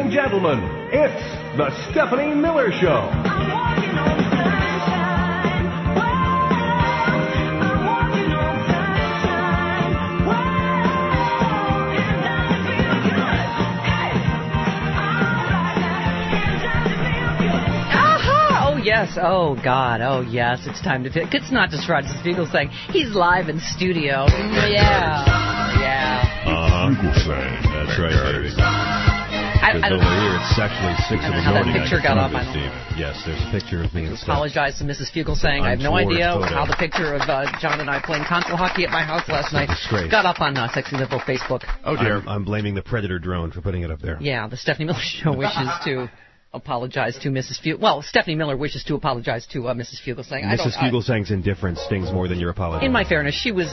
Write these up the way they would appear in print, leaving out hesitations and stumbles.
and gentlemen, it's the Stephanie Miller Show. Yes. Oh, God. Oh, yes. It's time to pick. It's not just Roger Fugelsang. He's live in studio. Yeah. Fugelsang. That's right, baby. Because over here it's actually 6 in the morning. How that picture got up. Yes, there's a picture of me and stuff. Apologize to Mrs. Fugelsang. I have no idea how the picture of John and I playing console hockey at my house last night got up on Sexy Liberal Facebook. Oh, dear. I'm blaming the Predator drone for putting it up there. Yeah, the Stephanie Miller Show wishes to apologize to Mrs. Fugelsang. Well, Stephanie Miller wishes to apologize to Mrs. Fugelsang. Mrs. Fugelsang's indifference stings more than your apology. In my fairness, she was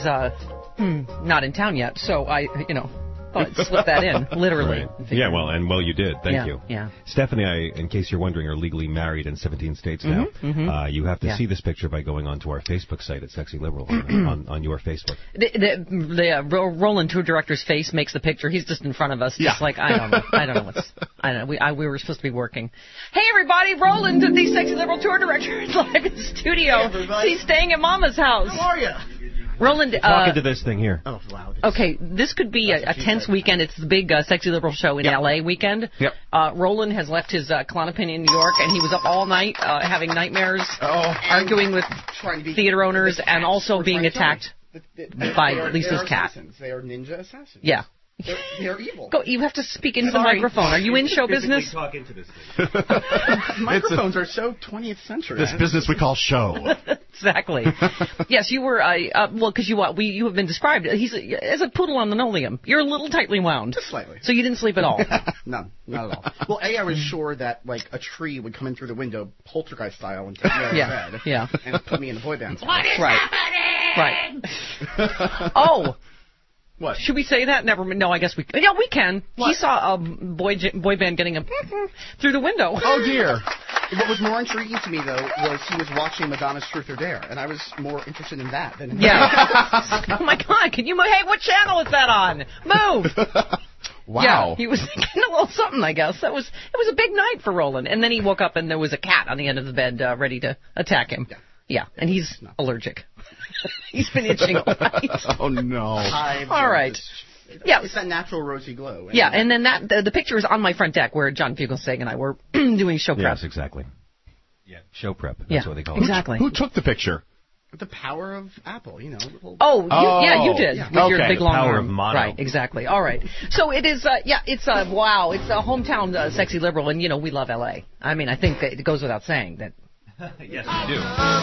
not in town yet, so I thought I'd slip that in, literally. Right. Yeah, well, you did. Thank you. Yeah. Stephanie, in case you're wondering, are legally married in 17 states now. You have to see this picture by going onto our Facebook site at Sexy Liberal on your Facebook. The Roland tour director's face makes the picture. He's just in front of us, just like I don't know. We were supposed to be working. Hey everybody, Roland, the Sexy Liberal tour director, is live in the studio. Hey, he's staying at Mama's house. How are you? Roland, talk into this thing here. Oh, loud. Okay, this could be a tense weekend. It's the big Sexy Liberal show in L.A. weekend. Yep. Roland has left his Klonopin in New York, and he was up all night having nightmares, arguing with theater owners, and also being attacked by Lisa's cat. They are ninja assassins. Yeah. They're evil. Go. You have to speak into the microphone. Are you in show business? Talk into this thing. Microphones are so 20th century. This business we call show. Exactly. Yes, you were. Well, because you have been described. He's as a poodle on linoleum. You're a little tightly wound. Just slightly. So you didn't sleep at all. None, not at all. Well, I was sure that like a tree would come in through the window, poltergeist style, and take me out of bed. Yeah. And put me in a boy band. What is happening? Right. Oh. What? Should we say that? Never. No, I guess we. Yeah, we can. What? He saw a boy band getting a through the window. Oh dear. What was more intriguing to me though was he was watching Madonna's Truth or Dare, and I was more interested in that than in that. Oh my God! Can you move? Hey, what channel is that on? Move. Wow. Yeah, he was thinking a little something, I guess. It was a big night for Roland, and then he woke up and there was a cat on the end of the bed ready to attack him. Yeah, and he's allergic. He's been itching all night. Oh, no. All right. Yeah. It's that natural rosy glow. Yeah, and then the picture is on my front deck where John Fugelsang and I were doing show prep. Yes, exactly. Yeah, show prep. That's what they call it. Exactly. Who took the picture? The power of Apple, you know. You did. Yeah. With your big long power arm. of mono. Right, exactly. All right. So it is, it's a hometown Sexy Liberal, and, we love L.A. I mean, I think that it goes without saying that. Yes, we do.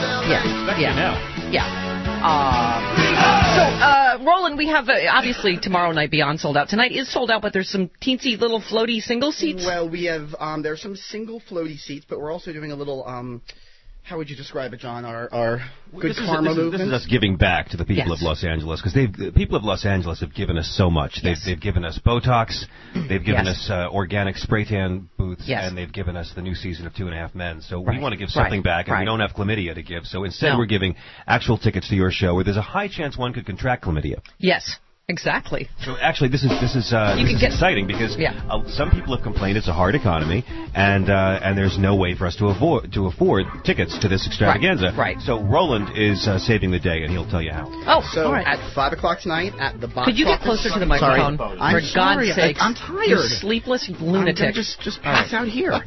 So, Roland, we have, obviously, tomorrow night Beyond sold out. Tonight is sold out, but there's some teensy little floaty single seats. Well, we have, there's some single floaty seats, but we're also doing a little, how would you describe it, John? Our good karma movement? This is us giving back to the people of Los Angeles, because the people of Los Angeles have given us so much. They've given us Botox, they've given us organic spray tan booths, and they've given us the new season of 2.5 Men. So we want to give something back, and we don't have chlamydia to give. So instead we're giving actual tickets to your show, where there's a high chance one could contract chlamydia. Yes. Exactly. So actually, this is exciting because some people have complained it's a hard economy, and there's no way for us to afford tickets to this extravaganza. Right. So Roland is saving the day, and he'll tell you how. Oh, so all right. At 5 o'clock tonight at the box. Could you get closer to the microphone? Sorry. For God's sake, I'm tired. You sleepless lunatic. Just pass out here.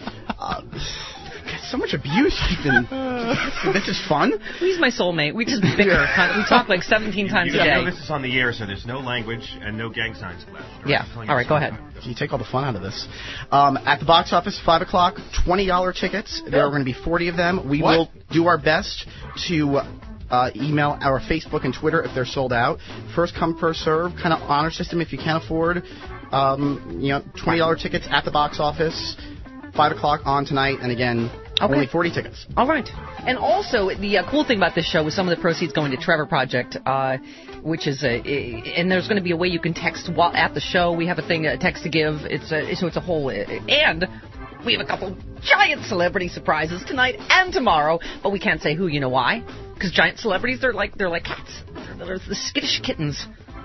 So much abuse. This is fun. He's my soulmate. We just bicker. We talk like 17 times a day. You know this is on the air, so there's no language and no gang signs left. Right? Yeah. All right, go ahead. You take all the fun out of this. At the box office, 5 o'clock, $20 tickets. There are going to be 40 of them. We will do our best to email our Facebook and Twitter if they're sold out. First come, first serve, kind of honor system if you can't afford. $20 tickets at the box office, 5 o'clock on tonight, and again, only 40 tickets. All right. And also, the cool thing about this show is some of the proceeds going to Trevor Project, which is and there's going to be a way you can text while at the show. We have a thing, text to give. So it's a whole, and we have a couple giant celebrity surprises tonight and tomorrow, but we can't say who. You know why? Because giant celebrities, they're like cats. They're the skittish kittens.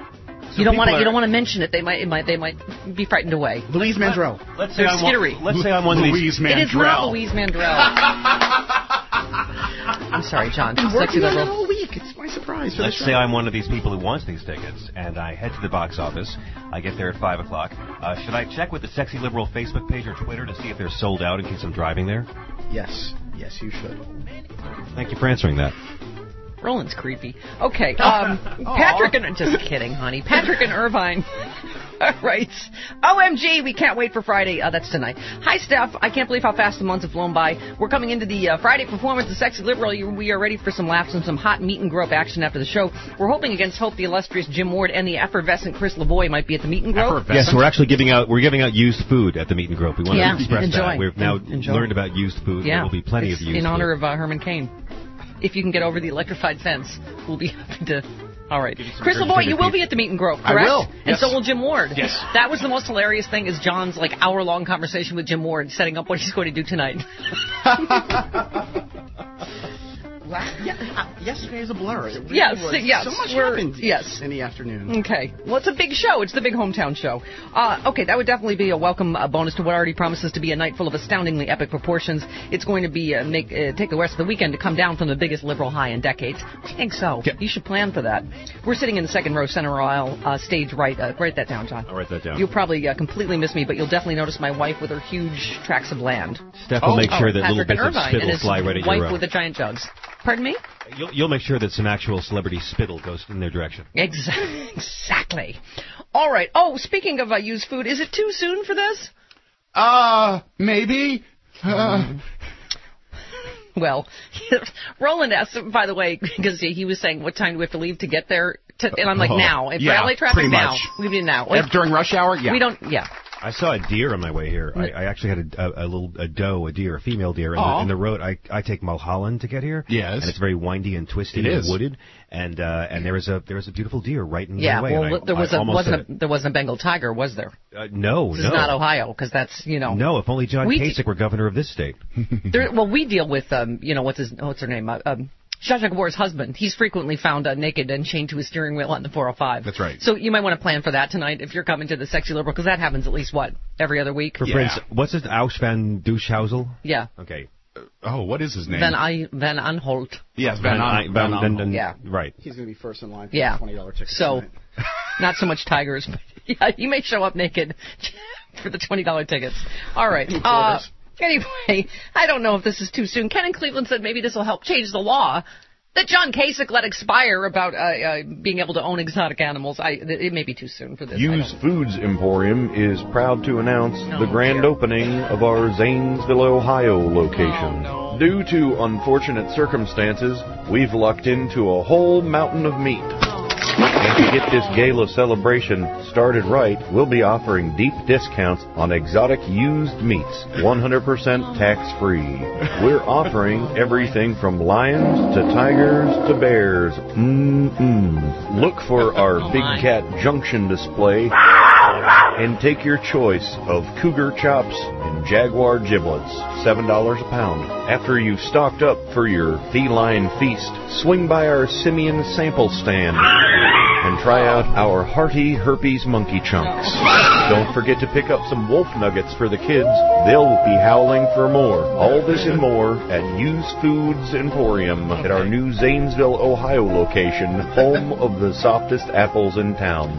You don't want to mention it. They might be frightened away. Louise Mandrell. Let's say I'm one of these. Louise Mandrell. It is not Louise Mandrell. I'm sorry, John. Sexy liberal. All week. It's my surprise. Let's say I'm one of these people who wants these tickets, and I head to the box office. I get there at 5 o'clock. Should I check with the Sexy Liberal Facebook page or Twitter to see if they're sold out in case I'm driving there? Yes. Yes, you should. Thank you for answering that. Roland's creepy. Okay, Patrick and... Just kidding, honey. Patrick and Irvine writes, OMG, we can't wait for Friday. That's tonight. Hi, Steph. I can't believe how fast the months have flown by. We're coming into the Friday performance of Sexy Liberal. We are ready for some laughs and some hot meet and grow up action after the show. We're hoping against hope the illustrious Jim Ward and the effervescent Chris LeBoy might be at the meet and grow. Yes, we're actually giving out used food at the meet and grow. We want to express that. We've now learned about used food. Yeah. There will be plenty of used food. In honor of Herman Cain. If you can get over the electrified fence, we'll be happy to... All right. Chris LeBoy, you will be at the meet and grow, correct? I will. And yes. so will Jim Ward. Yes. That was the most hilarious thing is John's hour-long conversation with Jim Ward setting up what he's going to do tonight. Yesterday is a blur. It really yes. So much happened in the afternoon. Okay. Well, it's a big show. It's the big hometown show. Okay, that would definitely be a welcome bonus to what already promises to be a night full of astoundingly epic proportions. It's going to be take the rest of the weekend to come down from the biggest liberal high in decades. I think so. Yeah. You should plan for that. We're sitting in the second row, center aisle, stage right. Write that down, John. I'll write that down. You'll probably completely miss me, but you'll definitely notice my wife with her huge tracts of land. Steph will make sure that Patrick little bits of Irvine spittle fly right at your wife with the giant jugs. Pardon me? You'll make sure that some actual celebrity spittle goes in their direction. Exactly. All right. Oh, speaking of used food, is it too soon for this? Maybe. Well, Roland asked, by the way, because he was saying, what time do we have to leave to get there? And I'm like, now. If LA traffic, now. We do now. During rush hour? Yeah. We don't, I saw a deer on my way here. I actually had a deer, a female deer. In the road, I take Mulholland to get here. Yes. And it's very windy and twisty and wooded. And there was a beautiful deer right in my way. Yeah, well, there wasn't a Bengal tiger, was there? No. This is not Ohio, because that's, No, if only John Kasich were governor of this state. We deal with, what's her name? Zsa Zsa Gabor's husband. He's frequently found naked and chained to his steering wheel on the 405. That's right. So you might want to plan for that tonight if you're coming to the Sexy Liberal, because that happens at least, every other week? For Prince, what's his, Aus van Dooshausen? Yeah. Okay. What is his name? Van Aanholt. Yes, Van Aanholt. Yeah. Right. He's going to be first in line for the $20 ticket So, tonight. Not so much tigers, but you may show up naked for the $20 tickets. All right. Anyway, I don't know if this is too soon. Ken in Cleveland said maybe this will help change the law that John Kasich let expire about being able to own exotic animals. It may be too soon for this. Used Foods Emporium is proud to announce the grand opening of our Zanesville, Ohio location. Due to unfortunate circumstances, we've lucked into a whole mountain of meat. And to get this gala celebration started right, we'll be offering deep discounts on exotic used meats, 100% tax-free. We're offering everything from lions to tigers to bears. Look for our Big Cat Junction display and take your choice of cougar chops and jaguar giblets, $7 a pound. After you've stocked up for your feline feast, swing by our simian sample stand and try out our hearty herpes monkey chunks. Don't forget to pick up some wolf nuggets for the kids. They'll be howling for more. All this and more at Used Foods Emporium at our new Zanesville, Ohio location, home of the softest apples in town.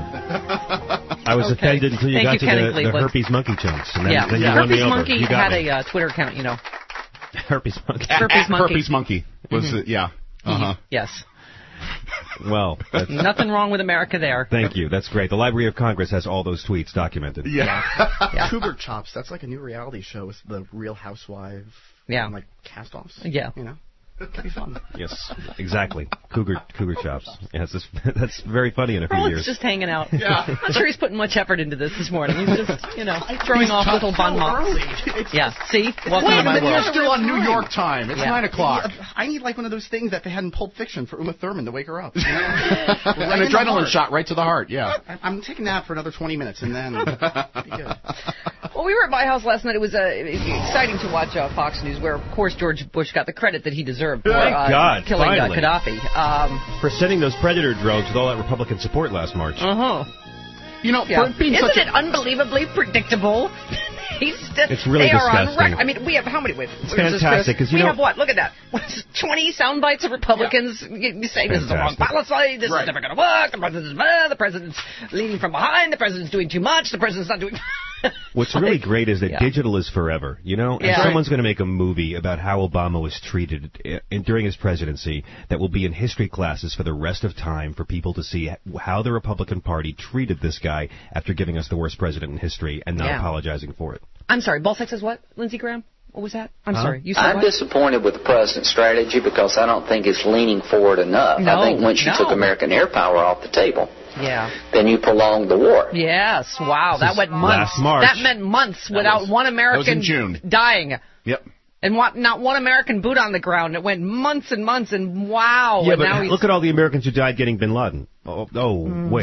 I was offended until you got to the herpes monkey chunks. And then you won me over. Herpes Monkey had a Twitter account, Herpes Monkey. Herpes Monkey was Yes. Well, nothing wrong with America there. Thank you. That's great. The Library of Congress has all those tweets documented. Yeah. Cougar Chops. That's like a new reality show with the Real Housewife. Yeah. And cast-offs. Yeah. It could be fun. Yes, exactly. Cougar chops. Yes, that's very funny in a few years. He's just hanging out. Yeah. I'm not sure he's putting much effort into this morning. He's just, throwing off little bon mots. Yeah, see? Welcome to my world. You're still on New York time. It's 9 o'clock. I need one of those things that they had in Pulp Fiction for Uma Thurman to wake her up. An adrenaline shot right to the heart, I'm taking that for another 20 minutes, and then it'll be good. Well, we were at my house last night. It was exciting to watch Fox News, where, of course, George Bush got the credit that he deserved deserved for killing Gaddafi. For sending those Predator drones with all that Republican support last March. You know, for it being Isn't it unbelievably predictable? It's really disgusting. I mean, we have how many? It's fantastic because we have what? Look at that. 20 sound bites of Republicans saying this is the wrong policy. This is never going to work. The president's leading from behind. The president's doing too much. The president's not doing. What's really great is that digital is forever, you know? And someone's going to make a movie about how Obama was treated during his presidency that will be in history classes for the rest of time for people to see how the Republican Party treated this guy after giving us the worst president in history and not apologizing for it. I'm sorry, Baltic says what? Lindsey Graham? What was that? I'm sorry. You said I'm disappointed with the president's strategy because I don't think it's leaning forward enough. I think once you took American air power off the table, then you prolonged the war. Yes. Wow. That went months. Last March. That meant months without one American dying. Yep. And not one American boot on the ground. It went months and months, and wow. Yeah, and but now look at all the Americans who died getting bin Laden. Wait.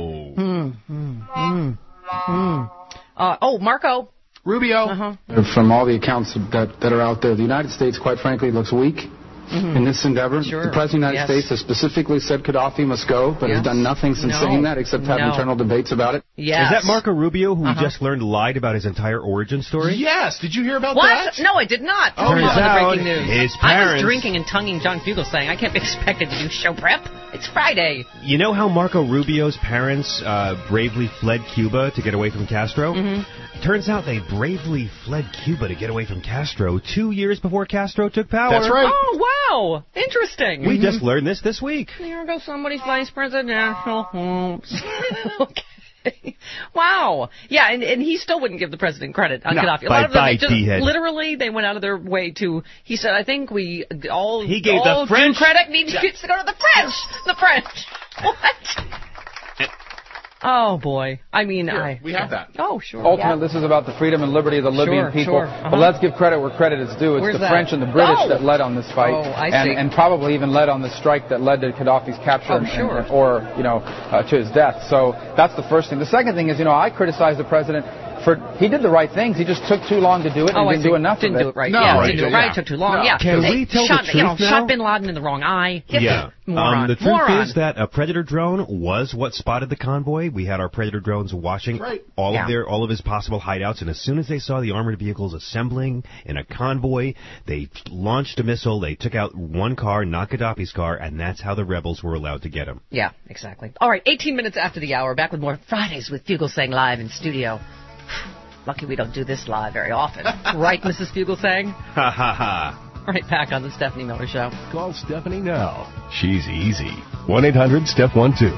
Marco Rubio. From all the accounts that are out there, the United States, quite frankly, looks weak in this endeavor. Sure. The President of the United States has specifically said Gaddafi must go, but has done nothing since saying that except have internal debates about it. Yes. Is that Marco Rubio, who we just learned lied about his entire origin story? Yes. Did you hear about that? that? No, I did not. Turns out breaking news. His parents... I was drinking and tonguing John Fugelsang. I can't be expected to do show prep. It's Friday. You know how Marco Rubio's parents bravely fled Cuba to get away from Castro? Turns out they bravely fled Cuba to get away from Castro 2 years before Castro took power. That's right. Oh, wow. Interesting. We just learned this week. Here goes somebody's vice presidential hopes. Okay. Wow. Yeah, and he still wouldn't give the president credit on Gaddafi. A lot of them, literally, they went out of their way to, he said, I think we all... He gave the French... credit needs to go to the French. The French. What? Oh, boy. I mean, we have that. Oh, sure. Ultimately, this is about the freedom and liberty of the Libyan people. But let's give credit where credit is due. It's the French and the British that led on this fight. And probably even led on the strike that led to Gaddafi's capture or to his death. So that's the first thing. The second thing is, I criticize the president he did the right things. He just took too long to do it and didn't do enough of it. Didn't do it right. Didn't do it right. Took too long. Can we tell the truth now? Shot bin Laden in the wrong eye. The truth is that a Predator drone was what spotted the convoy. We had our Predator drones watching all of his possible hideouts, and as soon as they saw the armored vehicles assembling in a convoy, they launched a missile. They took out one car, not Gaddafi's car, and that's how the rebels were allowed to get him. Yeah, exactly. All right, 18 minutes after the hour, back with more Fridays with Fugelsang live in studio. Lucky we don't do this live very often. Right, Mrs. Fugelsang? Ha ha ha. Right back on the Stephanie Miller Show. Call Stephanie now. She's easy. 1-800-STEP-12.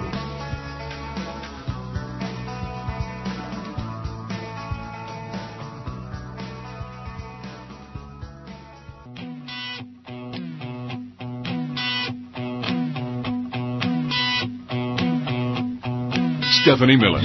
Stephanie Miller.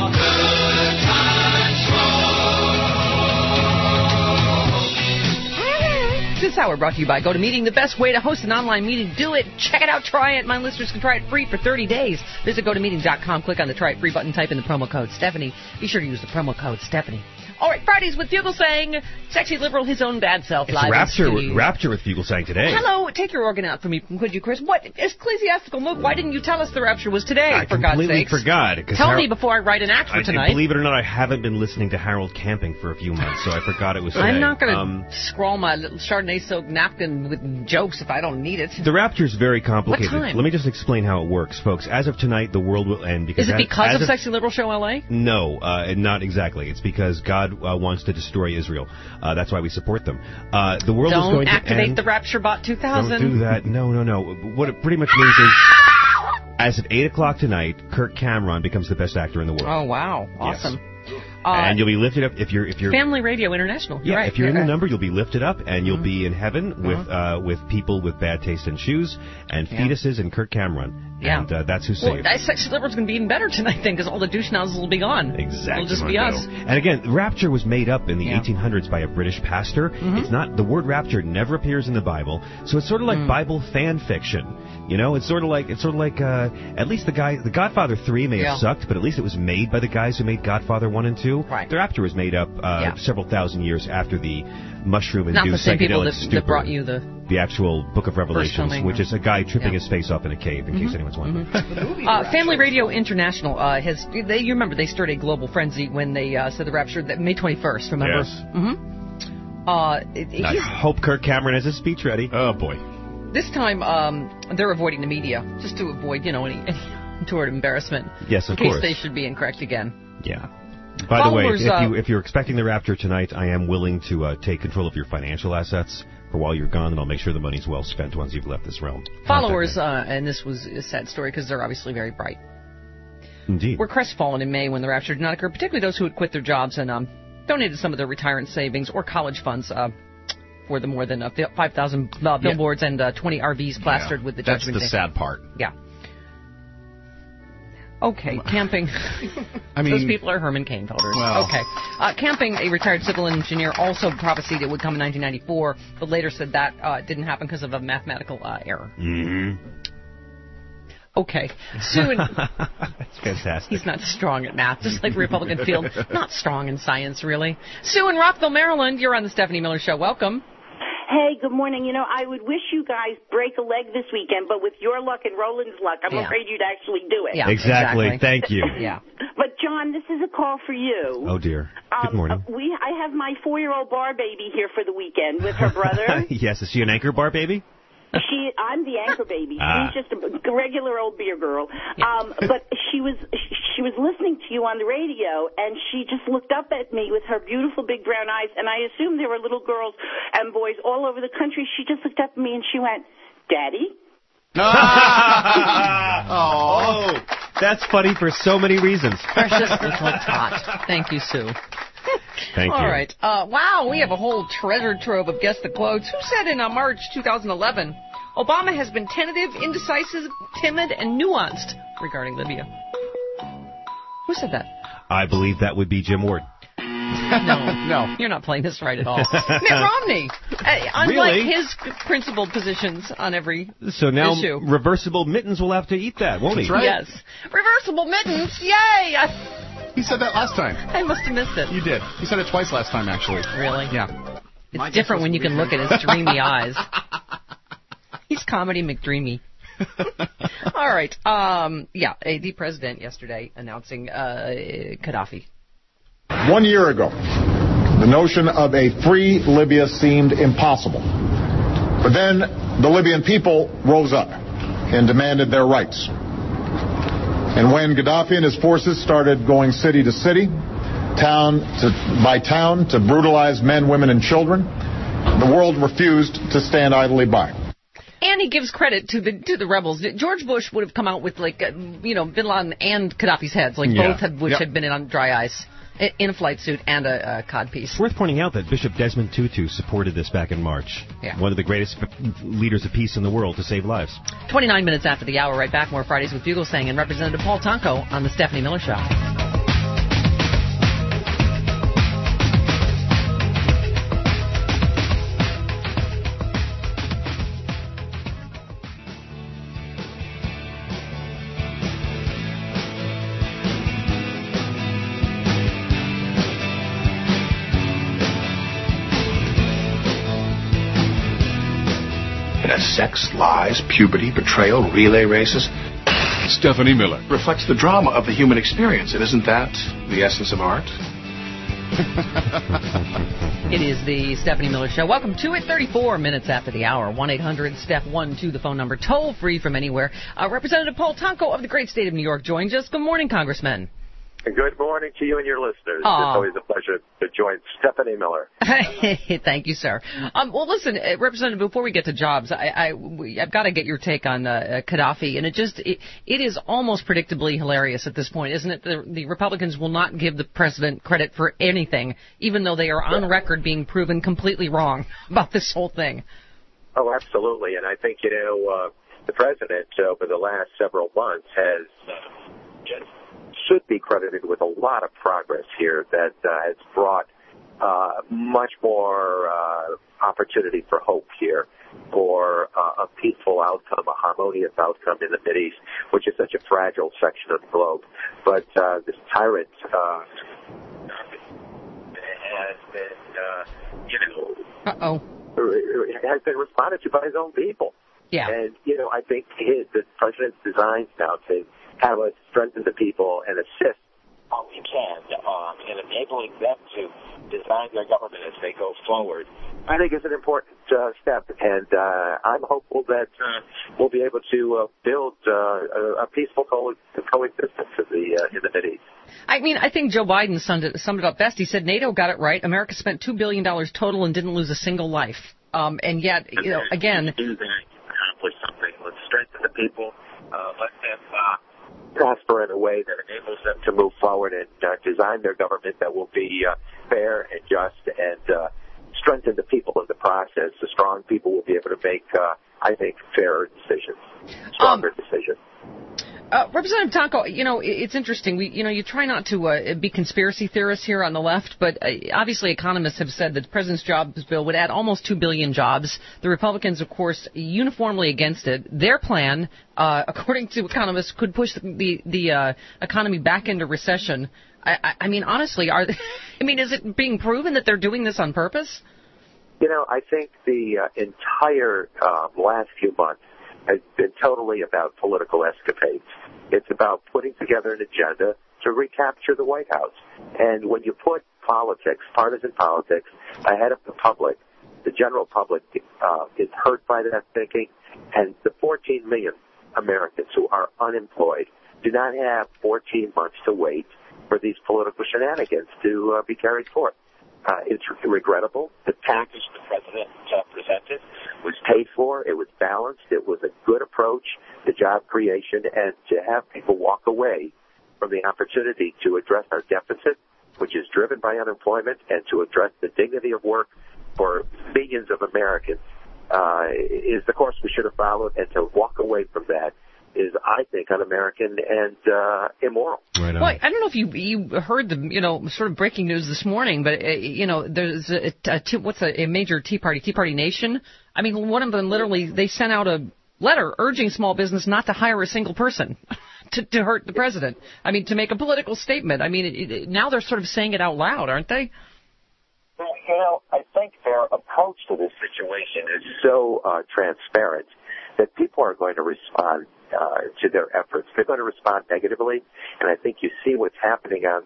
This hour brought to you by GoToMeeting, the best way to host an online meeting. Do it. Check it out. Try it. My listeners can try it free for 30 days. Visit GoToMeeting.com. Click on the Try It Free button. Type in the promo code Stephanie. Be sure to use the promo code Stephanie. All right, Fridays with Fugelsang. Sexy liberal, his own bad self. It's live Rapture with Fugelsang today. Hello. Take your organ out for me, could you, Chris? What ecclesiastical move? Why didn't you tell us the Rapture was today, for God's sake? I completely forgot. Tell me before I write an act for tonight. Believe it or not, I haven't been listening to Harold Camping for a few months, so I forgot it was today. I'm not going to scrawl my little Chardonnay-soaked napkin with jokes if I don't need it. The Rapture's very complicated. What time? Let me just explain how it works, folks. As of tonight, the world will end. Is it because of Sexy Liberal Show LA? No, not exactly. It's because God wants to destroy Israel. That's why we support them. The world is going to end. Don't activate the Rapture Bot 2000. Don't do that. No. What it pretty much means is, as of 8 o'clock tonight, Kirk Cameron becomes the best actor in the world. Oh, wow. Awesome. Yes. And you'll be lifted up if you're Family Radio International. Yeah, right. If you're in the number, you'll be lifted up, and you'll be in heaven with people with bad taste in shoes and fetuses and Kirk Cameron. Yeah. And that's who's saved. Sexy Liberal's going to be even better tonight, then, because all the douche nozzles will be gone. Exactly. It'll just be us. And again, Rapture was made up in the 1800s by a British pastor. It's not, the word Rapture never appears in the Bible, so it's sort of like Bible fan fiction. It's sort of like at least the Godfather 3 may have sucked, but at least it was made by the guys who made Godfather 1 and 2. Right. The Rapture was made up several thousand years after the mushroom-induced not the same people psychedelic that brought you the The actual Book of Revelations, which is a guy tripping his face off in a cave, in case anyone's wondering. Family Radio International you remember they stirred a global frenzy when they said the rapture that May 21st. Remember? Yes. I hope Kirk Cameron has his speech ready. Oh boy. This time they're avoiding the media just to avoid any toward embarrassment. Yes, of course. In case they should be incorrect again. Yeah. By the way, if you're expecting the rapture tonight, I am willing to take control of your financial assets for while you're gone, and I'll make sure the money's well spent once you've left this realm. Followers, and this was a sad story because they're obviously very bright. Indeed. Were crestfallen in May when the rapture did not occur, particularly those who had quit their jobs and donated some of their retirement savings or college funds for the more than 5,000 billboards and 20 RVs plastered with the Judgment Day. That's the sad part. Yeah. Okay, camping. Those people are Herman Cain voters. Well. Okay. Camping, a retired civil engineer, also prophesied it would come in 1994, but later said that didn't happen because of a mathematical error. Mm-hmm. Okay. Soon. That's fantastic. He's not strong at math, just like Republican Field. Not strong in science, really. Sue in Rockville, Maryland, you're on the Stephanie Miller Show. Welcome. Hey, good morning. I would wish you guys break a leg this weekend, but with your luck and Roland's luck, I'm afraid you'd actually do it. Yeah, exactly. Thank you. Yeah. But, John, this is a call for you. Oh, dear. Good morning. I have my 4-year-old bar baby here for the weekend with her brother. Yes. Is she an anchor bar baby? I'm the anchor baby. She's just a regular old beer girl. But she was listening to you on the radio, and she just looked up at me with her beautiful big brown eyes, and I assumed there were little girls and boys all over the country. She just looked up at me and she went, "Daddy?" Oh, that's funny for so many reasons. Precious little tot. Thank you, Sue. Thank you. All right. Wow, we have a whole treasure trove of Guess the Quotes. Who said in March 2011, Obama has been tentative, indecisive, timid, and nuanced regarding Libya? Who said that? I believe that would be Jim Ward. No. You're not playing this right at all. Mitt Romney. Unlike his principled positions on every So now issue. Reversible Mittens will have to eat that, won't he? That's right. Yes. Reversible Mittens. Yay! He said that last time. I must have missed it. You did. He said it twice last time, actually. Really? Yeah. It's different when you can look at his dreamy eyes. He's Comedy McDreamy. All right. The president yesterday announcing Gaddafi. 1 year ago, the notion of a free Libya seemed impossible. But then the Libyan people rose up and demanded their rights. And when Gaddafi and his forces started going city to city, town by town, to brutalize men, women, and children, the world refused to stand idly by. And he gives credit to the rebels. George Bush would have come out with Bin Laden and Gaddafi's heads, both had been on dry ice. In a flight suit and a codpiece. It's worth pointing out that Bishop Desmond Tutu supported this back in March. Yeah. One of the greatest leaders of peace in the world to save lives. 29 minutes after the hour, right back. More Fridays with Fugelsang and Representative Paul Tonko on the Stephanie Miller Show. Sex, lies, puberty, betrayal, relay races. Stephanie Miller reflects the drama of the human experience, and isn't that the essence of art? It is the Stephanie Miller Show. Welcome to it. 34 minutes after the hour. 1-800-STEPH-12, the phone number, toll free from anywhere. Representative Paul Tonko of the great state of New York joins us. Good morning, Congressman. Good morning to you and your listeners. Aww. It's always a pleasure to join Stephanie Miller. Thank you, sir. Well, listen, Representative, before we get to jobs, I've got to get your take on Gaddafi, and it is almost predictably hilarious at this point, isn't it? The Republicans will not give the president credit for anything, even though they are on record being proven completely wrong about this whole thing. Oh, absolutely, and I think, the president over the last several months should be credited with a lot of progress here that has brought much more opportunity for hope here for a peaceful outcome, a harmonious outcome in the Mideast, which is such a fragile section of the globe. But this tyrant has been, has been responded to by his own people. Yeah. And, I think the president's designs now to have us strengthen the people and assist all we can in enabling them to design their government as they go forward, I think is an important step. And I'm hopeful that we'll be able to build a peaceful coexistence in the Mideast. I mean, I think Joe Biden summed it up best. He said NATO got it right. America spent $2 billion total and didn't lose a single life. And yet, again... Do that, accomplish something. Let's strengthen the people. Let them prosper in a way that enables them to move forward and design their government that will be fair and just and strengthen the people in the process. The strong people will be able to make, I think, fairer decisions, stronger decisions. Representative Tonko, it's interesting. You try not to be conspiracy theorists here on the left, but obviously economists have said that the president's jobs bill would add almost 2 billion jobs. The Republicans, of course, uniformly against it. Their plan, according to economists, could push the economy back into recession. I mean, honestly, is it being proven that they're doing this on purpose? I think the entire last few months has been totally about political escapades. It's about putting together an agenda to recapture the White House. And when you put politics, partisan politics, ahead of the public, the general public is hurt by that thinking. And the 14 million Americans who are unemployed do not have 14 months to wait for these political shenanigans to be carried forth. It's regrettable. The package the president presented was paid for. It was balanced. It was a good approach to job creation, and to have people walk away from the opportunity to address our deficit, which is driven by unemployment, and to address the dignity of work for millions of Americans is the course we should have followed. And to walk away from that is, I think, un-American and immoral. Right on. Well, I don't know if you heard the sort of breaking news this morning, but there's a major Tea Party Nation. I mean, one of them literally, they sent out a letter urging small business not to hire a single person to hurt the president. I mean, to make a political statement. I mean, now they're sort of saying it out loud, aren't they? Well, I think their approach to this situation is so transparent that people are going to respond to their efforts. They're going to respond negatively, and I think you see what's happening on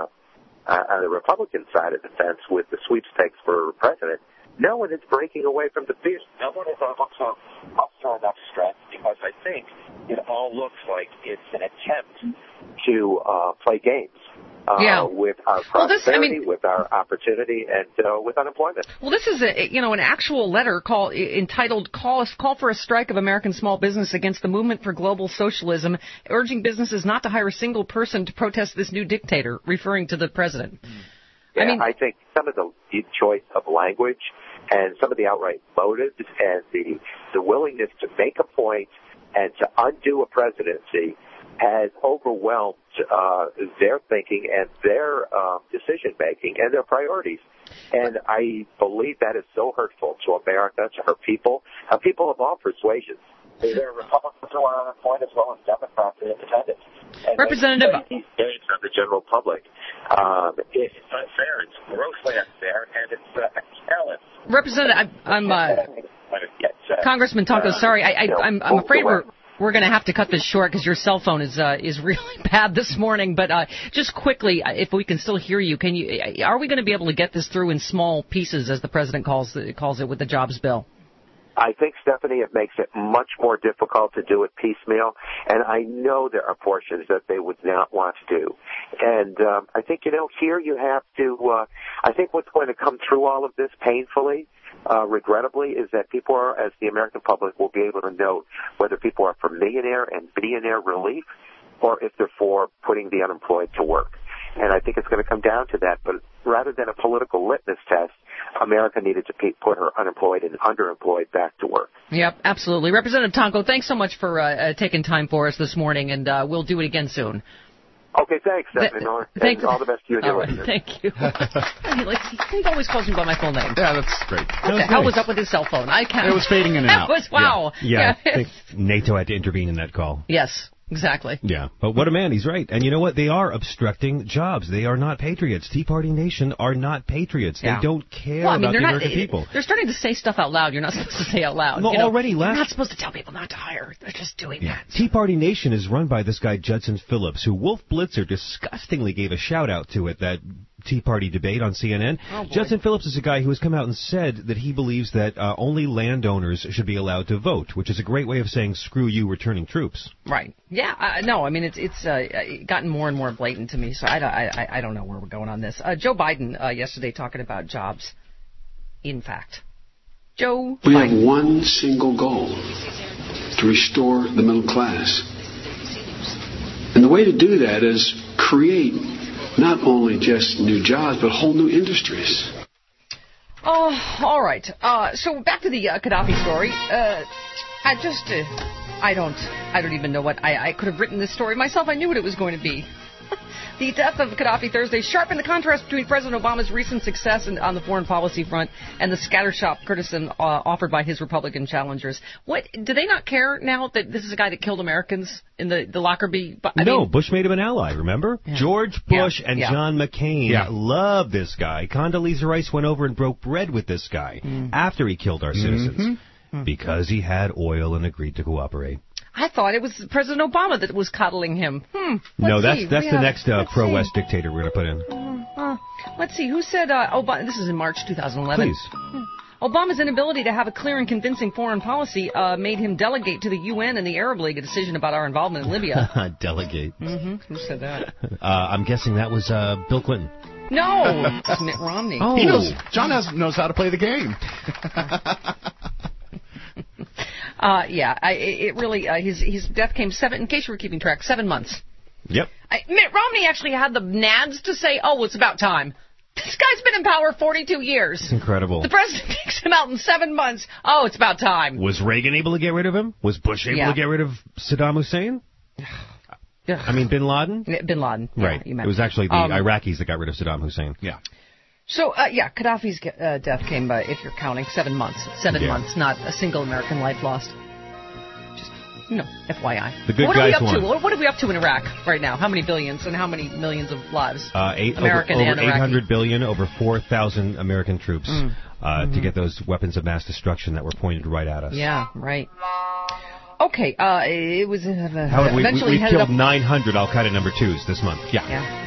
the Republican side of the fence with the sweepstakes for president. No one is breaking away from the fears. No one is able to muster enough strength, because I think it all looks like it's an attempt to play games. With our prosperity, with our opportunity, and with unemployment. Well, this is an actual letter entitled "Call for a Strike of American Small Business Against the Movement for Global Socialism, urging businesses not to hire a single person to protest this new dictator," referring to the president. Yeah, I think some of the choice of language and some of the outright motives and the willingness to make a point and to undo a presidency has overwhelmed their thinking and their decision-making and their priorities. And I believe that is so hurtful to America, to her people of all persuasions. There are Republicans who are unemployed as well as Democrats and independents. And Representative, these games of the general public, it's unfair, it's grossly unfair, and it's careless. Representative, Congressman Tonko, sorry, I'm afraid we're going to have to cut this short because your cell phone is really bad this morning. But just quickly, if we can still hear you, are we going to be able to get this through in small pieces, as the president calls it, with the jobs bill? I think, Stephanie, it makes it much more difficult to do it piecemeal, and I know there are portions that they would not want to do. And I think, here you have to, I think what's going to come through all of this painfully, regrettably, is that people are, as the American public, will be able to note whether people are for millionaire and billionaire relief or if they're for putting the unemployed to work. And I think it's going to come down to that. But rather than a political litmus test, America needed to put her unemployed and underemployed back to work. Yep, absolutely. Representative Tonko, thanks so much for taking time for us this morning, and we'll do it again soon. Okay, thanks, Stephanie Miller. Thank you. All the best to you and your listeners. Thank you. He always calls me by my full name. Yeah, that's great. What the hell was up with his cell phone? It was fading in and out. Wow. Yeah, I think NATO had to intervene in that call. Yes. Exactly. Yeah, but what a man, he's right. And you know what? They are obstructing jobs. They are not patriots. Tea Party Nation are not patriots. They don't care about the American people. They're starting to say stuff out loud you're not supposed to say out loud. Well, already You're not supposed to tell people not to hire. They're just doing that. Tea Party Nation is run by this guy, Judson Phillips, who Wolf Blitzer disgustingly gave a shout-out to at that Tea Party debate on CNN. Judson Phillips is a guy who has come out and said that he believes that only landowners should be allowed to vote, which is a great way of saying screw you returning troops. Right. Yeah. No, I mean, it's gotten more and more blatant to me, so I don't know where we're going on this. Joe Biden yesterday talking about jobs. In fact, Joe We Biden. have one single goal, to restore the middle class. And the way to do that is create not only just new jobs, but whole new industries. Oh, all right. So back to the Gaddafi story. I don't even know what I could have written this story myself. I knew what it was going to be. The death of Gaddafi Thursday sharpened the contrast between President Obama's recent success on the foreign policy front and the scattershot criticism offered by his Republican challengers. What, do they not care now that this is a guy that killed Americans in the Lockerbie? No, Bush made him an ally, remember? Yeah. George Bush and John McCain loved this guy. Condoleezza Rice went over and broke bread with this guy after he killed our citizens because he had oil and agreed to cooperate. I thought it was President Obama that was coddling him. No, that's the next pro-West dictator we're going to put in. Let's see. Who said Obama? This is in March 2011. Please. Obama's inability to have a clear and convincing foreign policy made him delegate to the UN and the Arab League a decision about our involvement in Libya. Delegate. Who said that? I'm guessing that was Bill Clinton. No, it's Mitt Romney. Oh. He knows. John knows how to play the game. It really, his death came in case you were keeping track, 7 months. Yep. Mitt Romney actually had the nads to say, it's about time. This guy's been in power 42 years. It's incredible. The president kicks him out in 7 months. It's about time. Was Reagan able to get rid of him? Was Bush able to get rid of Saddam Hussein? I mean, Bin Laden? Bin Laden. Right. It was actually the Iraqis that got rid of Saddam Hussein. Yeah. So, Gaddafi's death came, if you're counting, 7 months. 7 months, not a single American life lost. Just, FYI. The good guys won. What are we up to in Iraq right now? How many billions and how many millions of lives? American over 800 billion, over 4,000 American troops to get those weapons of mass destruction that were pointed right at us. Yeah, right. Okay, it was eventually we killed 900 Al-Qaeda number 2s this month. Yeah.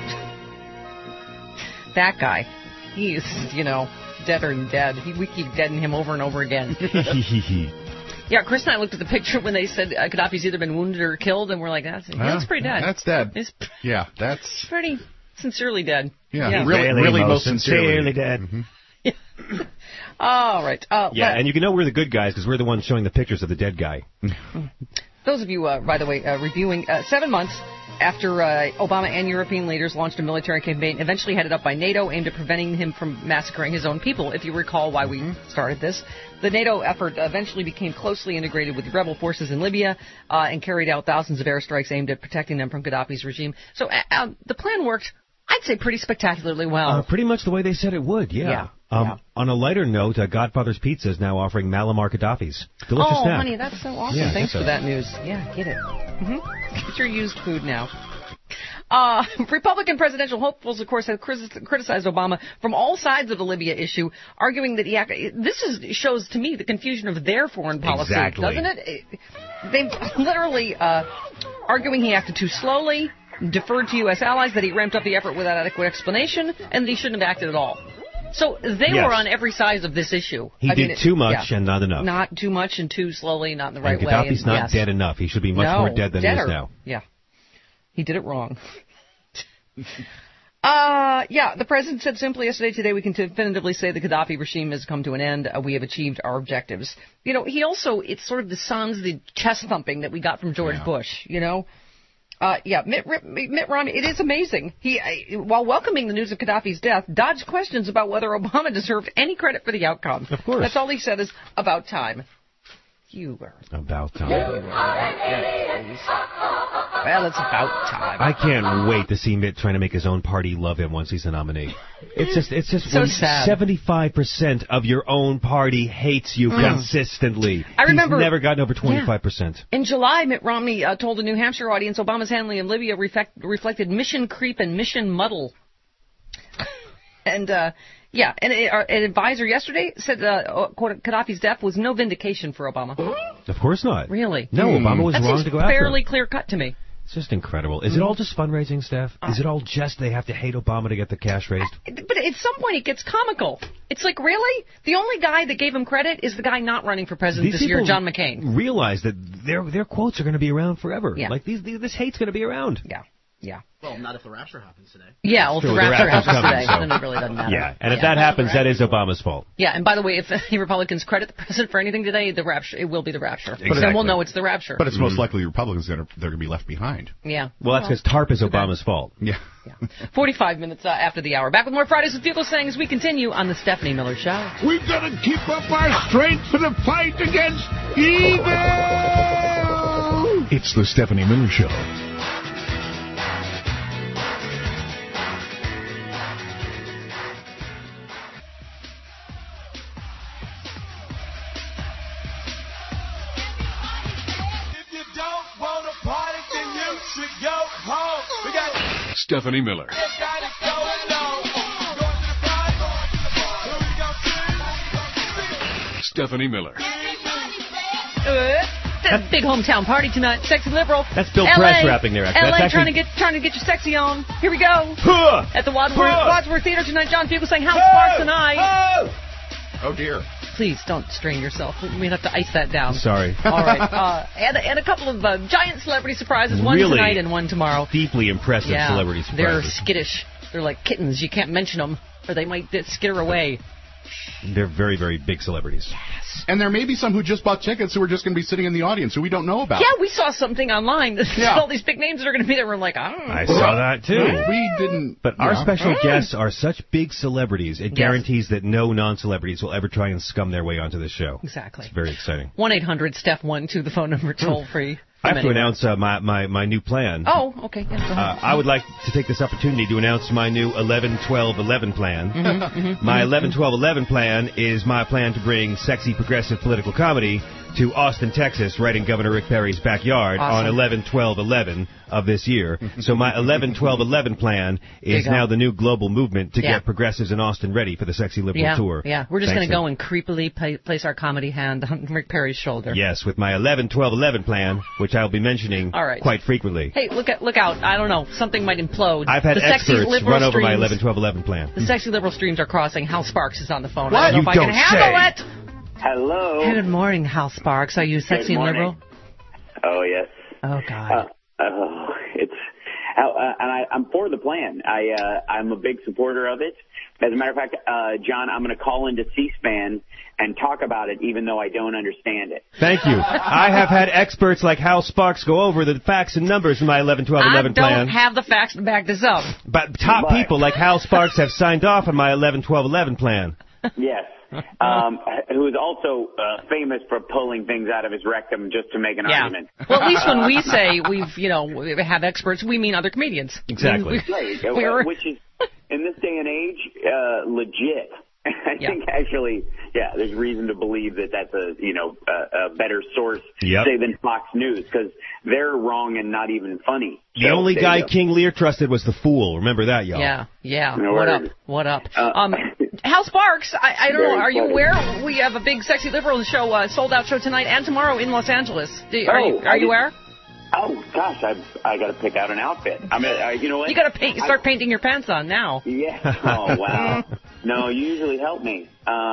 That guy. He is, deader than dead. We keep deading him over and over again. Yeah, Chris and I looked at the picture when they said Gaddafi's either been wounded or killed, and we're like, he looks pretty dead. That's dead. That's pretty sincerely dead. Yeah. Really most sincerely dead. Yeah. All right. And you can know we're the good guys because we're the ones showing the pictures of the dead guy. Those of you, by the way, reviewing 7 months after Obama and European leaders launched a military campaign eventually headed up by NATO aimed at preventing him from massacring his own people. If you recall why we started this, the NATO effort eventually became closely integrated with the rebel forces in Libya and carried out thousands of airstrikes aimed at protecting them from Gaddafi's regime. So the plan worked, I'd say, pretty spectacularly well. Pretty much the way they said it would, yeah. On a lighter note, Godfather's Pizza is now offering Malamar Gaddafi's. Delicious snack. Honey, that's so awesome. Yeah, thanks for that news. Yeah, get it. Get your used food now. Republican presidential hopefuls, of course, have criticized Obama from all sides of the Libya issue, arguing that shows to me the confusion of their foreign policy, doesn't it? They literally arguing he acted too slowly, deferred to U.S. allies, that he ramped up the effort without adequate explanation, and that he shouldn't have acted at all. So they were on every side of this issue. He did too much and not enough. Not too much and too slowly, not in the right way. Gaddafi's not dead enough. He should be much more dead than he is now. Yeah. He did it wrong. The president said simply yesterday, today we can definitively say the Gaddafi regime has come to an end. We have achieved our objectives. He also, it's sort of the sans the chest thumping that we got from George Bush, Mitt Romney, it is amazing. He, while welcoming the news of Gaddafi's death, dodged questions about whether Obama deserved any credit for the outcome. Of course. That's all he said is, about time. You were. About time. Yes, please. Well, it's about time. I can't wait to see Mitt trying to make his own party love him once he's a nominee. It's just so sad. 75% of your own party hates you consistently. I remember he's never gotten over 25%. Yeah. In July, Mitt Romney told a New Hampshire audience Obama's handling of Libya reflected mission creep and mission muddle. And an advisor yesterday said Gaddafi's death was no vindication for Obama. Of course not. Really? No, Obama was wrong to go after him. Fairly clear cut to me. It's just incredible. Is it all just fundraising, Steph? Is it all just they have to hate Obama to get the cash raised? But at some point it gets comical. It's like, really? The only guy that gave him credit is the guy not running for president this year, John McCain. Realize that their quotes are going to be around forever. Yeah. Like this hate's going to be around. Yeah. Yeah. Well, not if the rapture happens today. Yeah, well, if the rapture happens today, then it really doesn't matter. Yeah, and if that happens, that is Obama's fault. Yeah, and by the way, if any Republicans credit the president for anything today, the rapture, it will be the rapture. Exactly. Then we'll know it's the rapture. But it's most likely Republicans they're going to be left behind. Yeah. Well, that's because TARP is Obama's fault. Yeah. 45 minutes after the hour. Back with more Fridays with Fugel saying as we continue on the Stephanie Miller Show. We've got to keep up our strength for the fight against evil. It's the Stephanie Miller Show. Stephanie Miller. Stephanie Miller. That's a big hometown party tonight. Sexy Liberal. That's Bill Press rapping there. LA that's trying to get your sexy on. Here we go. At the Wadsworth Theater tonight, John Fugel saying House Sparks and I. Oh dear. Please don't strain yourself. We have to ice that down. Sorry. All right. And a couple of giant celebrity surprises. One really tonight and one tomorrow. Deeply impressive celebrity surprises. They're skittish. They're like kittens. You can't mention them, or they might skitter away. They're very, very big celebrities. Yes. And there may be some who just bought tickets who are just going to be sitting in the audience who we don't know about. Yeah, we saw something online. All these big names that are going to be there. We're like, I don't know. I saw that, too. We didn't. But our special guests are such big celebrities, it guarantees that no non-celebrities will ever try and scum their way onto the show. Exactly. It's very exciting. 1-800-STEPH-12, the phone number, toll-free. I have to announce my new plan. Oh, okay. Yeah, I would like to take this opportunity to announce my new 11-12-11 plan. My 11-12-11 plan is my plan to bring sexy progressive political comedy to Austin, Texas, right in Governor Rick Perry's backyard on 11-12-11 of this year. So my 11-12-11 plan is now the new global movement to get progressives in Austin ready for the Sexy Liberal Tour. Yeah, we're just going to go and creepily place our comedy hand on Rick Perry's shoulder. Yes, with my 11-12-11 plan, which I'll be mentioning quite frequently. Hey, look out. I don't know. Something might implode. I've had experts run over my 11-12-11 plan. The Sexy Liberal streams are crossing. Hal Sparks is on the phone. What? I don't know if I can handle it. Hello. Good morning, Hal Sparks. Are you sexy and liberal? Oh, yes. Oh, God. I'm for the plan. I'm a big supporter of it. As a matter of fact, John, I'm going to call into C-SPAN and talk about it, even though I don't understand it. Thank you. I have had experts like Hal Sparks go over the facts and numbers in my 11-12-11 plan. I don't have the facts to back this up. But top people like Hal Sparks have signed off on my 11-12-11 plan. Yes. Who is also famous for pulling things out of his rectum just to make an argument. Well, at least when we say we have experts, we mean other comedians. Exactly. Which is, in this day and age, legit. I think actually, there's reason to believe that that's a better source, say, than Fox News, because they're wrong and not even funny. The only guy King Lear trusted was the Fool. Remember that, y'all? Yeah. What up? Hal Sparks, I don't know, are you aware we have a big Sexy Liberal show, sold-out show tonight and tomorrow in Los Angeles? Are you aware? Oh, gosh, I got to pick out an outfit. I mean, you know what? You got to start painting your pants on now. Yeah. Oh, wow. No, you usually help me.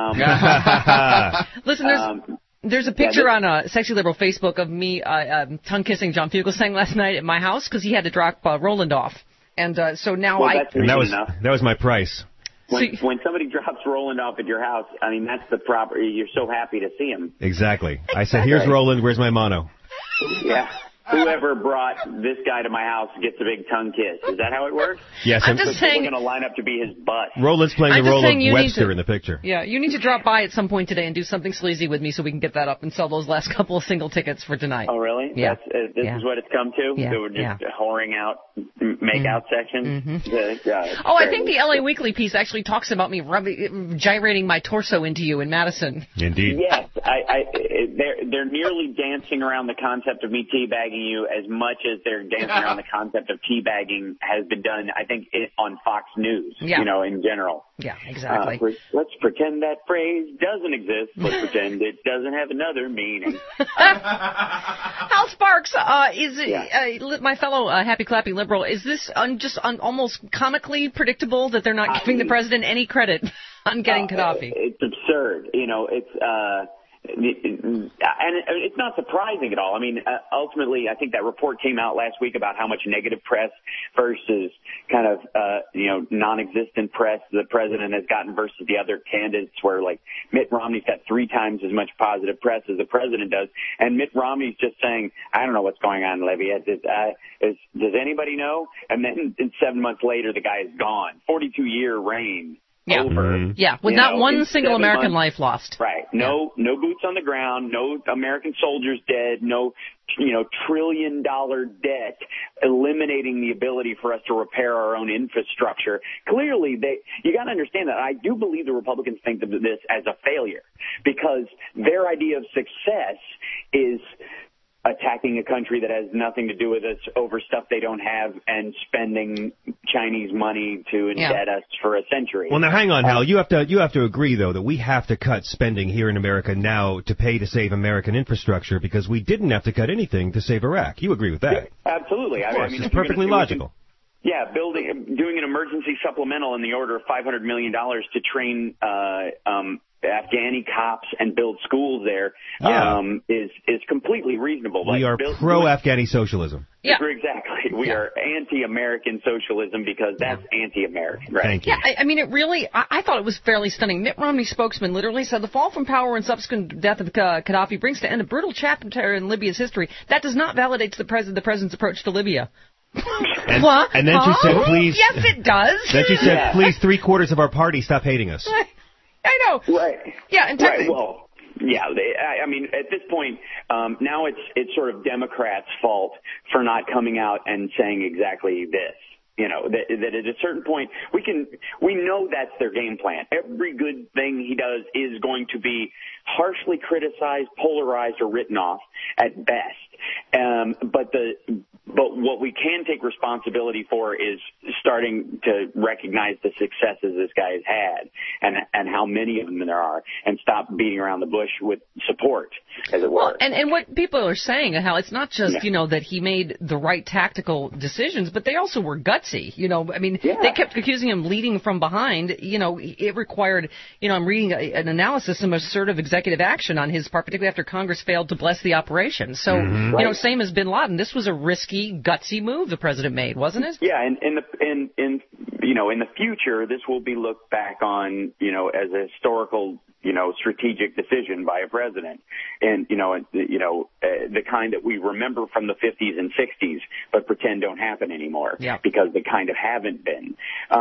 Listen, there's a picture on Sexy Liberal Facebook of me tongue-kissing John Fugelsang last night at my house because he had to drop Roland off. And so now that was my price. When somebody drops Roland off at your house, I mean, that's the proper. You're so happy to see him. Exactly. I said, here's Roland, where's my mono? Yeah. whoever brought this guy to my house gets a big tongue kiss. Is that how it works? Yes. I'm just saying. We're going to line up to be his bus. Roland's playing the role of Webster in the picture. Yeah, you need to drop by at some point today and do something sleazy with me so we can get that up and sell those last couple of single tickets for tonight. Oh, really? Yeah. This is what it's come to? Yeah. So we're just whoring out make-out sections? I think the LA Weekly piece actually talks about me gyrating my torso into you in Madison. Indeed. Yes. They're nearly dancing around the concept of me teabagging you as much as they're dancing around the concept of teabagging has been done, I think, on Fox News, in general. Yeah, exactly. Let's pretend that phrase doesn't exist. Let's pretend it doesn't have another meaning. Hal Sparks, my fellow happy clappy liberal, is this almost comically predictable that they're not giving the president any credit on getting Gaddafi? It's absurd. And it's not surprising at all. I mean, ultimately, I think that report came out last week about how much negative press versus kind of, non-existent press the president has gotten versus the other candidates, where like Mitt Romney's got 3 times as much positive press as the president does. And Mitt Romney's just saying, I don't know what's going on, Levy. Does anybody know? And then 7 months later, the guy is gone. 42-year reign. Yeah. Over. Yeah, with not one single American life lost. Right. No boots on the ground, no American soldiers dead, no, $1 trillion debt, eliminating the ability for us to repair our own infrastructure. Clearly, you got to understand that I do believe the Republicans think of this as a failure, because their idea of success is attacking a country that has nothing to do with us over stuff they don't have and spending Chinese money to indebt us for a century. Well, now hang on, Hal. You have to agree, though, that we have to cut spending here in America now to pay to save American infrastructure, because we didn't have to cut anything to save Iraq. You agree with that? Yeah, absolutely. Of course, it's perfectly logical. Doing an emergency supplemental in the order of $500 million to train Afghani cops and build schools there is completely reasonable. We are pro-Afghani socialism. Yeah. Exactly. We are anti-American socialism because that's anti-American. Right? Thank you. Yeah, I mean, I thought it was fairly stunning. Mitt Romney's spokesman literally said, the fall from power and subsequent death of Gaddafi brings to end a brutal chapter in Libya's history. That does not validate the president's approach to Libya. What? And then she said, please. Yes, it does. Then she said, please, 3/4 of our party stop hating us. I know. Right. Yeah, and right. Well, yeah. I mean, at this point, now it's sort of Democrats' fault for not coming out and saying exactly this. That at a certain point we know that's their game plan. Every good thing he does is going to be harshly criticized, polarized, or written off at best. But what we can take responsibility for is starting to recognize the successes this guy has had and how many of them there are, and stop beating around the bush with support, as it were. Well, and what people are saying, how it's not just, that he made the right tactical decisions, but they also were gutsy. They kept accusing him leading from behind. It required, I'm reading an analysis of assertive executive action on his part, particularly after Congress failed to bless the operation. So, same as bin Laden, this was a risky, gutsy move the president made, wasn't it? Yeah, and in the future, this will be looked back on, as a historical, strategic decision by a president, and the kind that we remember from the 50s and 60s, but pretend don't happen anymore because they kind of haven't been.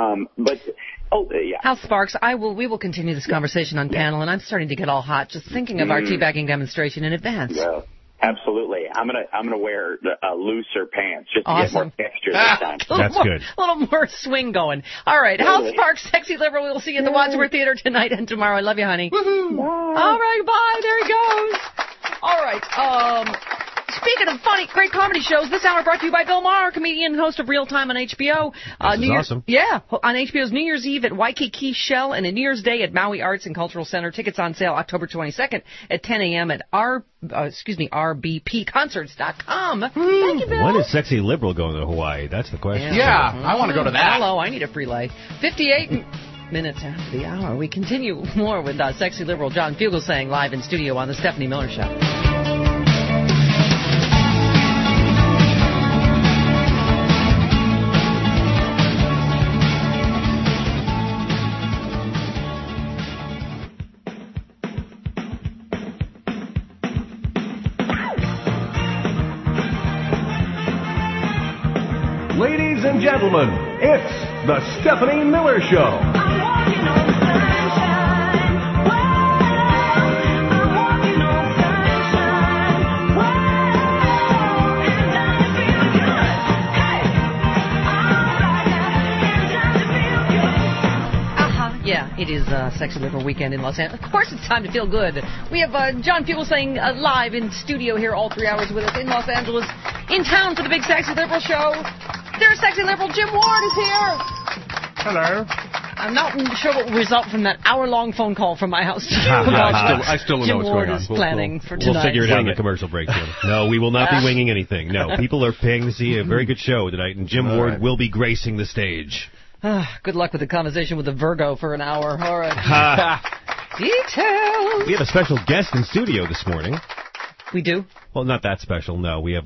Hal Sparks, we will continue this conversation on panel, and I'm starting to get all hot just thinking of our teabagging demonstration in advance. Yeah. Absolutely. I'm gonna wear looser pants just to get more texture this time. That's good. A little more swing going. All right. Hal Sparks, Sexy Liberal. We will see you at the Wadsworth Theater tonight and tomorrow. I love you, honey. Woohoo. Bye. All right. Bye. There he goes. All right. Speaking of funny, great comedy shows, this hour brought to you by Bill Maher, comedian and host of Real Time on HBO. This is awesome. Yeah, on HBO's New Year's Eve at Waikiki Shell and a New Year's Day at Maui Arts and Cultural Center. Tickets on sale October 22nd at 10 a.m. at rbpconcerts.com. Thank you, Bill. When is Sexy Liberal going to Hawaii? That's the question. Yeah, I want to go to that. Hello, I need a free life. 58 minutes after the hour, we continue more with Sexy Liberal John Fugelsang live in studio on The Stephanie Miller Show. and gentlemen, it's the Stephanie Miller Show. Yeah, it is Sexy Liberal Weekend in Los Angeles. Of course, it's time to feel good. We have John Fugelsang live in studio here all 3 hours with us in Los Angeles, in town for the big Sexy Liberal show. There's Sexy Liberal. Jim Ward is here. Hello. I'm not sure what will result from that hour-long phone call from my house. I still don't know what's going on. Jim Ward is planning for tonight. We'll figure it out in the commercial break. No, we will not be winging anything. No, people are paying to see a very good show tonight, and Jim Ward will be gracing the stage. Good luck with the conversation with the Virgo for an hour. All right. Details. We have a special guest in studio this morning. We do? Well, not that special. No, we have.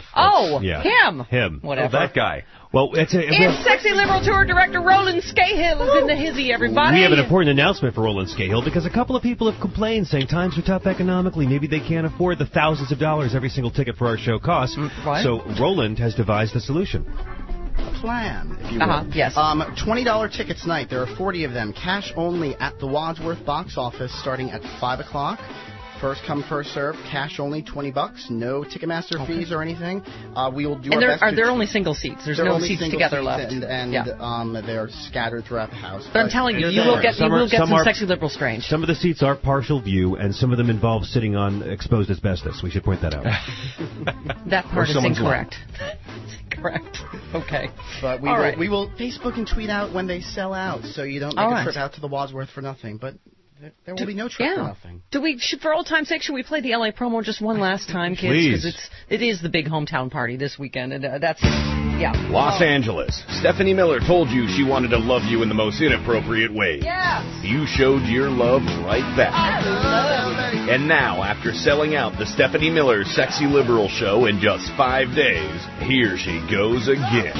Him. Whatever. Oh, that guy. Well, it's Sexy Liberal Tour Director Roland Scahill is in the hizzy, everybody. We have an important announcement for Roland Scahill because a couple of people have complained saying times are tough economically. Maybe they can't afford the thousands of dollars every single ticket for our show costs. What? So Roland has devised a solution. Plan, if you will. Yes. $20 tickets night. There are 40 of them. Cash only at the Wadsworth box office starting at 5 o'clock. First come, first serve. Cash only, $20. No Ticketmaster fees or anything. We will do our best. And they're only single seats. There's no seats together left. And they're scattered throughout the house. But I'm telling you, you will get some Sexy Liberal strange. Some of the seats are partial view, and some of them involve sitting on exposed asbestos. We should point that out. That part is incorrect. Correct. Okay. But we will Facebook and tweet out when they sell out, so you don't make a trip out to the Wadsworth for nothing. But there will be no trip for nothing. For old time's sake, should we play the LA promo just one last time, kids? Because it is the big hometown party this weekend, and that's Los Angeles. Stephanie Miller told you she wanted to love you in the most inappropriate ways. Yes. You showed your love right back. I love it. And now, after selling out the Stephanie Miller Sexy Liberal show in just 5 days, here she goes again.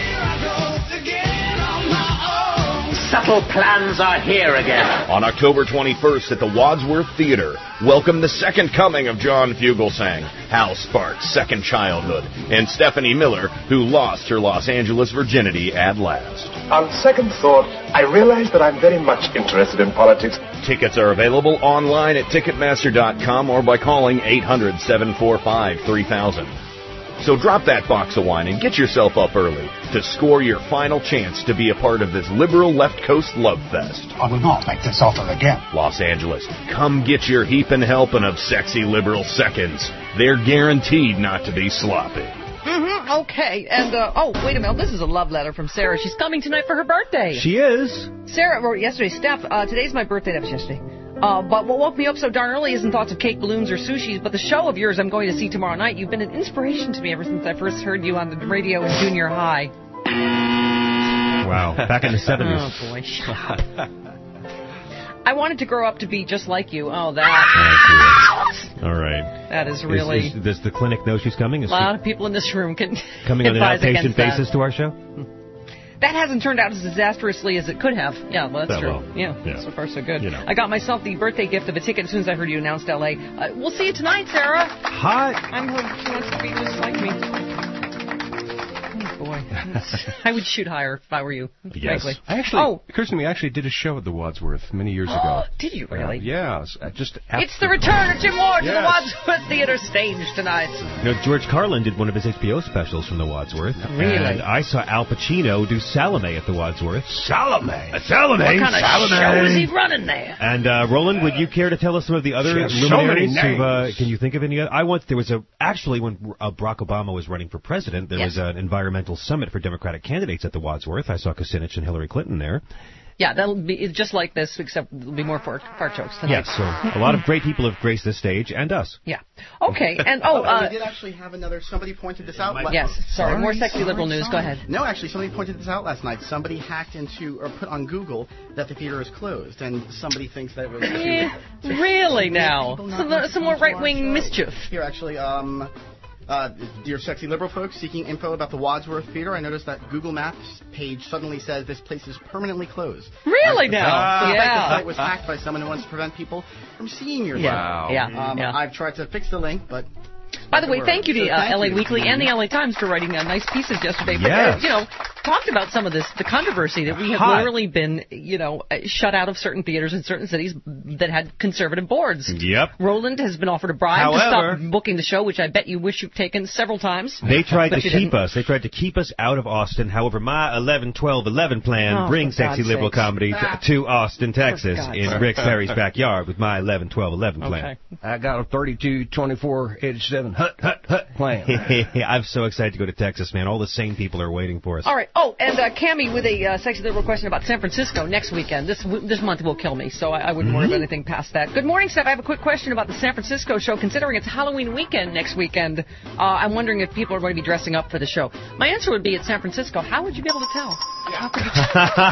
Subtle plans are here again. On October 21st at the Wadsworth Theater, welcome the second coming of John Fugelsang, Hal Sparks' second childhood, and Stephanie Miller, who lost her Los Angeles virginity at last. On second thought, I realize that I'm very much interested in politics. Tickets are available online at Ticketmaster.com or by calling 800-745-3000. So drop that box of wine and get yourself up early to score your final chance to be a part of this liberal left coast love fest. I will not make this offer again. Los Angeles, come get your heaping helping of sexy liberal seconds. They're guaranteed not to be sloppy. Okay, and, wait a minute. This is a love letter from Sarah. She's coming tonight for her birthday. She is. Sarah wrote yesterday, Steph, today's my birthday. That was yesterday. But what woke me up so darn early isn't thoughts of cake, balloons, or sushis, but the show of yours I'm going to see tomorrow night. You've been an inspiration to me ever since I first heard you on the radio in junior high. Wow, back in the 70s. Oh, boy, shut up. I wanted to grow up to be just like you. Oh, that. All right. That is really... Does the clinic know she's coming? A lot of people in this room can coming on an outpatient basis to our show? That hasn't turned out as disastrously as it could have. Yeah, well, that's true. Yeah, so far so good. I got myself the birthday gift of a ticket as soon as I heard you announced L.A. We'll see you tonight, Sarah. Hi. She wants to be just like me. Oh, boy. I would shoot higher if I were you, frankly. It occurs to me, I actually did a show at the Wadsworth many years ago. Did you really? Yeah. It's the return of Jim Ward to the Wadsworth Theater stage tonight. George Carlin did one of his HBO specials from the Wadsworth. Really? And I saw Al Pacino do Salome at the Wadsworth. Salome? What kind of show is he running there? And, Roland, would you care to tell us some of the other luminaries? Can you think of any other? There was actually, when Barack Obama was running for president, there was an environmental summit for Democratic candidates at the Wadsworth. I saw Kucinich and Hillary Clinton there. Yeah, that'll be just like this, except there'll be more fart jokes tonight. Yes, so a lot of great people have graced this stage, and us. Yeah. Okay, and we did actually have somebody pointed this out. Yes, sorry, more sexy liberal news. Go ahead. No, actually, somebody pointed this out last night. Somebody hacked into, or put on Google, that the theater is closed, and somebody thinks that it was... really now? Some more right-wing mischief. Here, actually, dear sexy liberal folks seeking info about the Wadsworth Theater, I noticed that Google Maps page suddenly says this place is permanently closed. Really now? The site was hacked by someone who wants to prevent people from seeing your site. Yeah. I've tried to fix the link, but... By the way, thank you to LA Weekly and the LA Times for writing nice pieces yesterday. Yes. But, talked about some of this, the controversy that we have literally been, shut out of certain theaters in certain cities that had conservative boards. Yep. Roland has been offered a bribe to stop booking the show, which I bet you wish you've taken several times. They tried to keep us. They tried to keep us out of Austin. However, my 11-12-11 plan brings sexy liberal comedy to Austin, Texas, in Rick Perry's backyard with my 11-12-11 plan. I got a 32-24-87 hut plan. I'm so excited to go to Texas, man. All the sane people are waiting for us. All right. Oh, and Cammie with a sexy liberal question about San Francisco next weekend. This month will kill me, so I wouldn't worry about anything past that. Good morning, Steph. I have a quick question about the San Francisco show. Considering it's Halloween weekend next weekend, I'm wondering if people are going to be dressing up for the show. My answer would be it's San Francisco. How would you be able to tell? How could you tell?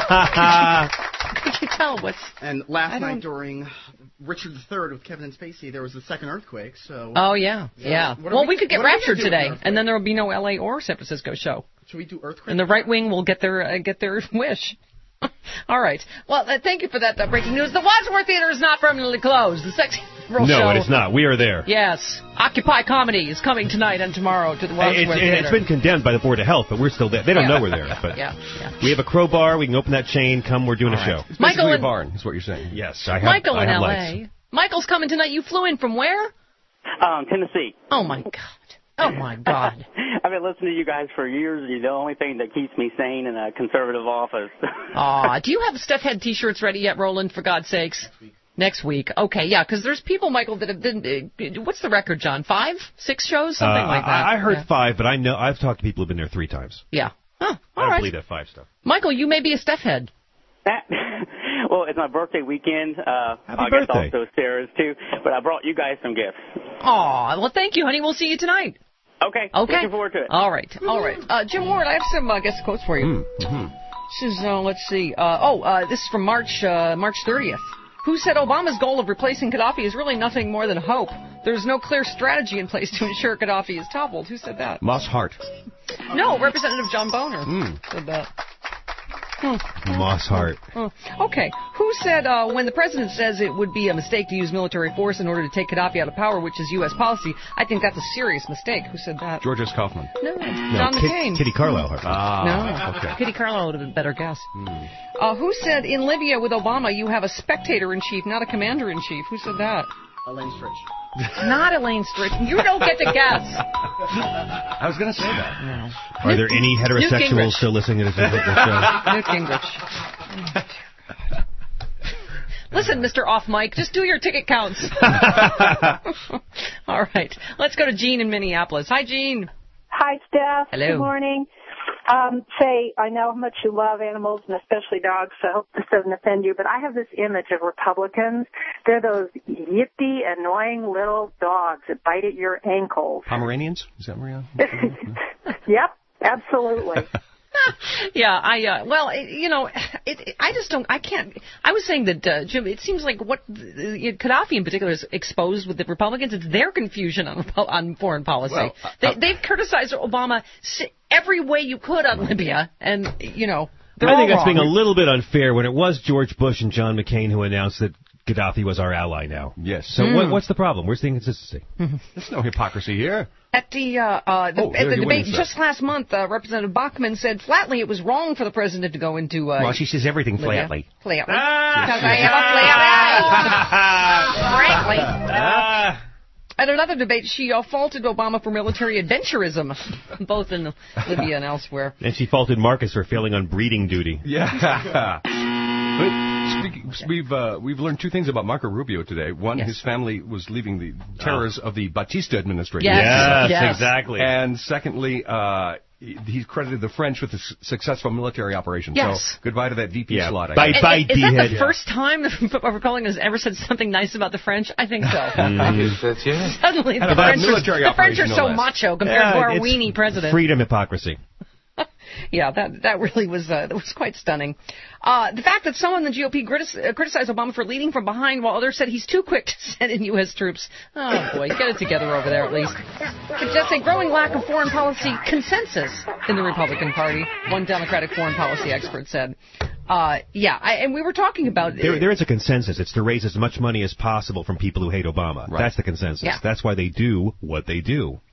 How could you tell what's... And last night during Richard III with Kevin and Spacey, there was the second earthquake, so... Oh, yeah. Well, we could get raptured today, and then there will be no L.A. or San Francisco show. Should we do earthquake? And the right wing will get their wish. All right. Well, thank you for that breaking news. The Wadsworth Theater is not permanently closed. The Sexy Liberal Show. No, it is not. We are there. Yes. Occupy Comedy is coming tonight and tomorrow to the Wadsworth Theater. It's been condemned by the Board of Health, but we're still there. They don't know we're there. But we have a crowbar. We can open that chain. Come, we're doing a show. It's basically a barn, is what you're saying. Yes. Michael in L.A. Lights. Michael's coming tonight. You flew in from where? Tennessee. Oh, my God. Oh, my God. I've been listening to you guys for years. You're the only thing that keeps me sane in a conservative office. Do you have Steph Head T-shirts ready yet, Roland, for God's sakes? Next week. Okay, yeah, because there's people, Michael, that have been... what's the record, John? 5? 6 shows? Something like that. I heard 5, but I've talked to people who've been there 3 times. Yeah. Huh, I don't believe that 5 stuff. Michael, you may be a Steph Head. Well, it's my birthday weekend. Happy birthday. Guess also Sarah's, too. But I brought you guys some gifts. Aw, well, thank you, honey. We'll see you tonight. Okay. Looking forward to it. All right. Jim Ward, I have some guest quotes for you. This is, let's see. This is from March 30th. Who said Obama's goal of replacing Gaddafi is really nothing more than hope? There's no clear strategy in place to ensure Gaddafi is toppled. Who said that? Moss Hart. No, Representative John Boner said that. Moss Hart. Okay. Who said when the president says it would be a mistake to use military force in order to take Gaddafi out of power, which is U.S. policy, I think that's a serious mistake? Who said that? George S. Kaufman. No, John McCain. Kitty Carlisle. No. Okay. Kitty Carlisle would have been a better guess. Who said in Libya with Obama you have a spectator-in-chief, not a commander-in-chief? Who said that? Elaine Stritch. Not Elaine Stritch. You don't get to guess. I was going to say that. No. Are there any heterosexuals still listening to this show? Newt Gingrich. Listen, Mr. Off-Mic, just do your ticket counts. All right. Let's go to Jean in Minneapolis. Hi, Jean. Hi, Steph. Hello. Good morning. Say, I know how much you love animals, and especially dogs, so I hope this doesn't offend you, but I have this image of Republicans. They're those yippy, annoying little dogs that bite at your ankles. Pomeranians? Is that Maria? Yep, absolutely. Yeah, I just don't, I can't, I was saying that, Jim, it seems like what Gaddafi in particular is exposed with the Republicans, it's their confusion on foreign policy. Well, they've criticized Obama every way you could on Libya, and, I think that's being a little bit unfair when it was George Bush and John McCain who announced that Gaddafi was our ally now. Yes. So what's the problem? Where's the inconsistency? There's no hypocrisy here. At the debate just last month, Representative Bachmann said flatly it was wrong for the president to go into... well, she says everything flatly. Flatly. Because I have a flat eye. Frankly. At another debate, she faulted Obama for military adventurism, both in Libya and elsewhere. And she faulted Marcus for failing on breeding duty. Yeah. But we've learned 2 things about Marco Rubio today. One, his family was leaving the terrors of the Batista administration. Yes, exactly. And secondly, he credited the French with a successful military operation. Yes. So goodbye to that VP slot. Bye, is that the first time the Republican has ever said something nice about the French? I think so. Suddenly, the French are so macho compared to our weenie president. Freedom hypocrisy. Yeah, that really was quite stunning. The fact that some in the GOP criticized Obama for leading from behind while others said he's too quick to send in U.S. troops. Oh, boy, get it together over there at least. Suggests a growing lack of foreign policy consensus in the Republican Party, one Democratic foreign policy expert said. And we were talking about... There is a consensus. It's to raise as much money as possible from people who hate Obama. Right. That's the consensus. Yeah. That's why they do what they do.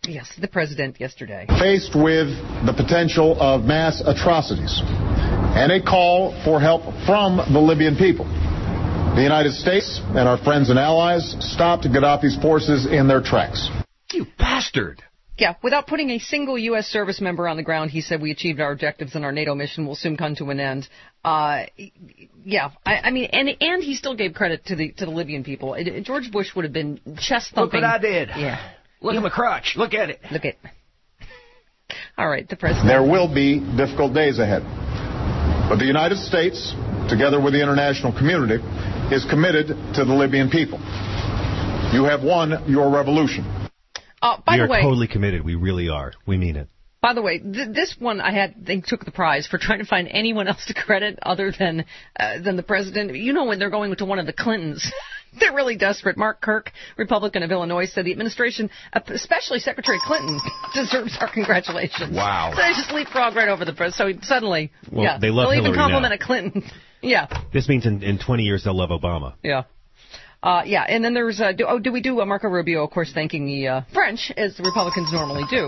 Yes, the president yesterday. Faced with the potential of mass atrocities and a call for help from the Libyan people, the United States and our friends and allies stopped Gaddafi's forces in their tracks. You bastard! Yeah, without putting a single U.S. service member on the ground, he said we achieved our objectives and our NATO mission will soon come to an end. I mean, and he still gave credit to the Libyan people. George Bush would have been chest thumping. Look what I did. Yeah. Look at my crotch. Look at it. Look at. All right, the president. There will be difficult days ahead, but the United States, together with the international community, is committed to the Libyan people. You have won your revolution. We are totally committed. We really are. We mean it. By the way, this one they took the prize for trying to find anyone else to credit other than the president. You know, when they're going to one of the Clintons, they're really desperate. Mark Kirk, Republican of Illinois, said the administration, especially Secretary Clinton, deserves our congratulations. Wow. So they just leapfrog right over the president. So suddenly, they love they'll Hillary even compliment now. a Clinton. Yeah. This means in 20 years they'll love Obama. Yeah. And then there's, do we do Marco Rubio, of course, thanking the French, as the Republicans normally do.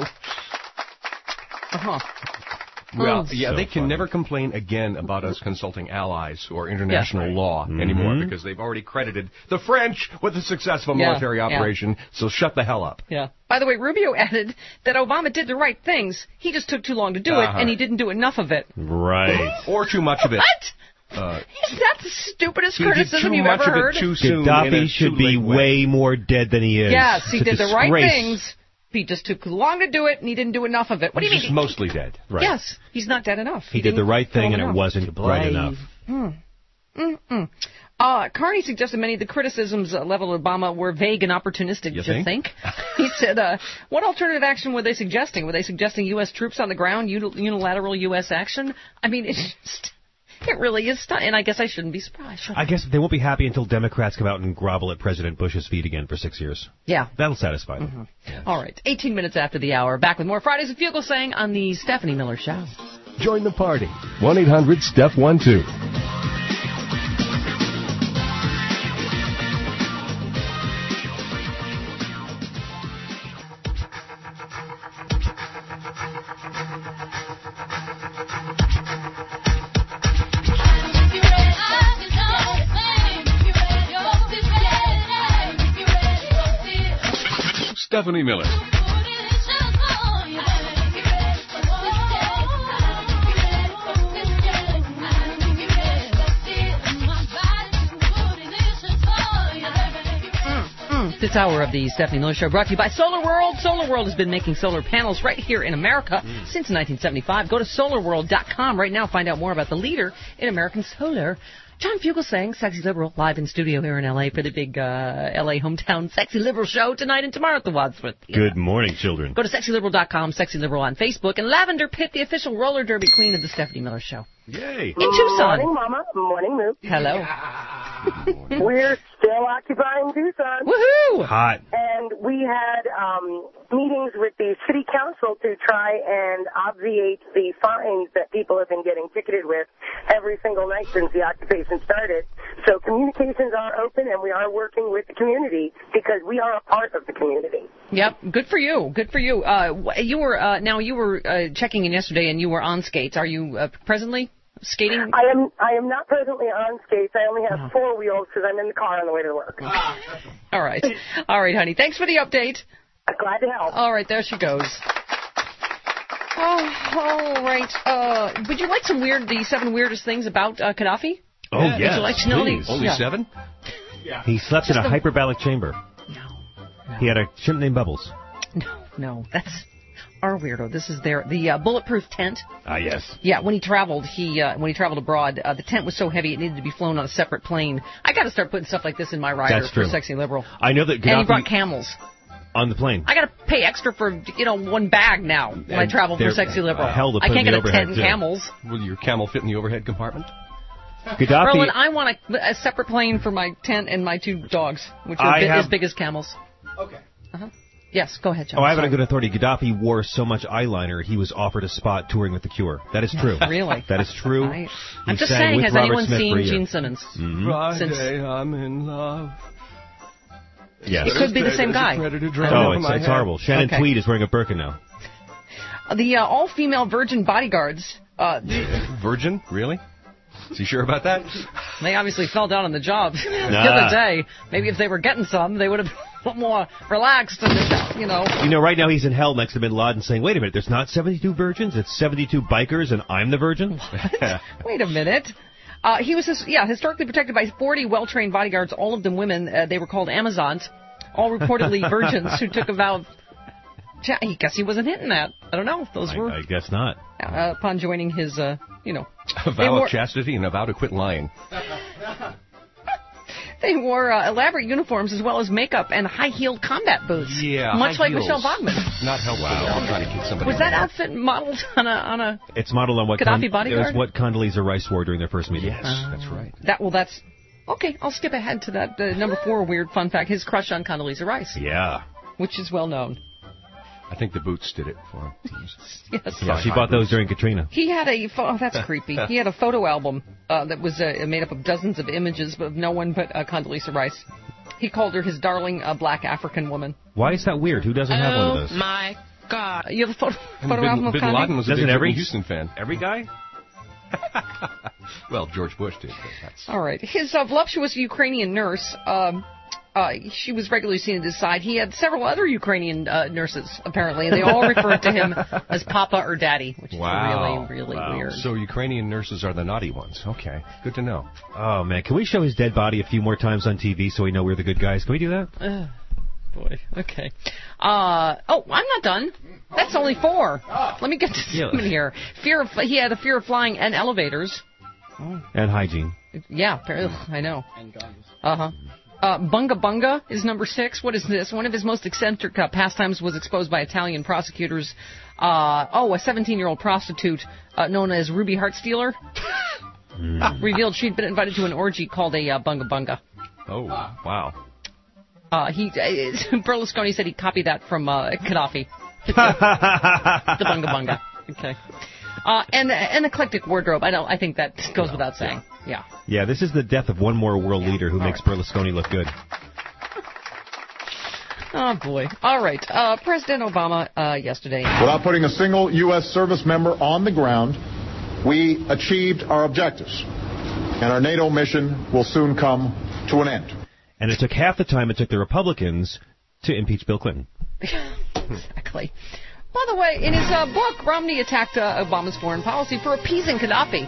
Well, they can never complain again about us consulting allies or international law anymore, because they've already credited the French with a successful military operation, so shut the hell up. Yeah. By the way, Rubio added that Obama did the right things, he just took too long to do it, and he didn't do enough of it. Right. Or too much of it. What? Is that the stupidest criticism you've ever heard? Gaddafi should be way more dead than he is. Yes, he did the right things. He just took long to do it, and he didn't do enough of it. What do you mean? He's mostly dead. Right. Yes, he's not dead enough. He did the right thing, and it wasn't right enough. Carney suggested many of the criticisms leveled at Obama were vague and opportunistic. You think? He said, what alternative action were they suggesting? Were they suggesting U.S. troops on the ground, unilateral U.S. action? I mean, it really is, and I guess I shouldn't be surprised. I guess they won't be happy until Democrats come out and grovel at President Bush's feet again for 6 years. Yeah. That'll satisfy them. Mm-hmm. Yes. All right, 18 minutes after the hour. Back with more Fridays at Fugelsang on the Stephanie Miller Show. Join the party. 1-800-STEP-12. Stephanie Miller. This hour of the Stephanie Miller Show brought to you by Solar World. Solar World has been making solar panels right here in America since 1975. Go to solarworld.com right now. Find out more about the leader in American solar. John Fugelsang, Sexy Liberal, live in studio here in L.A. for the big L.A. hometown Sexy Liberal show tonight and tomorrow at the Wadsworth Theater. Good morning, children. Go to SexyLiberal.com, Sexy Liberal on Facebook, and Lavender Pitt, the official roller derby queen of the Stephanie Miller Show. Yay. In Tucson. Morning, Mama. Morning, Moose. Hello. We're still occupying Tucson. Woohoo! Hot. And we had meetings with the city council to try and obviate the fines that people have been getting ticketed with every single night since the occupation started. So communications are open, and we are working with the community because we are a part of the community. Yep, good for you. Good for you. You were checking in yesterday, and you were on skates. Are you presently skating? I am not presently on skates. I only have 4 wheels because I'm in the car on the way to work. All right, honey. Thanks for the update. Glad to help. All right, there she goes. All right. Would you like the 7 weirdest things about Gaddafi? Oh, yes. Would you like to know these? Only 7? Yeah. He slept in a hyperbaric chamber. No. He had a chimp named Bubbles. No. That's our weirdo. This is the bulletproof tent. Ah, yes. Yeah, when he traveled abroad, the tent was so heavy it needed to be flown on a separate plane. I got to start putting stuff like this in my rider. That's true. For Sexy Liberal. I know that Gaddafi... And he brought camels. On the plane. I got to pay extra for, 1 bag now when I travel for Sexy Liberal. I can't get a tent and camels. Will your camel fit in the overhead compartment? Gaddafi... Merlin, I want a separate plane for my tent and my 2 dogs, which are as big as camels. Okay. Uh-huh. Yes, go ahead, John. I have a good authority. Gaddafi wore so much eyeliner, he was offered a spot touring with The Cure. That is true. Really? That is true. I'm just saying, has anyone seen Gene Simmons? Friday, I'm in love. Yes. It could be the same guy. It's horrible. Shannon Tweed is wearing a burqa now. The all-female virgin bodyguards. Virgin? Really? Is he sure about that? They obviously fell down on the job the other day. Maybe if they were getting some, they would have been a little more relaxed. And, You know, right now he's in hell next to Bin Laden saying, wait a minute, there's not 72 virgins, it's 72 bikers, and I'm the virgin? What? Wait a minute. He was historically protected by 40 well-trained bodyguards, all of them women. They were called Amazons, all reportedly virgins who took a vow of... I guess he wasn't hitting that. I don't know. I guess not. Upon joining his, A vow of chastity and a vow to quit lying. They wore elaborate uniforms as well as makeup and high-heeled combat boots. Yeah, much like Michelle Bachmann. Not helpful. I'm trying to keep somebody. Was that outfit modeled on a? It's modeled on what Gaddafi bodyguard? It was what Condoleezza Rice wore during their first meeting. Yes, that's right. That's okay. I'll skip ahead to that number 4 weird fun fact. His crush on Condoleezza Rice. Yeah, which is well known. I think the boots did it for him. Yes. Yeah, she bought those during Katrina. He had that's creepy. He had a photo album that was made up of dozens of images of no one but Condoleezza Rice. He called her his darling black African woman. Why is that weird? Who doesn't have one of those? Oh, my God. You have a photo album of Bin Laden was a big Houston fan. Every guy? Well, George Bush did. All right. His voluptuous Ukrainian nurse... she was regularly seen at his side. He had several other Ukrainian nurses, apparently, and they all referred to him as Papa or Daddy, which is really weird. So Ukrainian nurses are the naughty ones. Okay, good to know. Oh, man, can we show his dead body a few more times on TV so we know we're the good guys? Can we do that? Boy, okay. I'm not done. That's only 4. Let me get to some in here. He had a fear of flying and elevators. And hygiene. Yeah, I know. And guns. Bunga Bunga is number 6. What is this? One of his most eccentric pastimes was exposed by Italian prosecutors. A 17-year-old prostitute known as Ruby Heartstealer revealed she'd been invited to an orgy called a Bunga Bunga. Oh, wow. Berlusconi said he copied that from Gaddafi. The Bunga Bunga. Okay. And an eclectic wardrobe. I think that goes without saying. Yeah. Yeah, this is the death of one more world leader who makes Berlusconi look good. Oh, boy. All right. President Obama yesterday. Without putting a single U.S. service member on the ground, we achieved our objectives. And our NATO mission will soon come to an end. And it took half the time it took the Republicans to impeach Bill Clinton. Exactly. By the way, in his book, Romney attacked Obama's foreign policy for appeasing Gaddafi.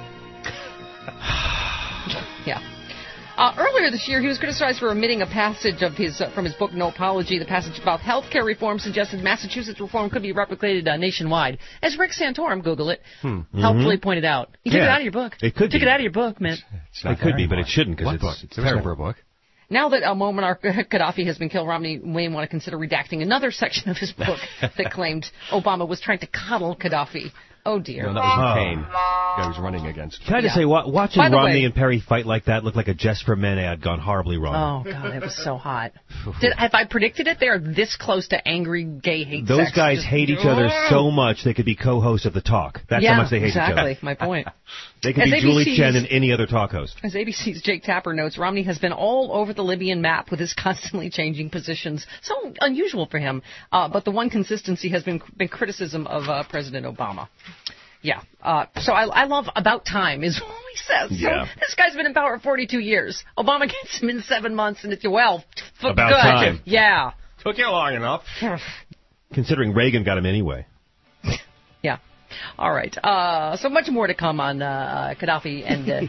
Yeah. Earlier this year, he was criticized for omitting a passage of from his book, No Apology. The passage about health care reform suggested Massachusetts reform could be replicated nationwide. As Rick Santorum, Google it, helpfully pointed out. You took it out of your book. It could be. Took it out of your book, man. It could be, but it shouldn't because it's terrible. Book. Now that Muammar Gaddafi has been killed, Romney may want to consider redacting another section of his book that claimed Obama was trying to coddle Gaddafi. Oh, dear. No, that was McCain. The guy was running against. Can I just say, watching Romney and Perry fight like that looked like a Just for Men ad gone horribly wrong. Oh, God, it was so hot. Have I predicted it? They are this close to angry gay hate Those sex. guys hate each other so much they could be co-hosts of The Talk. That's how much they hate each other. Exactly, my point. They could be Julie Chen and any other talk host. As ABC's Jake Tapper notes, Romney has been all over the Libyan map with his constantly changing positions. So unusual for him. But the one consistency has been criticism of President Obama. Yeah. So I love about time is what he says. Yeah. So this guy's been in power 42 years. Obama gets him in 7 months, and it's, about good. time. Yeah. Took you long enough. Considering Reagan got him anyway. Yeah. All right. So much more to come on Gaddafi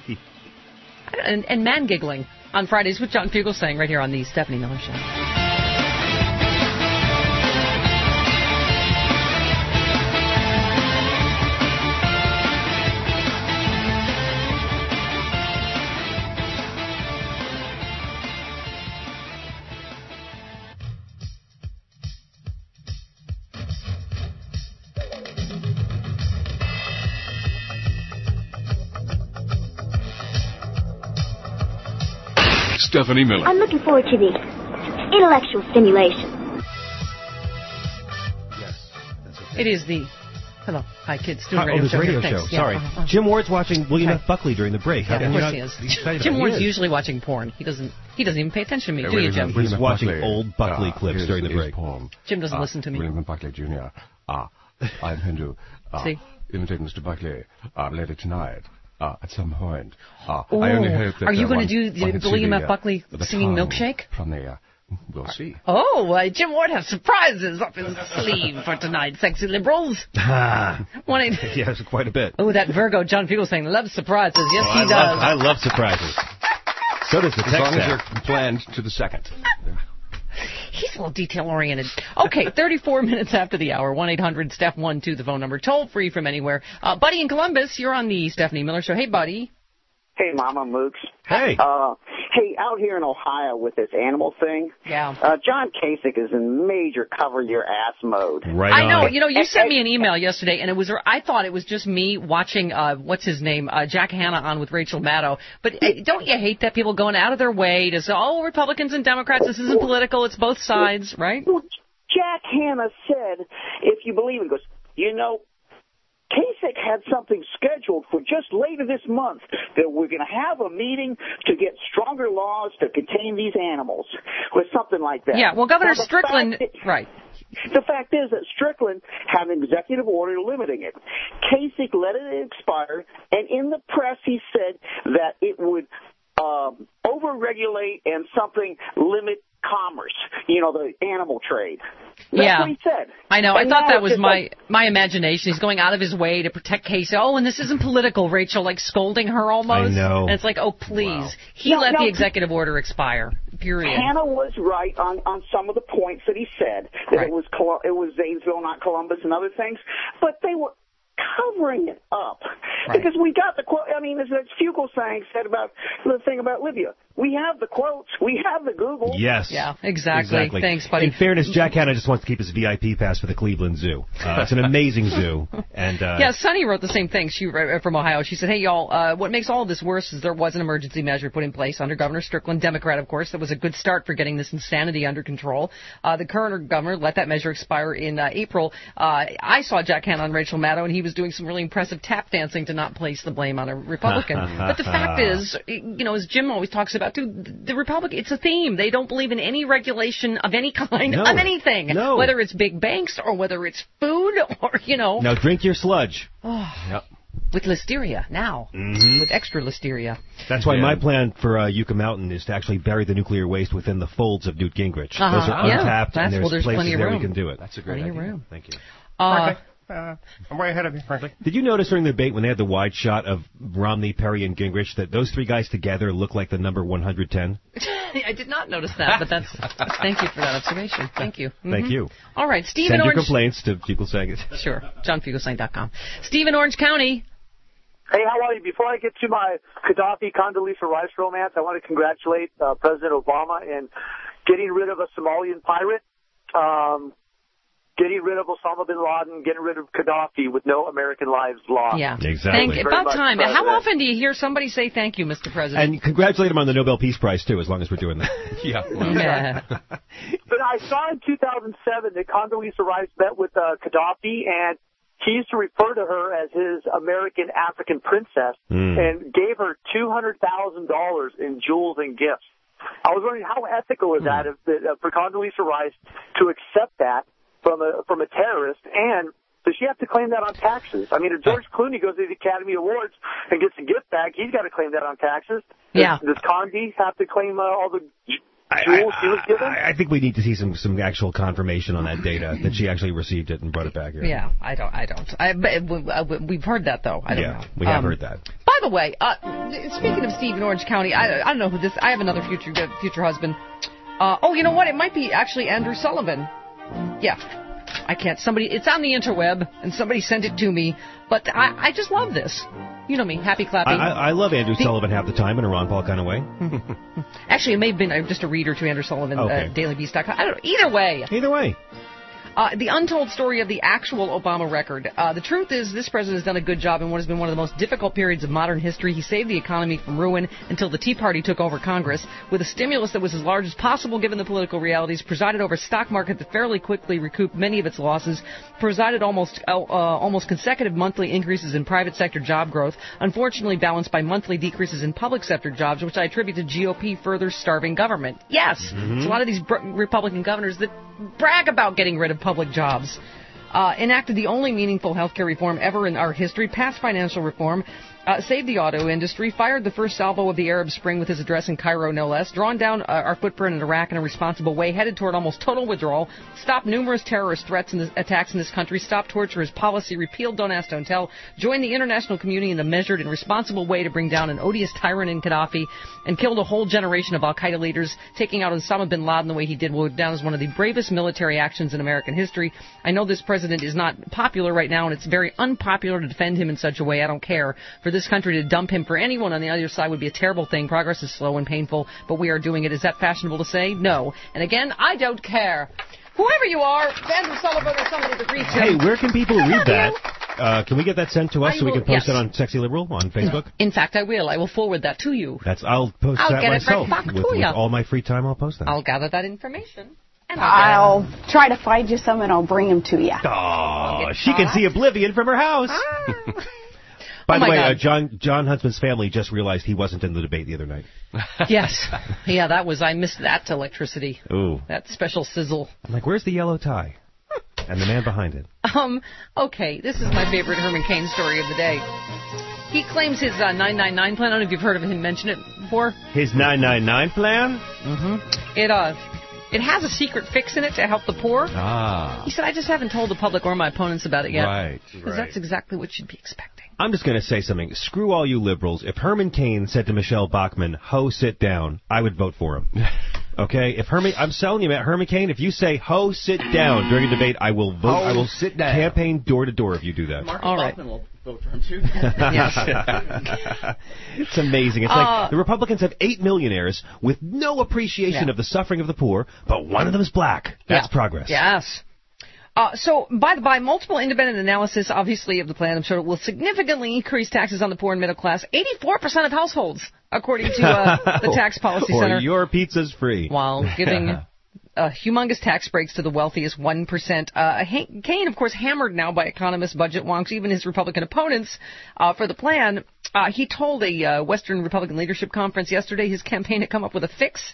and man giggling on Fridays with John Fugelsang right here on the Stephanie Miller Show. Stephanie Miller. I'm looking forward to the intellectual stimulation. It is the Hello. Hi, kids. This radio show. Sorry. Yeah. Jim Ward's watching William F. Buckley during the break. Yeah, of course he is. Jim Ward's usually watching porn. He doesn't even pay attention to me, do you, Jim? He's watching old Buckley clips during the break. Jim doesn't listen to me. William Buckley Jr. I'm going to imitate Mr. Buckley later tonight. At some point. I only hope that... Are you going to do the William F. Buckley singing Milkshake? From the... We'll see. Jim Ward has surprises up his sleeve for tonight, sexy liberals. Yes, quite a bit. Oh, that Virgo John Fugel saying loves surprises. Yes, he does. I love surprises. So does the text. As long as they're planned to the second. He's a little detail-oriented. Okay, 34 minutes after the hour, 1-800-STEPH-12, the phone number, toll-free from anywhere. Buddy in Columbus, you're on the Stephanie Miller Show. Hey, Buddy. Hey, Mama Mooks. Hey. Hey, out here in Ohio with this animal thing, John Kasich is in major cover-your-ass mode. Right I know. You know, you sent me an email yesterday, and I thought it was just me watching, what's his name, Jack Hanna on with Rachel Maddow. But don't you hate that people going out of their way to say, Republicans and Democrats, this isn't political, it's both sides, right? Well, Jack Hanna said, if you believe it, he goes, Kasich had something scheduled for just later this month that we're going to have a meeting to get stronger laws to contain these animals, or something like that. Yeah, well, Governor Strickland, right. The fact is that Strickland had an executive order limiting it. Kasich let it expire, and in the press he said that it would over-regulate and something limit commerce, the animal trade. That's what he said. I know. And I thought that was my imagination. He's going out of his way to protect Casey. And this isn't political, Rachel, like scolding her almost. I know. And it's like, please. Wow. He let the executive order expire, period. Hanna was right on some of the points that he said, that it was Zanesville, not Columbus, and other things. But they were covering it up. Right. Because we got the quote. I mean, as Fugel said about the thing about Libya. We have the quotes. We have the Google. Yes. Yeah, exactly. Thanks, buddy. In fairness, Jack Hanna just wants to keep his VIP pass for the Cleveland Zoo. It's an amazing zoo. And Sunny wrote the same thing. She from Ohio. She said, hey, y'all, what makes all of this worse is there was an emergency measure put in place under Governor Strickland, Democrat, of course. That was a good start for getting this insanity under control. The current governor let that measure expire in April. I saw Jack Hanna on Rachel Maddow, and he was doing some really impressive tap dancing to not place the blame on a Republican. But the fact is, as Jim always talks about, too, the Republican, it's a theme. They don't believe in any regulation of any kind, of anything. No. Whether it's big banks or whether it's food or, Now drink your sludge. Yep. With listeria now. Mm-hmm. With extra listeria. That's why my plan for Yucca Mountain is to actually bury the nuclear waste within the folds of Newt Gingrich. Those are untapped, and there's places there we can do it. That's a great idea. Room. Thank you. I'm way ahead of you, frankly. Did you notice during the debate when they had the wide shot of Romney, Perry, and Gingrich that those three guys together look like the number 110? I did not notice that, but thank you for that observation. Thank you. Mm-hmm. Thank you. All right, Steve Send in Orange. your complaints to Fugelsang. Sure, JohnFugelsang.com. Steve in Orange County. Hey, how are you? Before I get to my Gaddafi-Condoleezza Rice romance, I want to congratulate President Obama in getting rid of a Somalian pirate, getting rid of Osama bin Laden, getting rid of Gaddafi with no American lives lost. Yeah, exactly. About time. President. How often do you hear somebody say thank you, Mr. President? And congratulate him on the Nobel Peace Prize, too, as long as we're doing that. Yeah. But I saw in 2007 that Condoleezza Rice met with Gaddafi, and he used to refer to her as his American African princess and gave her $200,000 in jewels and gifts. I was wondering how ethical is that for Condoleezza Rice to accept that from a terrorist, and does she have to claim that on taxes? I mean, if George Clooney goes to the Academy Awards and gets a gift bag, he's got to claim that on taxes. Does Condi have to claim all the jewels she was given? I think we need to see some actual confirmation on that data that she actually received it and brought it back here. Yeah, I don't. We've heard that though. I don't know. We have heard that. By the way, speaking of Steve in Orange County, I don't know who this. I have another future husband. You know what? It might be actually Andrew Sullivan. Yeah. I can't. It's on the interweb, and somebody sent it to me, but I just love this. You know me, happy clapping. I love Andrew Sullivan half the time in a Ron Paul kind of way. Actually, it may have been just a reader to Andrew Sullivan, DailyBeast.com. I don't know. Either way. The untold story of the actual Obama record. The truth is, this president has done a good job in what has been one of the most difficult periods of modern history. He saved the economy from ruin until the Tea Party took over Congress with a stimulus that was as large as possible given the political realities, presided over a stock market that fairly quickly recouped many of its losses, presided almost consecutive monthly increases in private sector job growth, unfortunately balanced by monthly decreases in public sector jobs, which I attribute to GOP further starving government. Yes, it's a lot of these Republican governors that brag about getting rid of public jobs. Enacted the only meaningful health care reform ever in our history, passed financial reform, saved the auto industry, fired the first salvo of the Arab Spring with his address in Cairo, no less, drawn down our footprint in Iraq in a responsible way, headed toward almost total withdrawal, stopped numerous terrorist threats and attacks in this country, stopped torture as policy, repealed Don't Ask, Don't Tell, joined the international community in a measured and responsible way to bring down an odious tyrant in Gaddafi, and killed a whole generation of al-Qaeda leaders, taking out Osama bin Laden the way he did, went down as one of the bravest military actions in American history. I know this president is not popular right now, and it's very unpopular to defend him in such a way. I don't care. For this country to dump him for anyone on the other side would be a terrible thing. Progress is slow and painful, but we are doing it. Is that fashionable to say? No. And again, I don't care. Whoever you are, Andrew Sullivan or somebody that reads you. Hey, where can people read that? Can we get that sent to us so we can post it on Sexy Liberal on Facebook? In fact, I will. I will forward that to you. I'll post that myself. With all my free time, I'll post that. I'll gather that information. And I'll try to find you some and I'll bring them to you. Oh, she can see Oblivion from her house. By the way, John Huntsman's family just realized he wasn't in the debate the other night. Yes. Yeah, I missed that electricity. Ooh. That special sizzle. I'm like, where's the yellow tie? And the man behind it. Okay, this is my favorite Herman Cain story of the day. He claims his 999 plan. I don't know if you've heard of him mention it before. His 999 plan? Mm-hmm. It has a secret fix in it to help the poor. He said, I just haven't told the public or my opponents about it yet. Right. Because that's exactly what you'd be expecting. I'm just going to say something. Screw all you liberals. If Herman Cain said to Michelle Bachmann, "Ho, sit down," I would vote for him. Okay? I'm telling you, Matt, Herman Cain, if you say, "Ho, sit down" during a debate, I will vote. I will sit down. Campaign door to door if you do that. Marcus Bachmann will vote for him, too. Yes. It's amazing. It's like the Republicans have 8 millionaires with no appreciation of the suffering of the poor, but one of them is black. That's progress. Yes. So, by the by, multiple independent analysis, obviously, of the plan, I'm sure it will significantly increase taxes on the poor and middle class. 84% of households, according to the Tax Policy Center. Or your pizza's free. While giving humongous tax breaks to the wealthiest 1%. Cain, of course, hammered now by economists, budget wonks, even his Republican opponents, for the plan. He told a Western Republican Leadership Conference yesterday his campaign had come up with a fix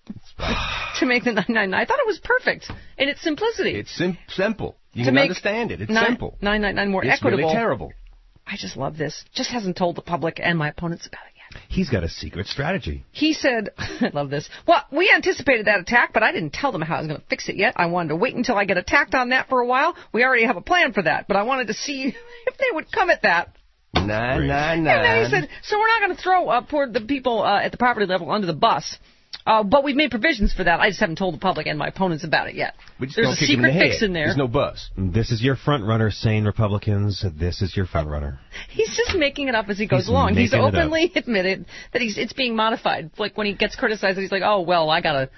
to make the 999. I thought it was perfect in its simplicity. It's simple. You can understand it. It's simple. 999 more equitable. It's really terrible. I just love this. Just hasn't told the public and my opponents about it yet. He's got a secret strategy. He said, I love this. Well, we anticipated that attack, but I didn't tell them how I was going to fix it yet. I wanted to wait until I get attacked on that for a while. We already have a plan for that, but I wanted to see if they would come at that. 999. And then he said, so we're not going to throw poor the people at the property level under the bus. But we've made provisions for that. I just haven't told the public and my opponents about it yet. There's a secret fix in there. There's no buzz. This is your front runner, sane Republicans. This is your front runner. He's just making it up as he goes along. He's openly admitted that it's being modified. Like when he gets criticized, he's like, "Oh well, I gotta."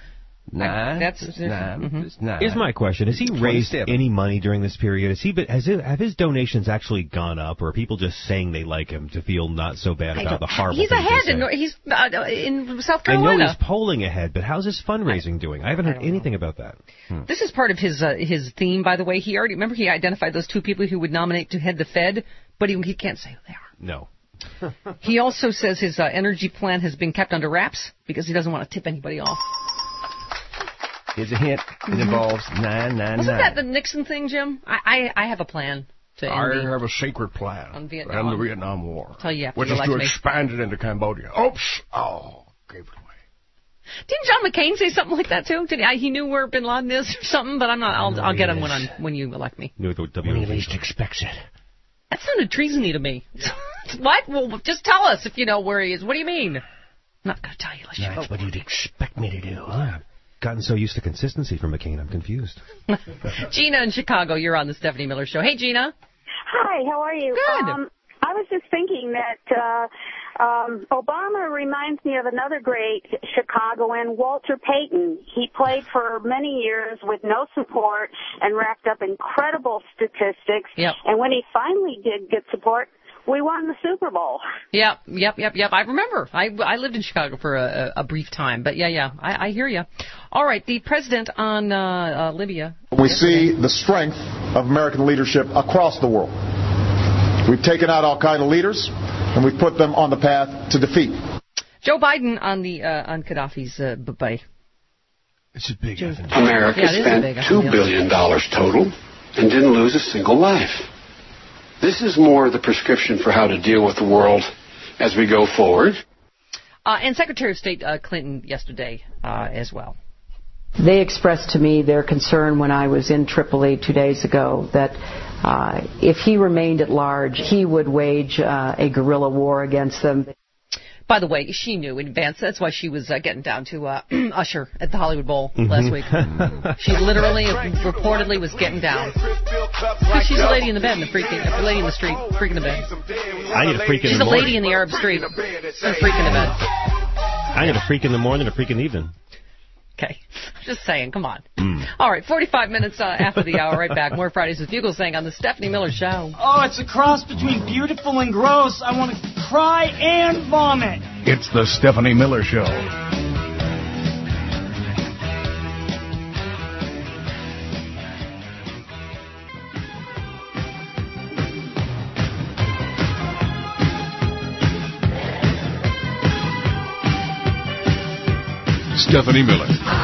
Here's my question: has he raised any money during this period? Have his donations actually gone up, or are people just saying they like him to feel not so bad about the horrible things they say? He's in South Carolina. I know he's polling ahead, but how's his fundraising doing? I haven't heard anything about that. This is part of his theme, by the way. He identified those two people who would nominate to head the Fed, but he can't say who they are. No. He also says his energy plan has been kept under wraps because he doesn't want to tip anybody off. Here's a hint. It involves 999. Wasn't that the Nixon thing, Jim? I have a plan to end I have a secret plan on to end the Vietnam War. I'll tell you after which is to expand it into Cambodia. Oops! Oh, gave it away. Didn't John McCain say something like that too? He knew where Bin Laden is or something, but I'm not. I'll get him when you elect me. When he least expects it. That sounded treasony to me. What? Well, just tell us if you know where he is. What do you mean? I'm not going to tell you. That's what you'd expect me to do. I've gotten so used to consistency from McCain, I'm confused. Gina in Chicago, you're on the Stephanie Miller Show. Hey, Gina. Hi, how are you? Good. I was just thinking that Obama reminds me of another great Chicagoan, Walter Payton. He played for many years with no support and racked up incredible statistics. Yep. And when he finally did get support, we won the Super Bowl. Yep. I remember. I lived in Chicago for a brief time, but yeah, I hear you. All right, the president on Libya. We see the strength of American leadership across the world. We've taken out al-Qaeda leaders, and we've put them on the path to defeat. Joe Biden on Gaddafi's bay. It's a big America spent $2 billion total and didn't lose a single life. This is more the prescription for how to deal with the world as we go forward. And Secretary of State Clinton yesterday as well. They expressed to me their concern when I was in Tripoli 2 days ago that if he remained at large, he would wage a guerrilla war against them. By the way, she knew in advance. That's why she was getting down to Usher at the Hollywood Bowl last week. She literally, reportedly, was getting down. Because she's a lady in the bed, a lady in the street, freak in the bed. I need a freak in the morning. She's a lady in the Arab street, a freak in the bed. I need a freak in the morning, a freak in the evening. Okay. Just saying, come on. All right, 45 minutes after the hour, right back. More Fridays with Fugelsang on the Stephanie Miller Show. Oh, it's a cross between beautiful and gross. I want to cry and vomit. It's the Stephanie Miller Show. Stephanie Miller.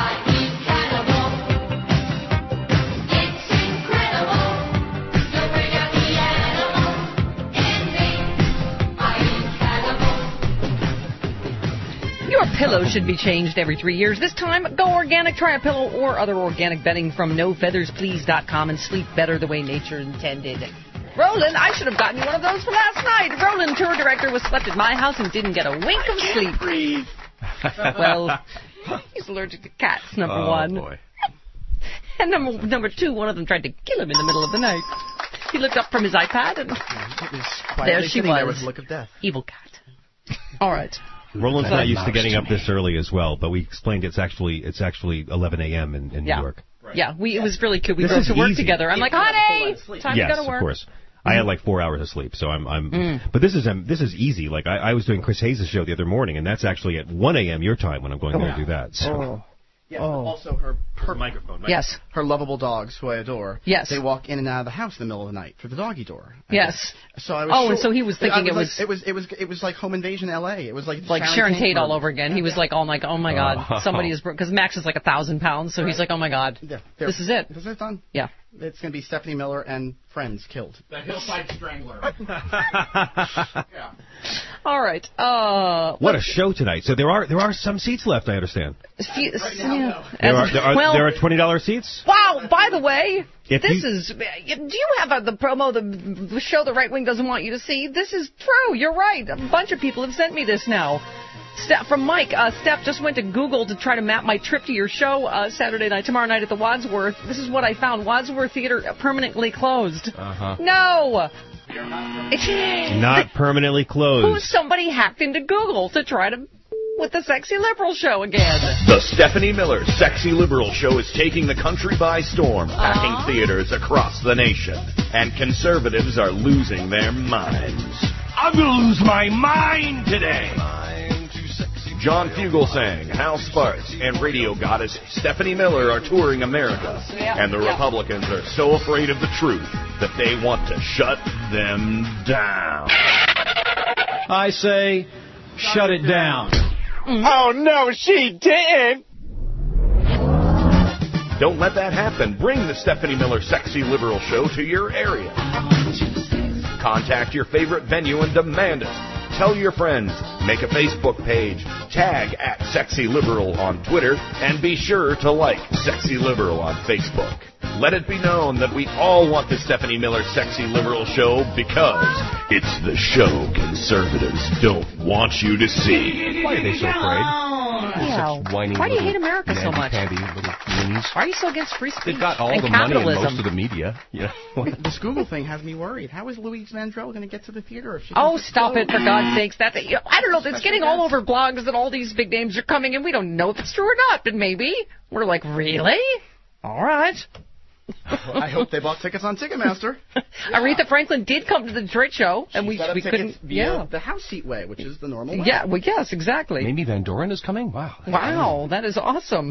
Your pillow should be changed every 3 years. This time, go organic. Try a pillow or other organic bedding from NoFeathersPlease.com and sleep better the way nature intended. Roland, I should have gotten you one of those for last night. Roland, tour director, was slept at my house and didn't get a wink of sleep. Well, he's allergic to cats, number one. Oh, boy. And number two, one of them tried to kill him in the middle of the night. He looked up from his iPad, and there she was. There with the look of death. Evil cat. All right. Roland's not used to getting up this early as well, but we explained it's actually 11 a.m. in New York. Right. Yeah, it was really cute. We drove to work together. I'm like, honey, time to go to work. Yes, of course. I had like 4 hours of sleep, so I'm. But this is easy. Like I was doing Chris Hayes' show the other morning, and that's actually at 1 a.m. your time when I'm going there to do that. So. Yes, also her microphone. Right? Yes. Her lovable dogs, who I adore. Yes. They walk in and out of the house in the middle of the night through the doggy door. Yes. So I was. And so he was thinking it was like Home Invasion L.A. It was like Sharon Tate all over again. He was like, oh my God, somebody is because Max is like 1,000 pounds, so he's like, oh my God, this is it. This is it done. Yeah. It's going to be Stephanie Miller and friends killed. The Hillside Strangler. Yeah. All right. What a show tonight! So there are some seats left. I understand. There are $20 seats. Wow! By the way, do you have the promo the show the right wing doesn't want you to see? This is true. You're right. A bunch of people have sent me this now. From Mike, Steph just went to Google to try to map my trip to your show tomorrow night at the Wadsworth. This is what I found. Wadsworth Theater permanently closed. No! Not permanently closed. Somebody hacked into Google to try to with the Sexy Liberal Show again. The Stephanie Miller Sexy Liberal Show is taking the country by storm, packing theaters across the nation. And conservatives are losing their minds. I'm going to lose my mind today. John Fugelsang, Hal Sparks, and radio goddess Stephanie Miller are touring America. And the Republicans are so afraid of the truth that they want to shut them down. I say, shut it down. Oh, no, she didn't. Don't let that happen. Bring the Stephanie Miller Sexy Liberal Show to your area. Contact your favorite venue and demand it. Tell your friends. Make a Facebook page. Tag at Sexy Liberal on Twitter. And be sure to like Sexy Liberal on Facebook. Let it be known that we all want the Stephanie Miller Sexy Liberal Show because it's the show conservatives don't want you to see. Why are they so afraid? Yeah. Why do you hate America so much? Why are you so against free speech? They've got all and the capitalism? money and most of the media. Yeah. This Google thing has me worried. How is Louise Mandrell going to get to the theater if she? Oh, stop it! For God's sakes, I don't know. It's getting all over blogs that all these big names are coming, and we don't know if it's true or not. But maybe we're like, really? All right. I hope they bought tickets on Ticketmaster. Aretha Franklin did come to the Detroit show, and we couldn't. Via the house seat way, which is the normal way. Yeah, well, yes, exactly. Maybe Van Doren is coming. Wow. Wow, that is awesome.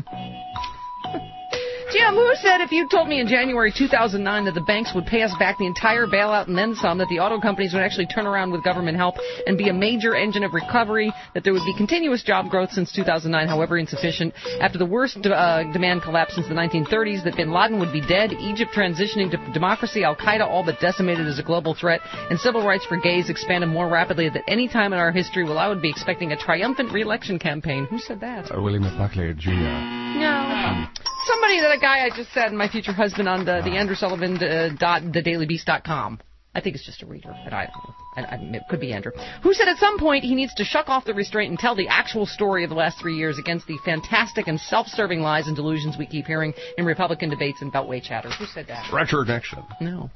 Jim, who said if you told me in January 2009 that the banks would pay us back the entire bailout and then some, that the auto companies would actually turn around with government help and be a major engine of recovery, that there would be continuous job growth since 2009, however insufficient, after the worst demand collapse since the 1930s, that bin Laden would be dead, Egypt transitioning to democracy, Al-Qaeda all but decimated as a global threat, and civil rights for gays expanded more rapidly than any time in our history, well, I would be expecting a triumphant re-election campaign. Who said that? William Buckley Jr. No. Somebody that a guy I just said, my future husband on the Andrew Sullivan thedailybeast.com. I think it's just a reader, but I don't know. It could be Andrew. Who said at some point he needs to shuck off the restraint and tell the actual story of the last 3 years against the fantastic and self-serving lies and delusions we keep hearing in Republican debates and Beltway chatter. Who said that? Richard Nixon. No.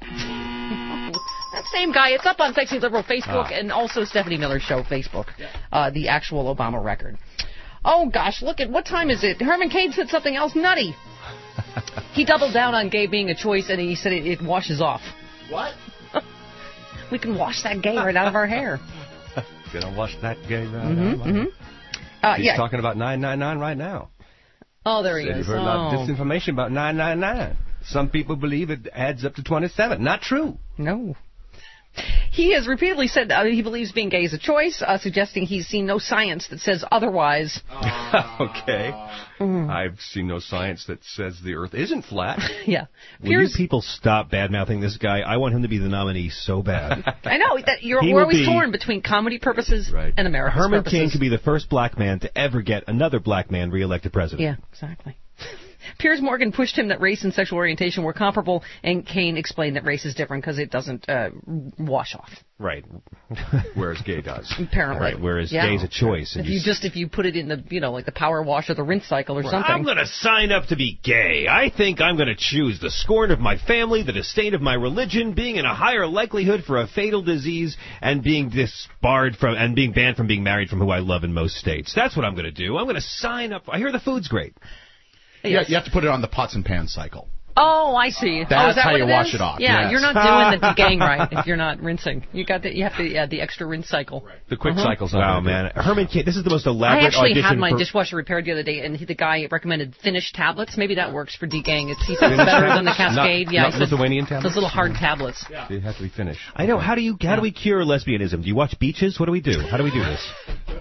That same guy. It's up on Sexy Liberal Facebook and also Stephanie Miller's show Facebook, the actual Obama record. Oh, gosh, look at what time is it? Herman Cain said something else nutty. He doubled down on gay being a choice, and he said it washes off. What? We can wash that gay right out of our hair. Gonna wash that gay right out of my hair. He's talking about 999 right now. Oh, there he is. You've heard about disinformation about 999. Some people believe it adds up to 27. Not true. No. He has repeatedly said he believes being gay is a choice, suggesting he's seen no science that says otherwise. Okay. I've seen no science that says the Earth isn't flat. Yeah. Will you people stop bad-mouthing this guy? I want him to be the nominee so bad. I know. We're always torn between comedy purposes and America's Herman purposes. Cain could be the first black man to ever get another black man reelected president. Yeah, exactly. Piers Morgan pushed him that race and sexual orientation were comparable, and Cain explained that race is different because it doesn't wash off. Right. Whereas gay does. Apparently. Right, whereas gay is a choice. And if you put it in the, like the power wash or the rinse cycle or something. I'm going to sign up to be gay. I think I'm going to choose the scorn of my family, the disdain of my religion, being in a higher likelihood for a fatal disease, and being disbarred from, and being banned from being married from who I love in most states. That's what I'm going to do. I'm going to sign up. I hear the food's great. Yeah, you have to put it on the pots and pans cycle. Oh, I see. That's is that how what you it wash is? it off. Yeah, yes. You're not doing the degaying right if you're not rinsing. You have to the extra rinse cycle. Right. The quick cycle's wow, man. Herman Cain, this is the most elaborate audition. I actually had my dishwasher repaired the other day, and the guy recommended Finish tablets. Maybe that works for degaying. He said it's better than the Cascade. Not Lithuanian tablets? Those little hard tablets. Yeah. They have to be Finnish. I know. How do we cure lesbianism? Do you watch Beaches? What do we do? How do we do this?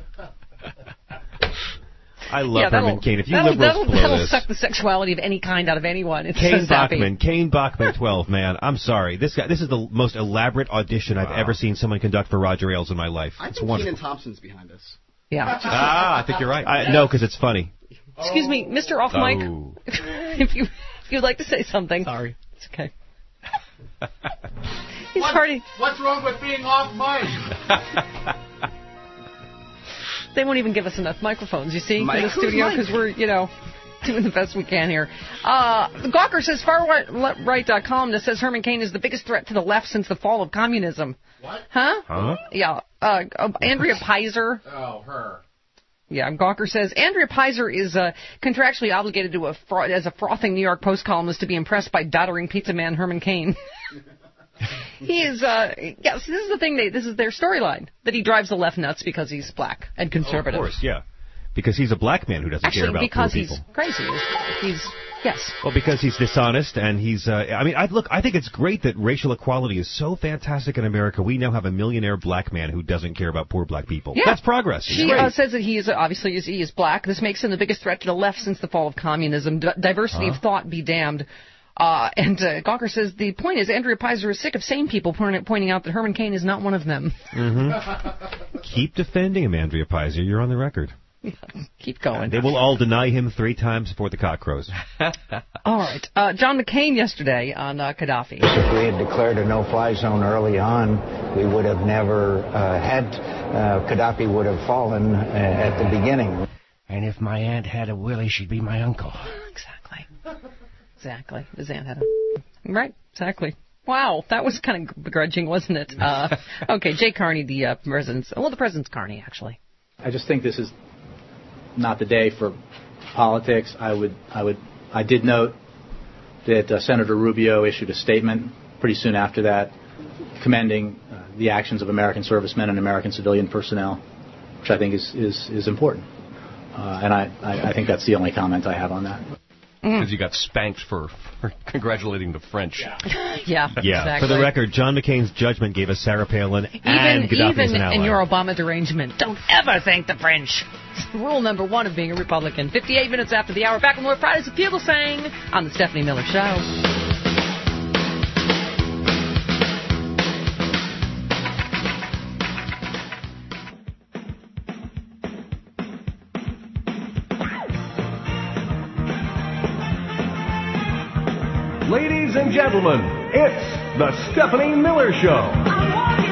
I love Herman Cain. If you liberals that'll suck the sexuality of any kind out of anyone. It's Cain so Bachman, Cain Bachman 12, man. I'm sorry. This is the most elaborate audition I've ever seen someone conduct for Roger Ailes in my life. I think Kenan Thompson's behind this. Yeah. I think you're right. No, because it's funny. Excuse me, Mr. Off Mic. If you'd like to say something. Sorry. It's okay. What's wrong with being off mic? They won't even give us enough microphones, you see, in the studio, because we're, doing the best we can here. Gawker says, FarRight.com that says Herman Cain is the biggest threat to the left since the fall of communism. What? Huh? Yeah. Andrea Pizer. Oh, her. Yeah, Gawker says, Andrea Pizer is contractually obligated to as a frothing New York Post columnist to be impressed by doddering pizza man Herman Cain. He is, this is the thing, this is their storyline, that he drives the left nuts because he's black and conservative. Oh, of course, yeah. Because he's a black man who doesn't care about poor people. Because he's crazy. Yes. Well, because he's dishonest and he's, I think it's great that racial equality is so fantastic in America. We now have a millionaire black man who doesn't care about poor black people. Yeah. That's progress. She says that he is black. This makes him the biggest threat to the left since the fall of communism. Diversity of thought be damned. And Gawker says the point is Andrea Pizer is sick of sane people pointing out that Herman Cain is not one of them. Mm-hmm. Keep defending him, Andrea Pizer. You're on the record. Keep going. They will all deny him 3 times before the cock crows. All right. John McCain yesterday on Gaddafi. If we had declared a no-fly zone early on, we would have never Gaddafi would have fallen at the beginning. And if my aunt had a Willie, she'd be my uncle. Exactly. His aunt had a... Right, exactly. Wow, that was kind of begrudging, wasn't it? Okay, Jay Carney, the president's... Well, the president's Carney, actually. I just think this is not the day for politics. I did note that Senator Rubio issued a statement pretty soon after that commending the actions of American servicemen and American civilian personnel, which I think is important. And I think that's the only comment I have on that. Because you got spanked for congratulating the French. Yeah, exactly. For the record, John McCain's judgment gave us Sarah Palin and Gaddafi as an ally. Even in your Obama derangement, don't ever thank the French. Rule number 1 of being a Republican. 58 minutes after the hour. Back on more Fridays with Fugelsang on the Stephanie Miller Show. Ladies and gentlemen, it's the Stephanie Miller Show.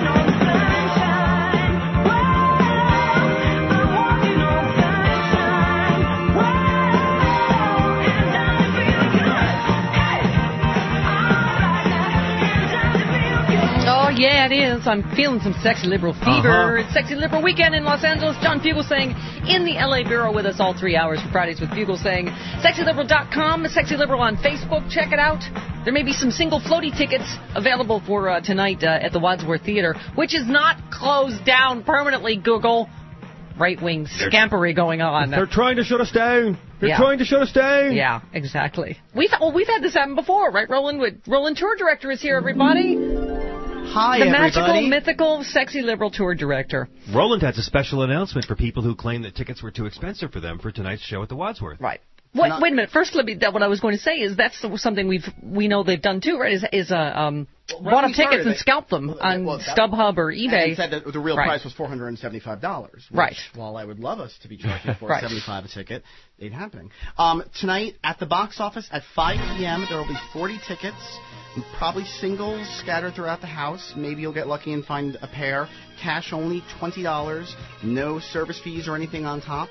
Oh, yeah, it is. I'm feeling some sexy liberal fever. It's Sexy Liberal Weekend in Los Angeles. John Fugelsang in the LA Bureau with us all 3 hours for Fridays with Fugelsang. SexyLiberal.com, Sexy Liberal on Facebook. Check it out. There may be some single floaty tickets available for tonight at the Wadsworth Theater, which is not closed down permanently, Google. Right-wing scampery going on. They're trying to shut us down. They're trying to shut us down. Yeah, exactly. We've had this happen before, right? Roland Tour Director is here, everybody. Hi, the everybody. magical, mythical, sexy liberal tour director. Roland has a special announcement for people who claim that tickets were too expensive for them for tonight's show at the Wadsworth. Right. Wait a minute. First, what I was going to say is that's something we know they've done too, right? Bought up tickets and scalped them on StubHub or eBay. And said that the real price was $475. Which, while I would love us to be charging $475 a ticket, ain't happening. Tonight at the box office at 5 p.m. there will be 40 tickets. Probably singles scattered throughout the house. Maybe you'll get lucky and find a pair. Cash only, $20. No service fees or anything on top.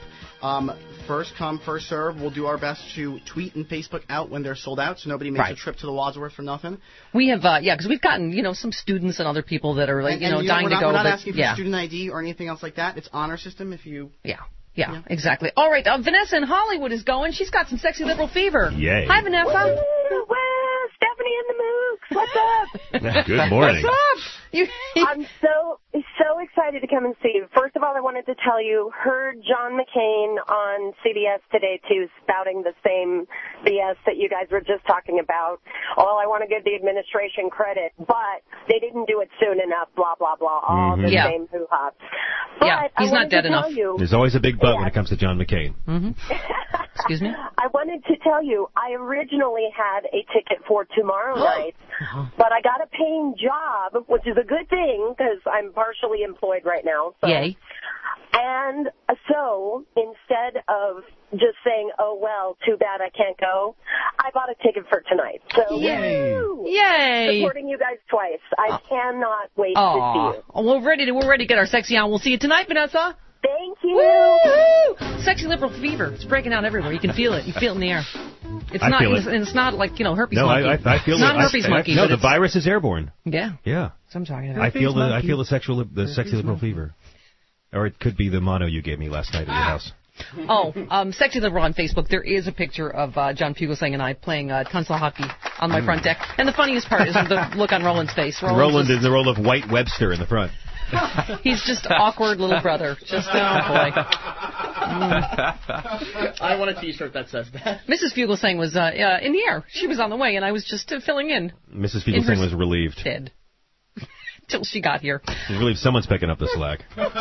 First come, first serve. We'll do our best to tweet and Facebook out when they're sold out, so nobody makes a trip to the Wadsworth for nothing. We have, because we've gotten, some students and other people that are dying to go. We're not asking for student ID or anything else like that. It's honor system if you. Yeah, exactly. All right, Vanessa in Hollywood is going. She's got some sexy liberal fever. Yay. Hi, Vanessa. Stephanie in the Mooks. What's up? Good morning. What's up? I'm so excited to come and see you. First of all, I wanted to tell you, heard John McCain on CBS today, too, spouting the same BS that you guys were just talking about. I want to give the administration credit, but they didn't do it soon enough, blah, blah, blah, all the same hoo-ha. Yeah, he's not dead enough. There's always a big but when it comes to John McCain. Mm-hmm. Excuse me? I wanted to tell you, I originally had a ticket for tomorrow night, but I got a paying job, which is a good thing because I'm partially employed right now. So. Yay. And so instead of just saying, oh, well, too bad I can't go, I bought a ticket for tonight. So Yay! Supporting you guys twice. I cannot wait to see you. We're ready to get our sexy on. We'll see you tonight, Vanessa. Thank you. Woo! Sexy liberal fever. It's breaking out everywhere. You can feel it. You feel it in the air. It's not like, herpes monkey. I feel it's not herpes monkey. No, the virus is airborne. Yeah. Yeah. So I'm talking about. I feel the sexy liberal fever. Or it could be the mono you gave me last night at your house. Sexy Liberal on Facebook. There is a picture of John Fugelsang and I playing console hockey on my front deck. And the funniest part is the look on Roland's face. Roland is the role of White Webster in the front. He's just awkward little brother. Just, oh, boy. I want a T-shirt that says that. Mrs. Fugelsang was in the air. She was on the way, and I was just filling in. Mrs. Fugelsang was relieved. Dead. Till she got here. She's relieved someone's picking up the slack.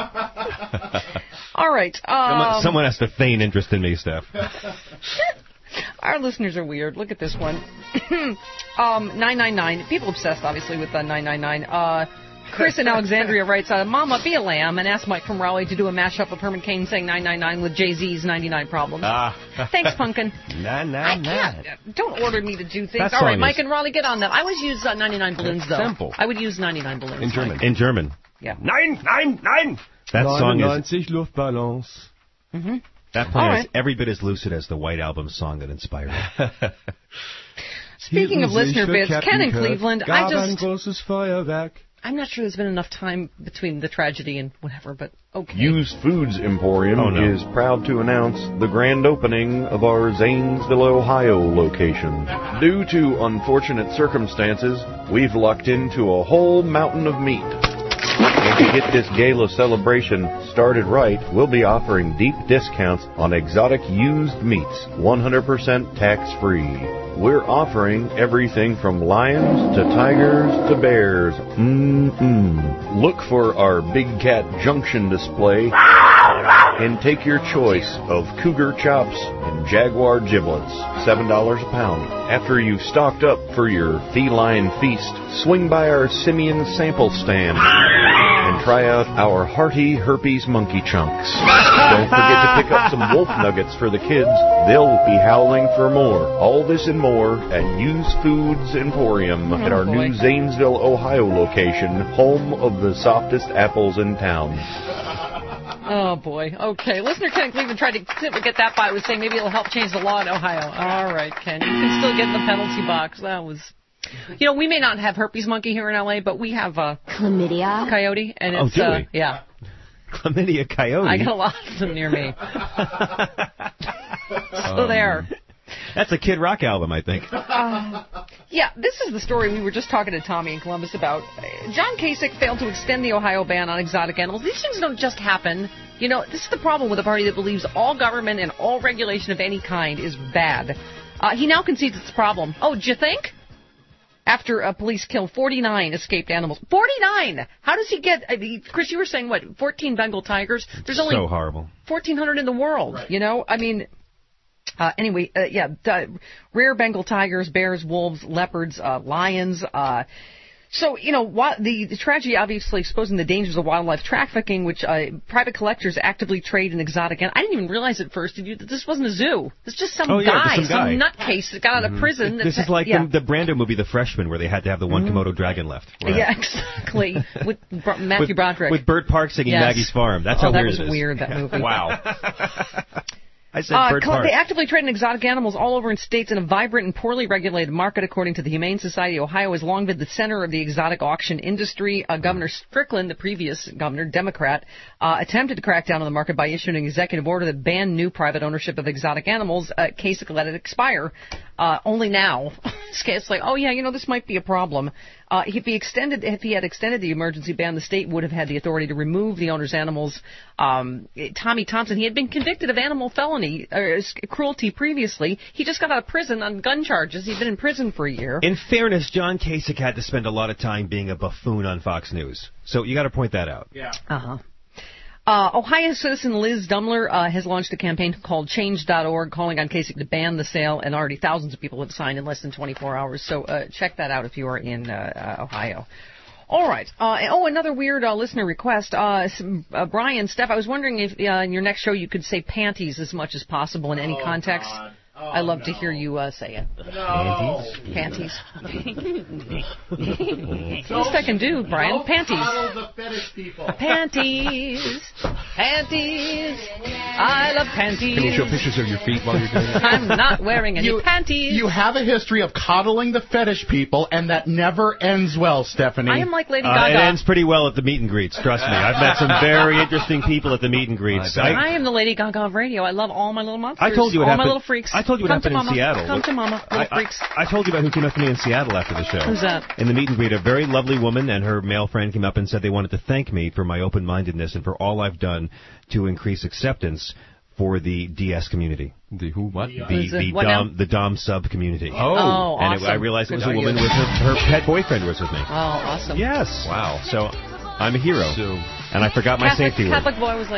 All right. Someone has to feign interest in me, Steph. Our listeners are weird. Look at this one. 999. People obsessed, obviously, with 999. Chris in Alexandria writes, Mama, be a lamb, and ask Mike from Raleigh to do a mashup of Herman Cain saying 999 with Jay-Z's 99 Problems. Thanks, Pumpkin. 999. Don't order me to do things. All right, Mike and Raleigh, get on that. I always use 99 balloons, though. Simple. I would use 99 balloons. In German. In German. Yeah. 999. That song is... 99 Luftballons. Mm-hmm. That plan is every bit as lucid as the White Album song that inspired it. Speaking of listener bits, Ken in Cleveland, I'm not sure there's been enough time between the tragedy and whatever, but okay. Used Foods Emporium is proud to announce the grand opening of our Zanesville, Ohio location. Due to unfortunate circumstances, we've lucked into a whole mountain of meat. And to get this gala celebration started right, we'll be offering deep discounts on exotic used meats, 100% tax-free. We're offering everything from lions to tigers to bears. Look for our Big Cat Junction display and take your choice of cougar chops and jaguar giblets, $7 a pound. After you've stocked up for your feline feast, swing by our simian sample stand and try out our hearty herpes monkey chunks. Don't forget to pick up some wolf nuggets for the kids. They'll be howling for more. All this and more at Used Foods Emporium at our new Zanesville, Ohio location, home of the softest apples in town. Oh, boy. Okay. Listener Ken Cleveland tried to get that by with saying maybe it'll help change the law in Ohio. All right, Ken. You can still get in the penalty box. That was... You know, we may not have herpes monkey here in L.A., but we have chlamydia coyote. And it's, do we? Yeah. Chlamydia coyote? I got a lot of them near me. So there. That's a Kid Rock album, I think. Yeah, this is the story we were just talking to Tommy in Columbus about. John Kasich failed to extend the Ohio ban on exotic animals. These things don't just happen. You know, this is the problem with a party that believes all government and all regulation of any kind is bad. He now concedes it's a problem. Oh, do you think? After police kill 49 escaped animals. 49! How does he get... Chris, you were saying, 14 Bengal tigers? There's only so horrible. 1,400 in the world, you know? I mean... Anyway, rare Bengal tigers, bears, wolves, leopards, lions. So, you know, the tragedy obviously exposing the dangers of wildlife trafficking, which private collectors actively trade in exotic animals. I didn't even realize at first this wasn't a zoo. It's just some guy, some nutcase that got out of prison. This is like the Brando movie, The Freshman, where they had to have the one Komodo dragon left. Right? Yeah, exactly. With Matthew Broderick. With Bert Park singing Maggie's Farm. That's how weird it is. That was weird, that movie. Wow. I said Bert Park. They actively trade in exotic animals all over in states in a vibrant and poorly regulated market, according to the Humane Society. Ohio has long been the center of the exotic auction industry. Governor Strickland, the previous governor, Democrat, attempted to crack down on the market by issuing an executive order that banned new private ownership of exotic animals. Kasich let it expire. Only now. It's like, oh, yeah, you know, this might be a problem. If he had extended the emergency ban, the state would have had the authority to remove the owner's animals. Tommy Thompson, he had been convicted of animal cruelty previously. He just got out of prison on gun charges. He'd been in prison for a year. In fairness, John Kasich had to spend a lot of time being a buffoon on Fox News. So you got to point that out. Yeah. Uh-huh. Ohio citizen Liz Dumler has launched a campaign called Change.org, calling on Kasich to ban the sale, and already thousands of people have signed in less than 24 hours. So check that out if you are in Ohio. All right. Another weird listener request. Brian, Steph, I was wondering if in your next show you could say panties as much as possible in any context. God. I love to hear you say it. No. Panties. Least I can do, Brian. Panties. The fetish people. Panties. Panties. I love panties. Can you show pictures of your feet while you're doing it? I'm not wearing any panties. You have a history of coddling the fetish people, and that never ends well, Stephanie. I am like Lady Gaga. It ends pretty well at the meet and greets, trust me. I've met some very interesting people at the meet and greets. I am the Lady Gaga of radio. I love all my little monsters. I told you what all happened. my little freaks. I told you what happened in Seattle. Come to Mama, little freaks. I told you about who came up to me in Seattle after the show. Who's that? In the meet and greet, a very lovely woman and her male friend came up and said they wanted to thank me for my open-mindedness and for all I've done to increase acceptance for the DS community. The who? What? The Dom sub community. Oh, and awesome. I realized it was a woman with her pet boyfriend was with me. Oh, awesome. Yes. Wow. So I'm a hero. And I forgot my safety word. Catholic boy was like...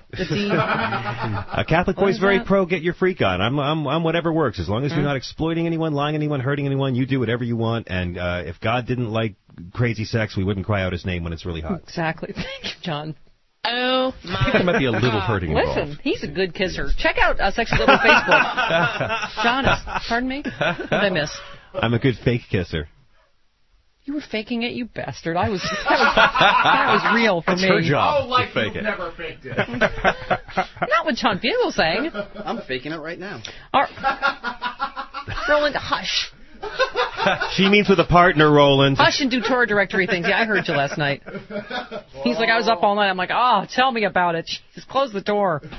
A Catholic boy's very pro get your freak on. I'm whatever works. As long as you're not exploiting anyone, lying anyone, hurting anyone, you do whatever you want. And if God didn't like crazy sex, we wouldn't cry out his name when it's really hot. Exactly. Thank you, John. Oh, my. I think there might be a little hurting involved. Listen, he's a good kisser. Check out Sexy Little Facebook. John, pardon me? What did I miss? I'm a good fake kisser. You were faking it, you bastard. That was real for me. That's her job. Oh, like to fake you've it. never faked it. Not what John Fugelsang. I'm faking it right now. Roland, hush. She means with a partner, Roland. Hush and do tour directory things. Yeah, I heard you last night. He's like, I was up all night. I'm like, tell me about it. Just close the door. He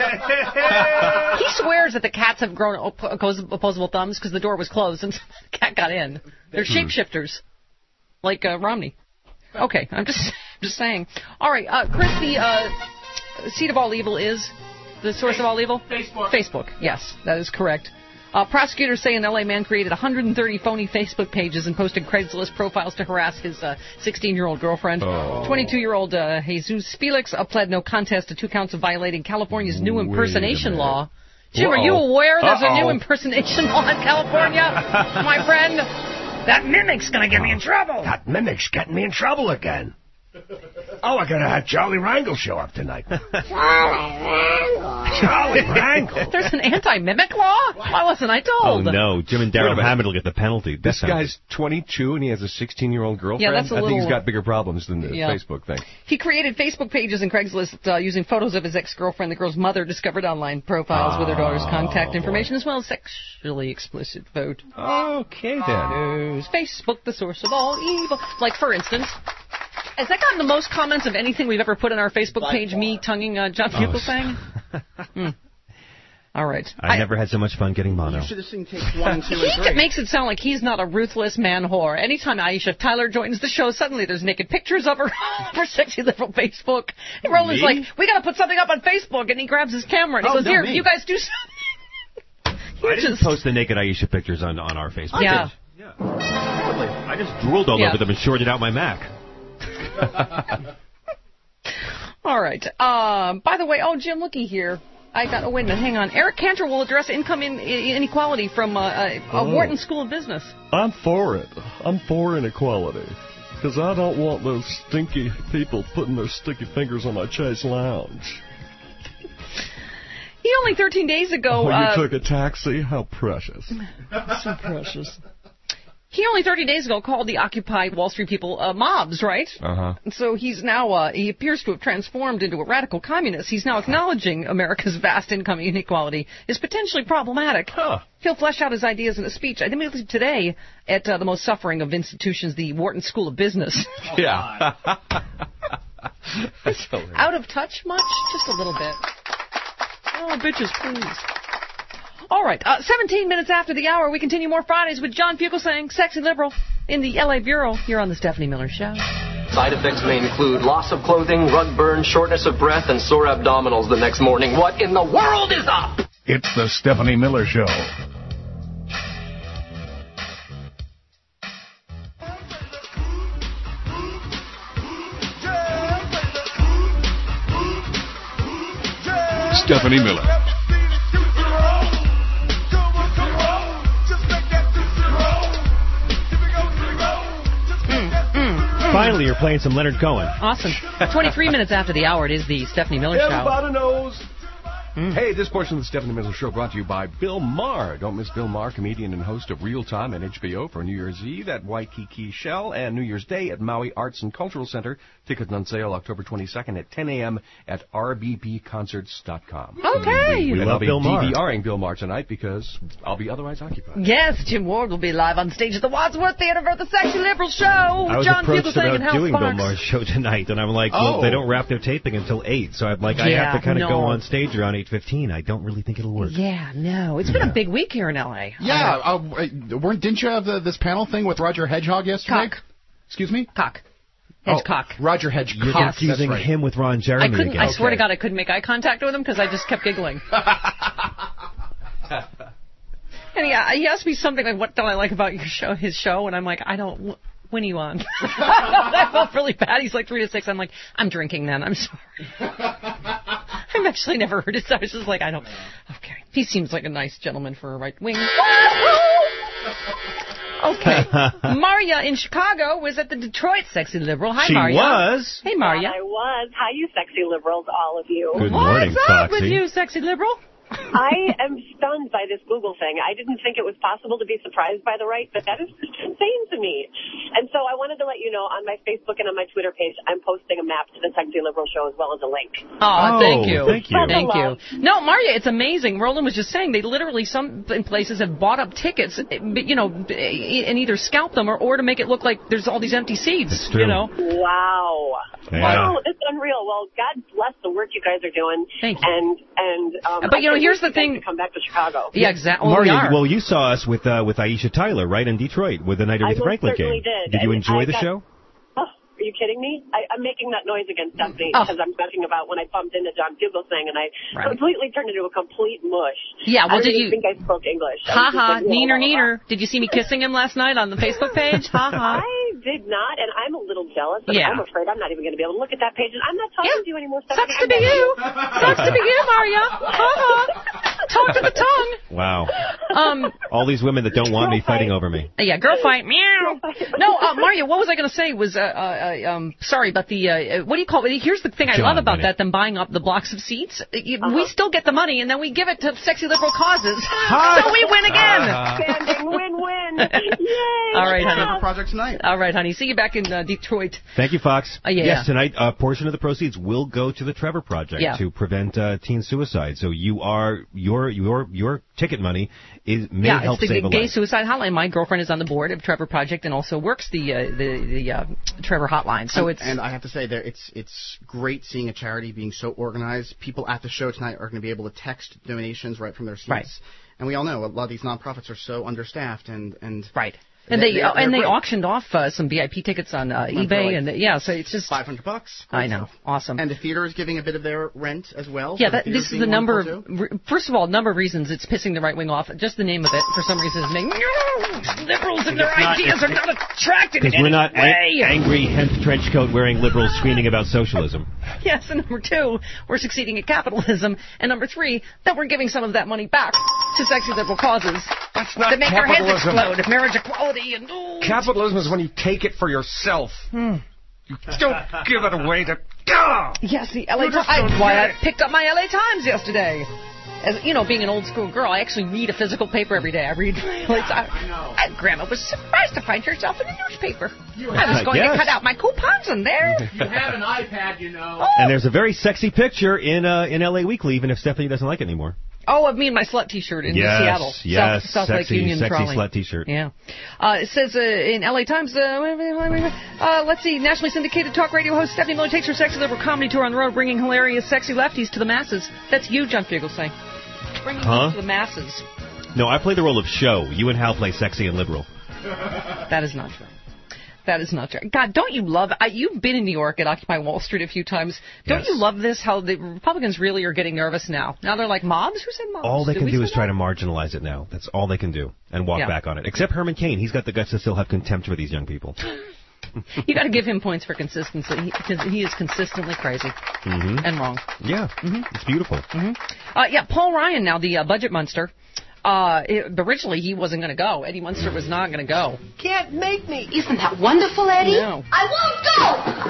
swears that the cats have grown opposable thumbs because the door was closed and the cat got in. They're shapeshifters. Like Romney. Okay, I'm just saying. All right, Chris, the seat of all evil is the source of all evil? Facebook. Yes, that is correct. Prosecutors say an L.A. man created 130 phony Facebook pages and posted Craigslist profiles to harass his 16-year-old girlfriend. 22-year-old Jesus Felix pled no contest to 2 counts of violating California's new impersonation law. Jim, are you aware there's a new impersonation law in California, my friend? That mimic's gonna get me in trouble. That mimic's getting me in trouble again. Oh, I gotta have Charlie Rangel show up tonight. Charlie Rangel. There's an anti-mimic law? Why wasn't I told? Oh, no. Jim and Daryl Hammond will get the penalty. This guy's 22 and he has a 16-year-old girlfriend? Yeah, that's a I think he's got bigger problems than the Facebook thing. He created Facebook pages and Craigslist using photos of his ex-girlfriend. The girl's mother discovered online profiles with her daughter's contact information as well as sexually explicit photos. Okay, then. Is Facebook the source of all evil? Like, for instance... Has that gotten the most comments of anything we've ever put on our Facebook page, me tonguing John Fugelsang? All right. I never had so much fun getting mono. You should have seen takes 1 and 2 and 3. He makes it sound like he's not a ruthless man whore. Anytime Aisha Tyler joins the show, suddenly there's naked pictures of her for Sexy Liberal Facebook. And Roland's like, we got to put something up on Facebook. And he grabs his camera and he goes, here, you guys do something. I didn't post the naked Aisha pictures on our Facebook page. Yeah. I just drooled all over them and shorted out my Mac. All right. By the way, Jim, looky here. Wait a minute, hang on. Eric Cantor will address income inequality from Wharton School of Business. I'm for it. I'm for inequality. Because I don't want those stinky people putting their sticky fingers on my Chase Lounge. He only 13 days ago... you took a taxi? How precious. So precious. He only 30 days ago called the Occupy Wall Street people mobs, right? Uh-huh. So he's now, he appears to have transformed into a radical communist. He's now acknowledging America's vast income inequality is potentially problematic. Huh. He'll flesh out his ideas in a speech, I think today, at the most suffering of institutions, the Wharton School of Business. Yeah. Out of touch much? Just a little bit. Oh, bitches, please. All right, 17 minutes after the hour, we continue more Fridays with John Fugelsang, Sexy Liberal, in the L.A. Bureau, here on The Stephanie Miller Show. Side effects may include loss of clothing, rug burn, shortness of breath, and sore abdominals the next morning. What in the world is up? It's The Stephanie Miller Show. Stephanie Miller. Finally, you're playing some Leonard Cohen. Awesome. 23 minutes after the hour, it is the Stephanie Miller Show. Everybody knows. Hey, this portion of the Stephanie Miller Show brought to you by Bill Maher. Don't miss Bill Maher, comedian and host of Real Time at HBO for New Year's Eve at Waikiki Shell and New Year's Day at Maui Arts and Cultural Center. Tickets on sale October 22nd at 10 a.m. at rbpconcerts.com. Okay. We love Bill Maher. I'll be DVRing Bill Maher tonight because I'll be otherwise occupied. Yes, Jim Ward will be live on stage at the Wadsworth Theater for the Sexy Liberal Show. I was John approached Fugelsang about doing Bill Maher's show tonight, and I'm like, well, they don't wrap their taping until 8, so I'm like, I have to kind of go on stage around 8:15. I don't really think it'll work. Yeah, no. It's been a big week here in L.A. Yeah. Didn't you have this panel thing with Roger Hedgehog yesterday? Cock. Excuse me? Cock. Hedgecock. Roger Hedgecock. You're confusing him with Ron Jeremy again. I swear to God, I couldn't make eye contact with him because I just kept giggling. And he asked me something like, what don't I like about his show? And I'm like, I don't... When are you on? I felt really bad. He's like 3 to 6. I'm like, I'm drinking then. I'm sorry. I've actually never heard it, so I was just like, I don't... Okay. He seems like a nice gentleman for a right wing. Okay. Maria in Chicago was at the Detroit Sexy Liberal. Hi, Maria. She was. Hey, Maria. I was. Hi, you sexy liberals, all of you. Good morning, What's up with you, Sexy Liberal? I am stunned by this Google thing. I didn't think it was possible to be surprised by the right, but that is just insane to me. And so I you know, on my Facebook and on my Twitter page, I'm posting a map to the Sexy Liberal Show as well as a link. Oh, thank you. Thank you. Thank you. No, Maria, it's amazing. Roland was just saying they literally, some places have bought up tickets, you know, and either scalp them or to make it look like there's all these empty seats. That's true. You know? Wow. Yeah. Wow, it's unreal. Well, God bless the work you guys are doing. Thank you. And but, you know, here's the thing. To come back to Chicago. Yeah, exactly. Maria, well, you saw us with Aisha Tyler, right, in Detroit, with the Night Aretha Franklin came. Did you enjoy the show? Are you kidding me? I'm making that noise again, Stephanie, because I'm talking about when I bumped into John Fugelsang and I completely turned into a complete mush. Yeah, well, did you think I spoke English? Ha ha, neener. Did you see me kissing him last night on the Facebook page? Ha ha. I did not, and I'm a little jealous. And I'm afraid I'm not even going to be able to look at that page, and I'm not talking to you anymore, Stephanie. Sucks to be you. Sucks to be you, Maria. Ha ha. Talk to the tongue. Wow. All these women that don't want me fighting over me. Yeah, girl fight. Meow. No, Maria, what was I going to say was, sorry, but the, what do you call it? Here's the thing I love about that, them buying up the blocks of seats. We still get the money, and then we give it to sexy liberal causes. So we win again. Standing win-win. Yay. All right, honey. Project tonight. All right, honey. See you back in Detroit. Thank you, Fox. Yeah. Yes, tonight a portion of the proceeds will go to the Trevor Project to prevent teen suicide. So your ticket money may help save a life. Yeah, it's the gay suicide hotline. My girlfriend is on the board of Trevor Project and also works the Trevor hotline. So and I have to say there it's great seeing a charity being so organized. People at the show tonight are going to be able to text donations right from their seats. Right. And we all know a lot of these nonprofits are so understaffed and right. And they auctioned off some VIP tickets on eBay, and so it's just $500. I know, awesome. And the theater is giving a bit of their rent as well. Yeah, this is the number of. First of all, number of reasons it's pissing the right wing off. Just the name of it, for some reason, is making liberals and their ideas are not attracted. Because we're not angry hemp trench coat wearing liberals screaming about socialism. Yes, and number two, we're succeeding at capitalism, and number three, that we're giving some of that money back to sexy liberal causes. That's not that make their heads explode. Marriage equality. Capitalism is when you take it for you yourself. You don't give it away to... Yes, the LA Times. Why I picked up my LA Times yesterday. As you know, being an old school girl, I actually read a physical paper every day. I read LA Times. And Grandma was surprised to find herself in a newspaper. I was going to cut out my coupons in there. You have an iPad, you know. And there's a very sexy picture in LA Weekly, even if Stephanie doesn't like it anymore. Oh, of me and my slut T-shirt in Seattle. Yes, South Lake Union sexy trolley. Slut T-shirt. Yeah. It says in LA Times, let's see, nationally syndicated talk radio host Stephanie Miller takes her sexy liberal comedy tour on the road, bringing hilarious sexy lefties to the masses. That's you, John Fugelsang. Bringing them to the masses. No, I play the role of show. You and Hal play sexy and liberal. That is not true. That is not true. God, don't you love... you've been in New York at Occupy Wall Street a few times. Don't you love this, how the Republicans really are getting nervous now? Now they're like, mobs? Who said mobs? All they can do is try to marginalize it now. That's all they can do. And walk back on it. Except Herman Cain. He's got the guts to still have contempt for these young people. You got to give him points for consistency, because he is consistently crazy and wrong. Yeah. It's beautiful. Paul Ryan now, the budget monster. Originally, he wasn't going to go. Eddie Munster was not going to go. Can't make me. Isn't that wonderful, Eddie? No. I won't go.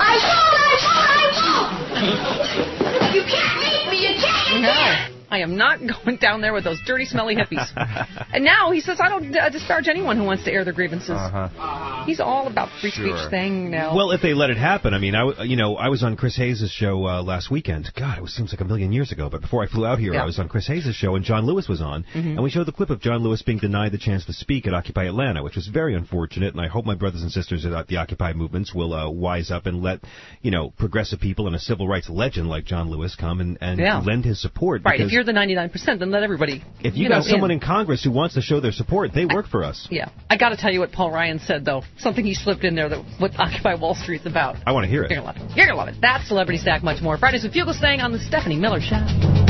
I won't. You can't make me. You can't. No. I am not going down there with those dirty, smelly hippies. And now he says, I don't disparage anyone who wants to air their grievances. He's all about free speech thing now. Well, if they let it happen. I mean, I was on Chris Hayes' show last weekend. God, it seems like a million years ago. But before I flew out here, I was on Chris Hayes' show, and John Lewis was on. And we showed the clip of John Lewis being denied the chance to speak at Occupy Atlanta, which was very unfortunate. And I hope my brothers and sisters at the Occupy movements will wise up and let, progressive people and a civil rights legend like John Lewis come and lend his support. Right, if you're the 99%, then let everybody. If you got someone in Congress who wants to show their support, they work for us. Yeah. I got to tell you what Paul Ryan said, though. Something he slipped in there that what Occupy Wall Street's about. I want to hear it. You're going to love it. You're going to love it. That's Celebrity Stack, much more. Fridays with Fugelsang on the Stephanie Miller Show.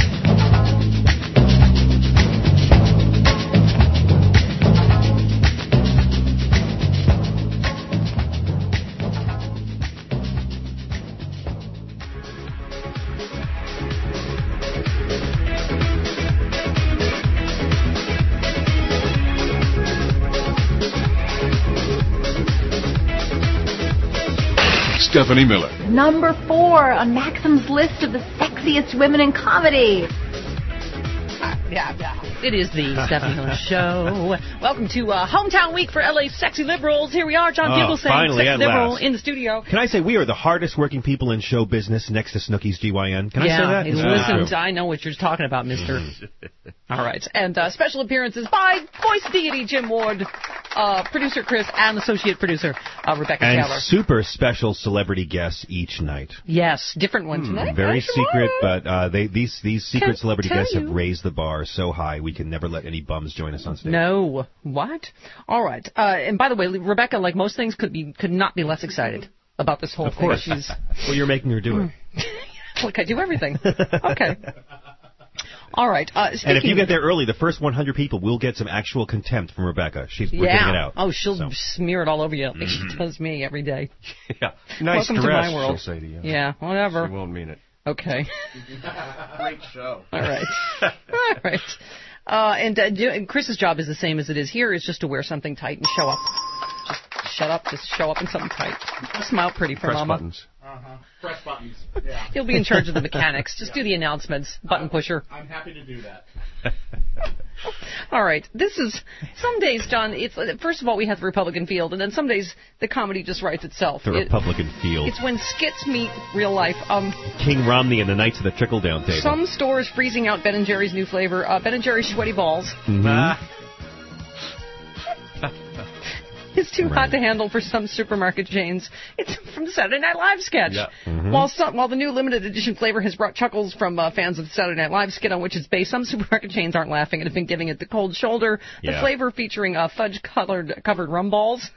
Stephanie Miller. Number 4 on Maxim's list of the sexiest women in comedy. It is the Stephanie Miller Show. Welcome to Hometown Week for LA's Sexy Liberals. Here we are, John Fugelsang, finally, Sexy Liberal, last. in the studio. Can I say we are the hardest working people in show business next to Snooki's GYN? Can I say that? Listen, I know what you're talking about, mister. All right. And special appearances by voice deity Jim Ward, producer Chris, and associate producer Rebecca Taylor. And super special celebrity guests each night. Yes, different one tonight. Very secret, but these secret celebrity guests have raised the bar so high we can never let any bums join us on stage. No. What? All right. And by the way, Rebecca, like most things, could not be less excited about this whole thing. Of course. Well, you're making her do it. Look, I do everything. Okay. All right. And if you get there early, the first 100 people will get some actual contempt from Rebecca. We're getting it out. Oh, she'll smear it all over you like she does me every day. Yeah. Nice Welcome dress, to my world. she'll say to you. Yeah, whatever. She won't mean it. Okay. Great show. All right. All right. And Chris's job is the same as it is here, is just to wear something tight and show up. Just shut up. Just show up in something tight. Smile pretty for Press Mama. Buttons. Press buttons. Yeah. He'll be in charge of the mechanics. Just do the announcements. Button pusher. I'm happy to do that. All right. This is, some days, John, it's first of all, we have the Republican field, and then some days the comedy just writes itself. The Republican field. It's when skits meet real life. King Romney and the Knights of the Trickle-Down Table. Some stores freezing out Ben & Jerry's new flavor, Ben & Jerry's Sweaty Balls. It's too hot to handle for some supermarket chains. It's from the Saturday Night Live sketch. Yeah. While the new limited edition flavor has brought chuckles from fans of the Saturday Night Live skit on which it's based, some supermarket chains aren't laughing and have been giving it the cold shoulder. The flavor featuring fudge-covered rum balls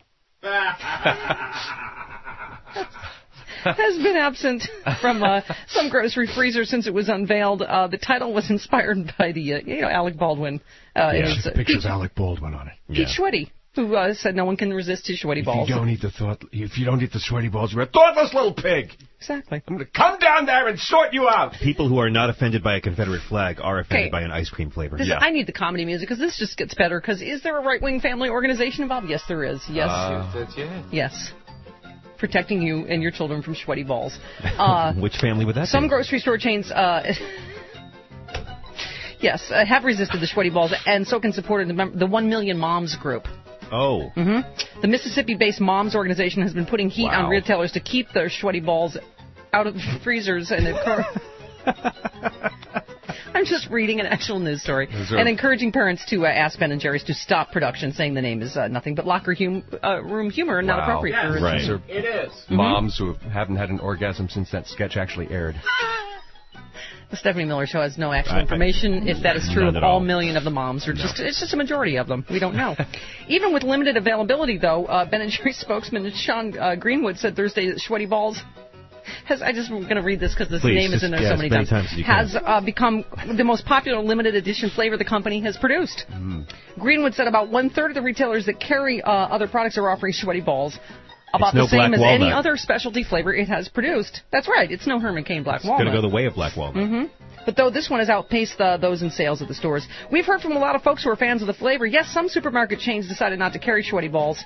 has been absent from some grocery freezer since it was unveiled. The title was inspired by the Alec Baldwin. Pictures Alec Baldwin on it. Pete Schweddy, who said no one can resist his sweaty balls. If you don't eat the sweaty balls, you're a thoughtless little pig. Exactly. I'm going to come down there and sort you out. People who are not offended by a Confederate flag are offended by an ice cream flavor. I need the comedy music because this just gets better. Because is there a right-wing family organization involved? Yes, there is. Yes. Yes. Protecting you and your children from sweaty balls. Which family would that be? Some grocery store chains, have resisted the sweaty balls and so can support the 1 Million Moms group. Oh. The Mississippi-based Moms organization has been putting heat on retailers to keep their sweaty balls out of freezers and I'm just reading an actual news story. And encouraging parents to ask Ben & Jerry's to stop production, saying the name is nothing but locker room humor and not appropriate for It is. Moms who haven't had an orgasm since that sketch actually aired. The Stephanie Miller Show has no actual information if that is true of all million of the moms, or it's just a majority of them. We don't know. Even with limited availability, though, Ben & Jerry's spokesman Sean Greenwood said Thursday that Sweaty Balls I'm going to read this because this name is in there so many times. Has become the most popular limited edition flavor the company has produced. Greenwood said about 1/3 of the retailers that carry other products are offering Sweaty Balls. About the same as any other specialty flavor it has produced. That's right. It's no Herman Cain Black Walnut. It's going to go the way of Black Walnut. But though this one has outpaced those in sales at the stores. We've heard from a lot of folks who are fans of the flavor. Yes, some supermarket chains decided not to carry Sweaty Balls.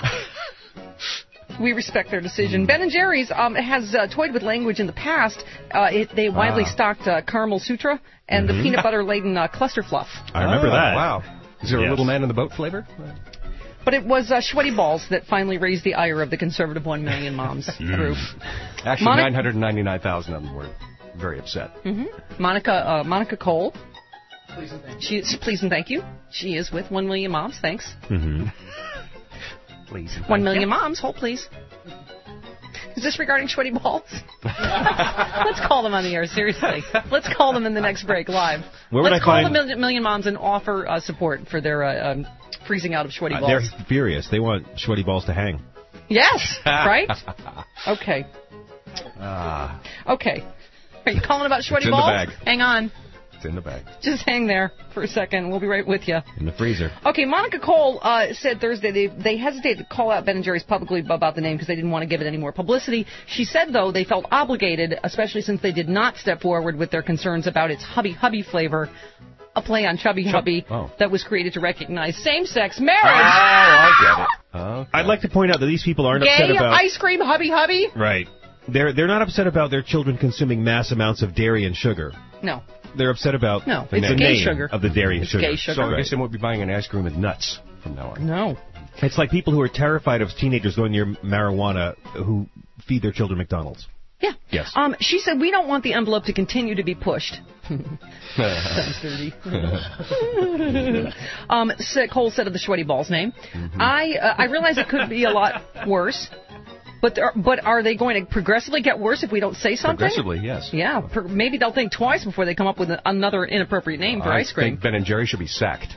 We respect their decision. Ben & Jerry's has toyed with language in the past. They widely stocked Caramel Sutra and the peanut butter-laden Cluster Fluff. I remember that. Wow. Is there a Little Man in the Boat flavor? But it was Sweaty Balls that finally raised the ire of the conservative 1 Million Moms group. Actually, 999,000 of them were very upset. Monica Cole. Please and thank you. She is with 1 Million Moms. Thanks. Please. 1 Million Moms. Hold, please. Is this regarding Sweaty Balls? Let's call them on the air, seriously. Let's call them in the next break live. Let's call the Million Moms and offer support for their freezing out of Sweaty Balls. They're furious. They want Sweaty Balls to hang. Yes, right? Okay. Okay. Are you calling about Sweaty Balls? In the bag. Hang on. It's in the bag. Just hang there for a second. We'll be right with you. In the freezer. Okay, Monica Cole said Thursday they hesitated to call out Ben & Jerry's publicly about the name because they didn't want to give it any more publicity. She said, though, they felt obligated, especially since they did not step forward with their concerns about its Hubby Hubby flavor, a play on Chubby Hubby that was created to recognize same-sex marriage. Oh, I get it. Okay. I'd like to point out that these people aren't upset about... ice cream Hubby Hubby? Right. They're not upset about their children consuming mass amounts of dairy and sugar. No. They're upset about the name sugar. of the dairy sugar. Gay sugar. So I guess they won't be buying an ice cream with nuts from now on. No. It's like people who are terrified of teenagers going near marijuana who feed their children McDonald's. Yeah. Yes. She said, we don't want the envelope to continue to be pushed. Sounds dirty. Cole said of the sweaty balls name. Mm-hmm. I realize it could be a lot worse. But are they going to progressively get worse if we don't say something? Progressively, yes. Yeah, maybe they'll think twice before they come up with another inappropriate name for ice cream. I think Ben and Jerry should be sacked.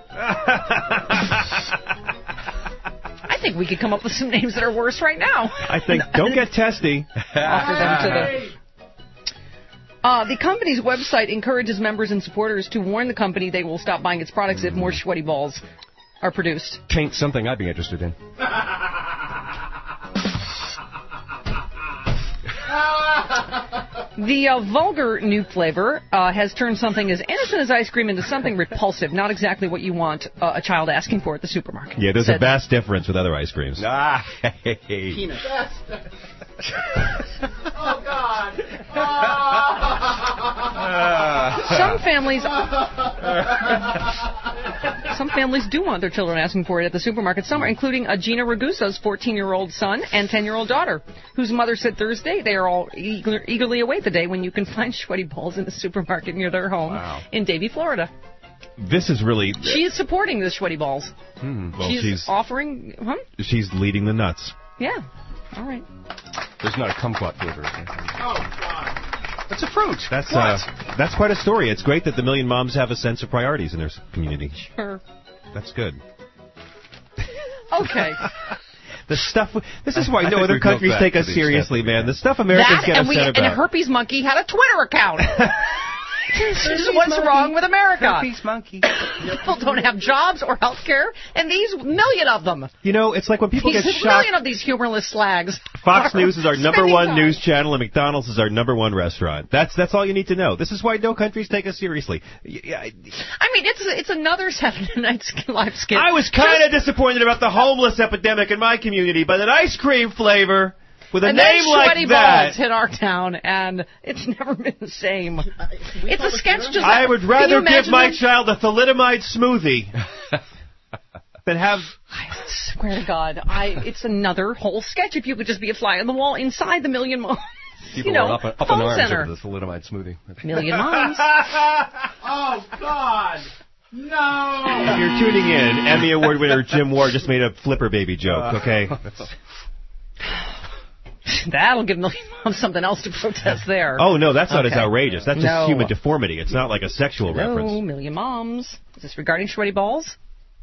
I think we could come up with some names that are worse right now. I think, don't get testy. Offer them to the company's website encourages members and supporters to warn the company they will stop buying its products if more sweaty balls are produced. Taint something I'd be interested in. The vulgar new flavor has turned something as innocent as ice cream into something repulsive, not exactly what you want a child asking for at the supermarket. Yeah, there's a vast difference with other ice creams. Peanut. Oh, God. Some families do want their children asking for it at the supermarket somewhere, including Gina Raguso's 14-year-old son and 10-year-old daughter, whose mother said Thursday they are all eagerly await the day when you can find sweaty balls in the supermarket near their home in Davie, Florida. This is really... She is supporting the sweaty balls. Well, she's offering... She's leading the nuts. Yeah. All right. There's not a kumquat flavor. Oh, God. That's a fruit. That's quite a story. It's great that the Million Moms have a sense of priorities in their community. Sure. That's good. Okay. The stuff... This is why no other countries take us seriously, man. The stuff Americans get upset about. And Herpes Monkey had a Twitter account. This is what's wrong with America. Herpes Monkey. People don't have jobs or health care, and these million of them. You know, it's like when people get shocked. Million of these humorless slags. Fox News is our number one news channel, and McDonald's is our number one restaurant. That's all you need to know. This is why no countries take us seriously. I mean, it's another Saturday Night Live skit. I was kind of disappointed about the homeless epidemic in my community, but an ice cream flavor with a name like that balls hit our town, and it's never been the same. It's a sketch. I would rather give my child a thalidomide smoothie than have... I swear to God, it's another whole sketch. If you could just be a fly on the wall inside the Million Moms. People are up in arms over the thalidomide smoothie. Million Moms. Oh, God. No. If you're tuning in, Emmy Award winner Jim Ward just made a flipper baby joke, okay? That'll give Million Moms something else to protest there. Oh, no, that's not as outrageous. That's just human deformity. It's not like a sexual reference. No, Million Moms. Is this regarding sweaty balls?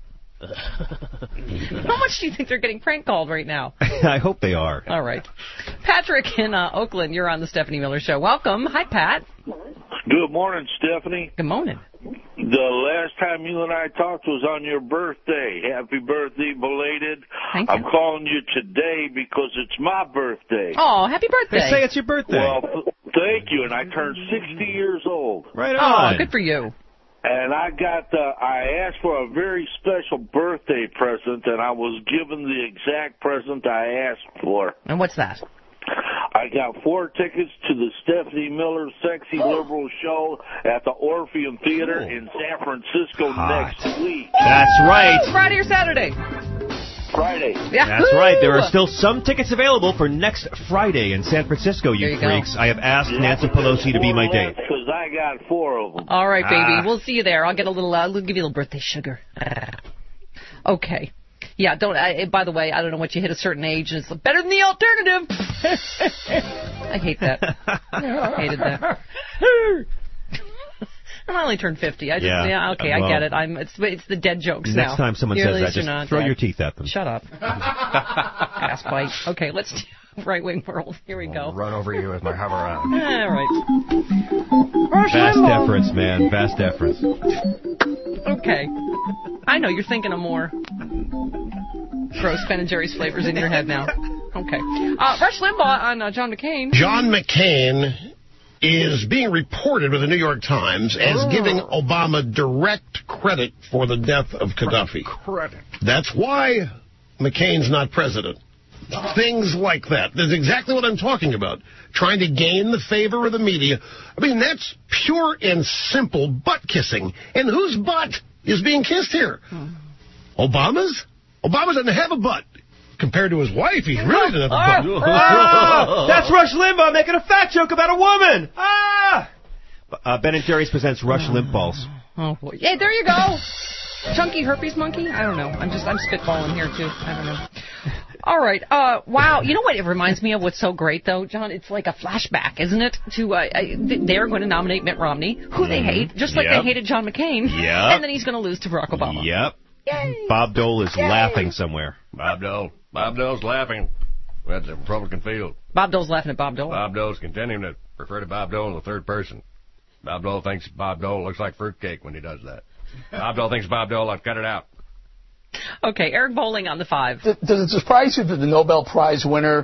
How much do you think they're getting prank called right now? I hope they are. All right. Patrick in Oakland, you're on the Stephanie Miller Show. Welcome. Hi, Pat. Good morning, Stephanie. Good morning. The last time you and I talked was on your birthday. Happy birthday, belated. Thank you. I'm calling you today because it's my birthday. Oh, happy birthday. They say it's your birthday. Well, thank you, and I turned 60 years old. Right on. Oh, good for you. And I asked for a very special birthday present, and I was given the exact present I asked for. And what's that? I got 4 tickets to the Stephanie Miller Sexy Liberal Show at the Orpheum Theater in San Francisco next week. That's right. Friday or Saturday? Friday. Yeah. That's right. There are still some tickets available for next Friday in San Francisco, you freaks. Go. I have asked Nancy Pelosi to be my date. Because I got 4 of them. All right, baby. We'll see you there. I'll get a little. I'll give you a little birthday sugar. Okay. Yeah, by the way, I don't know what you hit a certain age, and it's better than the alternative. I hate that. I hated that. I only turned 50. I get it. It's the dead jokes now. Next time someone says that, just throw your teeth at them. Shut up. Ass bite. Okay, let's do right-wing world. Here we go. I'll run over you with my hover arm. All right. Vast deference, man. Vast deference. Okay. I know, you're thinking of more gross Ben & Jerry's flavors in your head now. Okay. Rush Limbaugh on John McCain. John McCain is being reported with the New York Times as giving Obama direct credit for the death of Gaddafi. Credit. That's why McCain's not president. things like that. That's exactly what I'm talking about. Trying to gain the favor of the media. I mean, that's pure and simple butt kissing. And whose butt is being kissed here? Obama's? Obama doesn't have a butt. Compared to his wife, he really doesn't have a butt. That's Rush Limbaugh making a fat joke about a woman. Ben & Jerry's presents Rush Limp Balls. Oh, boy. Hey, there you go. Chunky herpes monkey? I don't know. I'm spitballing here, too. I don't know. All right. Wow. You know what it reminds me of? What's so great, though, John? It's like a flashback, isn't it? To they're going to nominate Mitt Romney, who they hate, just like they hated John McCain. Yep. And then he's going to lose to Barack Obama. Yep. Yay. Bob Dole is laughing somewhere. Bob Dole's laughing. That's the Republican field. Bob Dole's laughing at Bob Dole. Bob Dole's continuing to refer to Bob Dole in the third person. Bob Dole thinks Bob Dole looks like fruitcake when he does that. Bob Dole thinks Bob Dole, I've cut it out. Okay, Eric Bowling on the 5. Does it surprise you that the Nobel Prize winner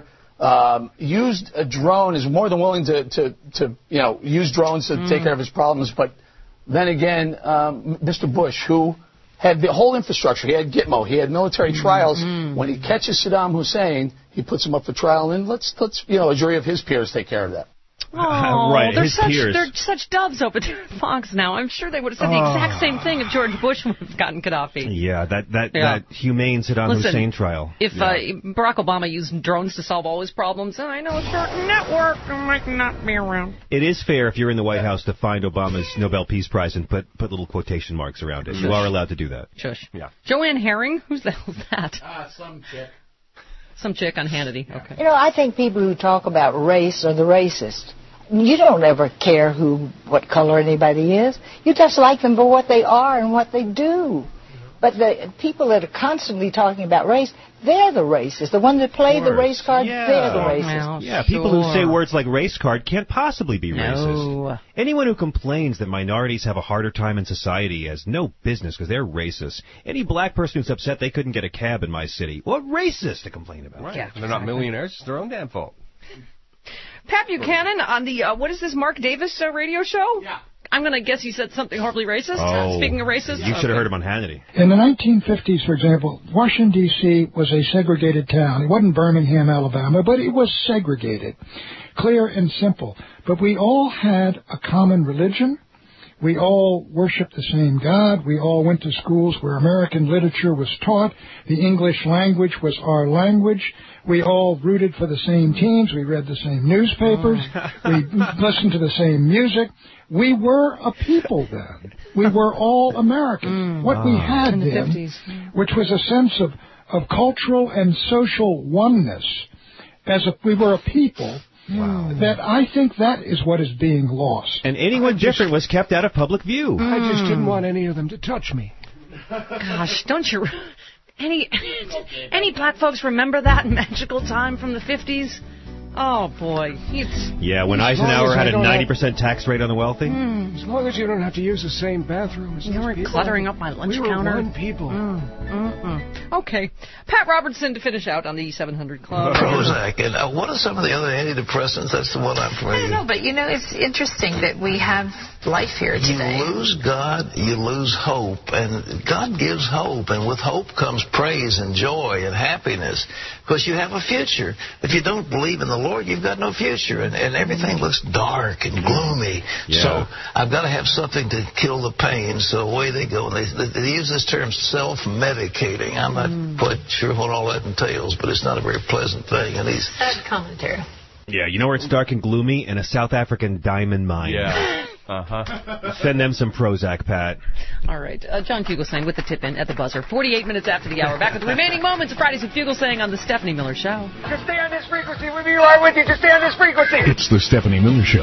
used a drone, is more than willing to use drones to take care of his problems, but then again, Mr. Bush, who had the whole infrastructure, he had Gitmo, he had military trials. When he catches Saddam Hussein, he puts him up for trial, and let's a jury of his peers take care of that. Oh, right, they're his peers. They're such doves over there at Fox now. I'm sure they would have said the exact same thing if George Bush would have gotten Gaddafi. Yeah, that humane Saddam Hussein trial. If Barack Obama used drones to solve all his problems, I know a certain network that might not be around. It is fair if you're in the White House to find Obama's Nobel Peace Prize and put little quotation marks around it. You are allowed to do that. Shush. Yeah. Joanne Herring? Who's the hell's that? Some chick. Some chick on Hannity. Okay. I think people who talk about race are the racist. You don't ever care what color anybody is. You just like them for what they are and what they do. But the people that are constantly talking about race, they're the racists. The ones that play the race card, they're the racists. Yeah, people who say words like race card can't possibly be racist. Anyone who complains that minorities have a harder time in society has no business because they're racist. Any black person who's upset they couldn't get a cab in my city, what racist to complain about? Right. Yeah, they're not millionaires. It's their own damn fault. Pat Buchanan on the, what is this, Mark Davis radio show? Yeah. I'm going to guess he said something horribly racist. Speaking of racist. You should have heard him on Hannity. In the 1950s, for example, Washington, D.C. was a segregated town. It wasn't Birmingham, Alabama, but it was segregated. Clear and simple. But we all had a common religion. We all worshiped the same God. We all went to schools where American literature was taught. The English language was our language. We all rooted for the same teams. We read the same newspapers. We listened to the same music. We were a people then. We were all American. What we had then, which was a sense of cultural and social oneness, as if we were a people, that I think that is what is being lost. And anyone different was kept out of public view. I just didn't want any of them to touch me. Gosh, don't you... Any black folks remember that magical time from the 50s? Oh, boy. When Eisenhower had a 90% tax rate on the wealthy. As long as you don't have to use the same bathroom as you weren't cluttering up my lunch counter. We were one people. Okay. Pat Robertson to finish out on the 700 Club. Prozac. And what are some of the other antidepressants? That's the one I'm afraid. I don't know, but it's interesting that we have life here today. You lose God, you lose hope, and God gives hope, and with hope comes praise and joy and happiness, because you have a future. If you don't believe in the Lord, you've got no future, and everything looks dark and gloomy. Yeah. So I've got to have something to kill the pain. So away they go. And they use this term self-medicating. I'm not quite sure what all that entails, but it's not a very pleasant thing. And Sad commentary. Yeah, you know where it's dark and gloomy? In a South African diamond mine. Yeah. Send them some Prozac, Pat. All right. John Fugelsang with the tip-in at the buzzer. 48 minutes after the hour. Back with the remaining moments of Fridays with Fugelsang on the Stephanie Miller Show. Just stay on this frequency. Wherever you are with you, just stay on this frequency. It's the Stephanie Miller Show.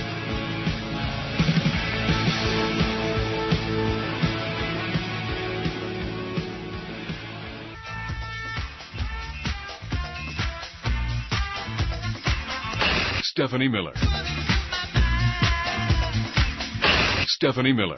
Stephanie Miller. Stephanie Miller.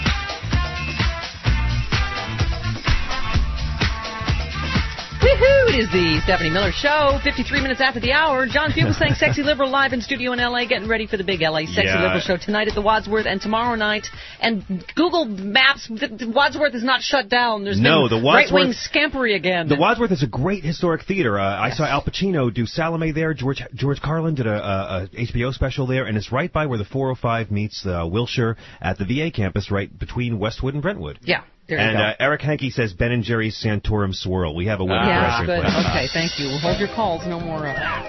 Woohoo! is the Stephanie Miller Show, 53 minutes after the hour. John Fugelsang, Sexy Liberal, live in studio in L.A., getting ready for the big L.A. Sexy Liberal Show tonight at the Wadsworth and tomorrow night. And Google Maps, Wadsworth is not shut down. There's no right-wing scampery again. The Wadsworth is a great historic theater. I saw Al Pacino do Salome there. George Carlin did a HBO special there, and it's right by where the 405 meets Wilshire at the VA campus, right between Westwood and Brentwood. Yeah. And Eric Hankey says Ben and Jerry's Santorum Swirl. We have a winner. Yeah, good. Okay, thank you. We'll hold your calls. No more.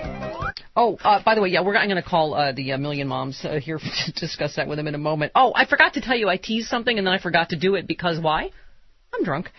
By the way, I'm going to call the Million Moms here to discuss that with them in a moment. Oh, I forgot to tell you I teased something and then I forgot to do it because why? I'm drunk.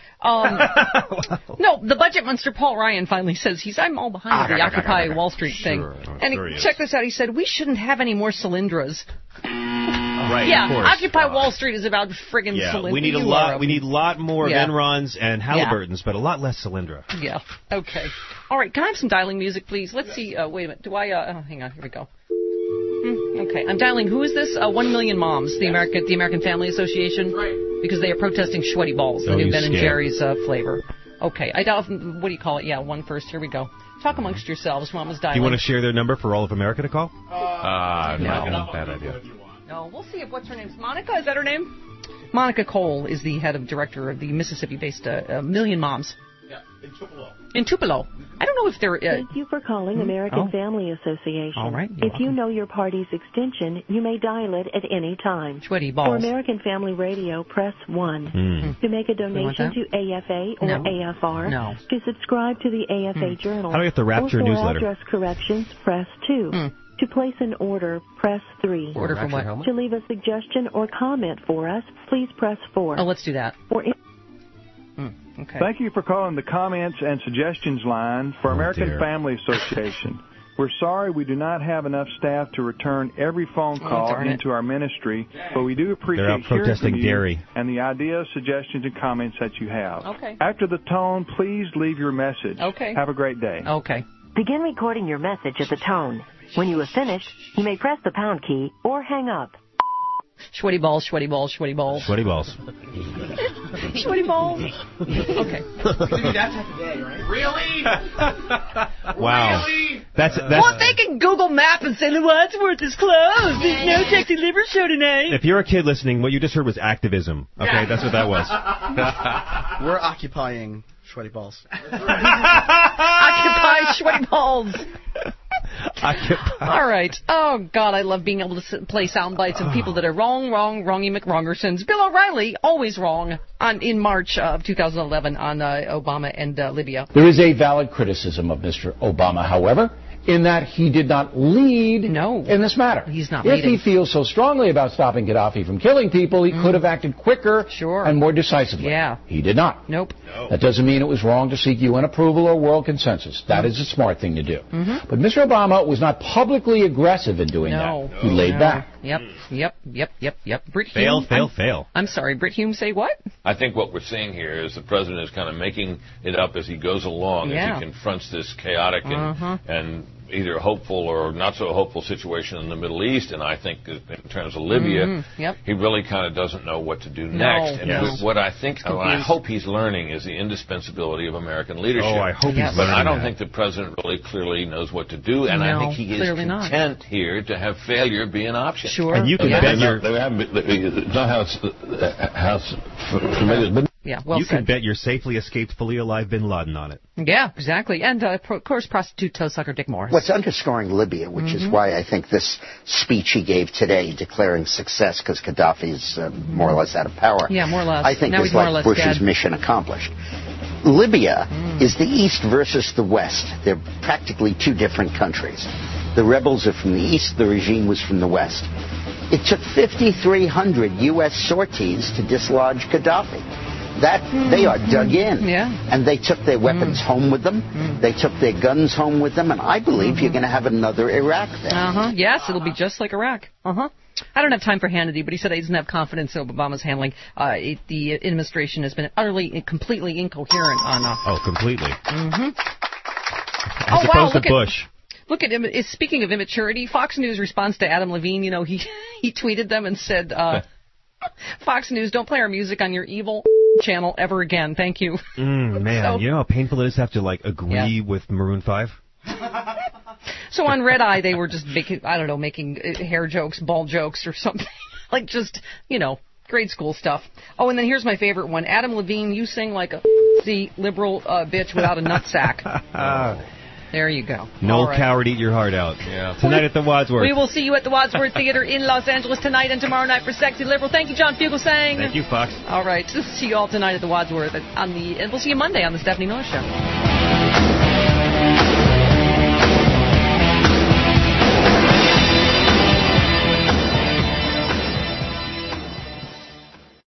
No, the budget monster Paul Ryan finally says I'm all behind the Occupy Wall Street thing. And check this out. He said we shouldn't have any more Solyndras. Right, yeah, of course. Occupy Wall Street is about friggin' Solyndra. We need a lot more of Enrons and Halliburtons, but a lot less Solyndra. Yeah. Okay. All right. Can I have some dialing music, please? Let's see. Wait a minute. Do I? Hang on. Here we go. Okay. I'm dialing. Who is this? 1 Million Moms, the American Family Association, right? Because they are protesting Sweaty Balls, the new Ben and Jerry's flavor. Okay. I dial. What do you call it? Yeah. One first. Here we go. Talk amongst yourselves. Mama's dialing. Do you want to share their number for all of America to call? No. Bad idea. No, we'll see what's her name. Monica, is that her name? Monica Cole is the head of director of the Mississippi-based Million Moms. Yeah, in Tupelo. In Tupelo. I don't know if they're... Thank you for calling American Family Association. All right. If you know your party's extension, you may dial it at any time. Sweaty balls. For American Family Radio, press 1. To make a donation to AFA or AFR. No. To subscribe to the AFA Journal. How do I get the Rapture newsletter? Or for address corrections, press 2. To place an order, press 3. Order for what? To leave a suggestion or comment for us, please press 4. Oh, let's do that. Okay. Thank you for calling the comments and suggestions line for American Family Association. We're sorry we do not have enough staff to return every phone call into our ministry, but we do appreciate hearing from you and the ideas, suggestions, and comments that you have. Okay. After the tone, please leave your message. Okay. Have a great day. Okay. Begin recording your message at the tone. When you have finished, you may press the pound key or hang up. Sweaty balls, sweaty balls, sweaty balls. Sweaty balls. Sweaty balls. Okay. That's half a day, right? Really? Wow. Really? That's well, if they can Google Map and say the Wadsworth is closed, there's no Sexy Liberal Show tonight. If you're a kid listening, what you just heard was activism. Okay, that's what that was. We're occupying sweaty balls. Occupy sweaty balls. All right. Oh, God, I love being able to play sound bites of people that are wrongy McWrongersons. Bill O'Reilly, always wrong, in March of 2011 on Obama and Libya. There is a valid criticism of Mr. Obama, however, in that he did not lead in this matter. He's not leading. If he feels so strongly about stopping Gaddafi from killing people, he could have acted quicker and more decisively. Yeah. He did not. Nope. That doesn't mean it was wrong to seek UN approval or world consensus. That is a smart thing to do. But Mr. Obama was not publicly aggressive in doing that. He laid back. Yep. Brit Hume. Fail. I'm sorry, Brit Hume, say what? I think what we're seeing here is the president is kind of making it up as he goes along, as he confronts this chaotic and either hopeful or not so hopeful situation in the Middle East. And I think in terms of Libya, he really kind of doesn't know what to do next. And what I think, I hope he's learning is the indispensability of American leadership. Oh, I hope he's learning. But I don't think the president really clearly knows what to do. And I think he is content here to have failure be an option. Sure. And you can bet your... It's not how it's familiar, but... Yeah, well you can bet your safely escaped fully alive bin Laden on it. Yeah, exactly. And, of course, prostitute toe sucker Dick Morris. What's underscoring Libya, which is why I think this speech he gave today declaring success because Gaddafi is more or less out of power. Yeah, more or less. I think is like Bush's mission accomplished. Libya is the East versus the West. They're practically two different countries. The rebels are from the East. The regime was from the West. It took 5,300 U.S. sorties to dislodge Gaddafi. They are dug in. And they took their weapons home with them. They took their guns home with them. And I believe you're going to have another Iraq there. Yes, it'll be just like Iraq. I don't have time for Hannity, but he said he doesn't have confidence in Obama's handling. The administration has been utterly, completely incoherent on... completely. As opposed to Bush. Look at him. Speaking of immaturity, Fox News response to Adam Levine, he tweeted them and said, Fox News, don't play our music on your evil channel ever again. Thank you. Man, so, you know how painful it is to have to agree with Maroon 5? So on Red Eye, they were just making hair jokes, ball jokes, or something. Just, grade school stuff. Oh, and then here's my favorite one. Adam Levine, you sing like a liberal bitch without a nutsack. There you go. Noel Coward, eat your heart out. Yeah. Tonight at the Wadsworth. We will see you at the Wadsworth Theater in Los Angeles tonight and tomorrow night for Sexy Liberal. Thank you, John Fugelsang. Thank you, Fox. All right. See you all tonight at the Wadsworth. And we'll see you Monday on the Stephanie Miller Show.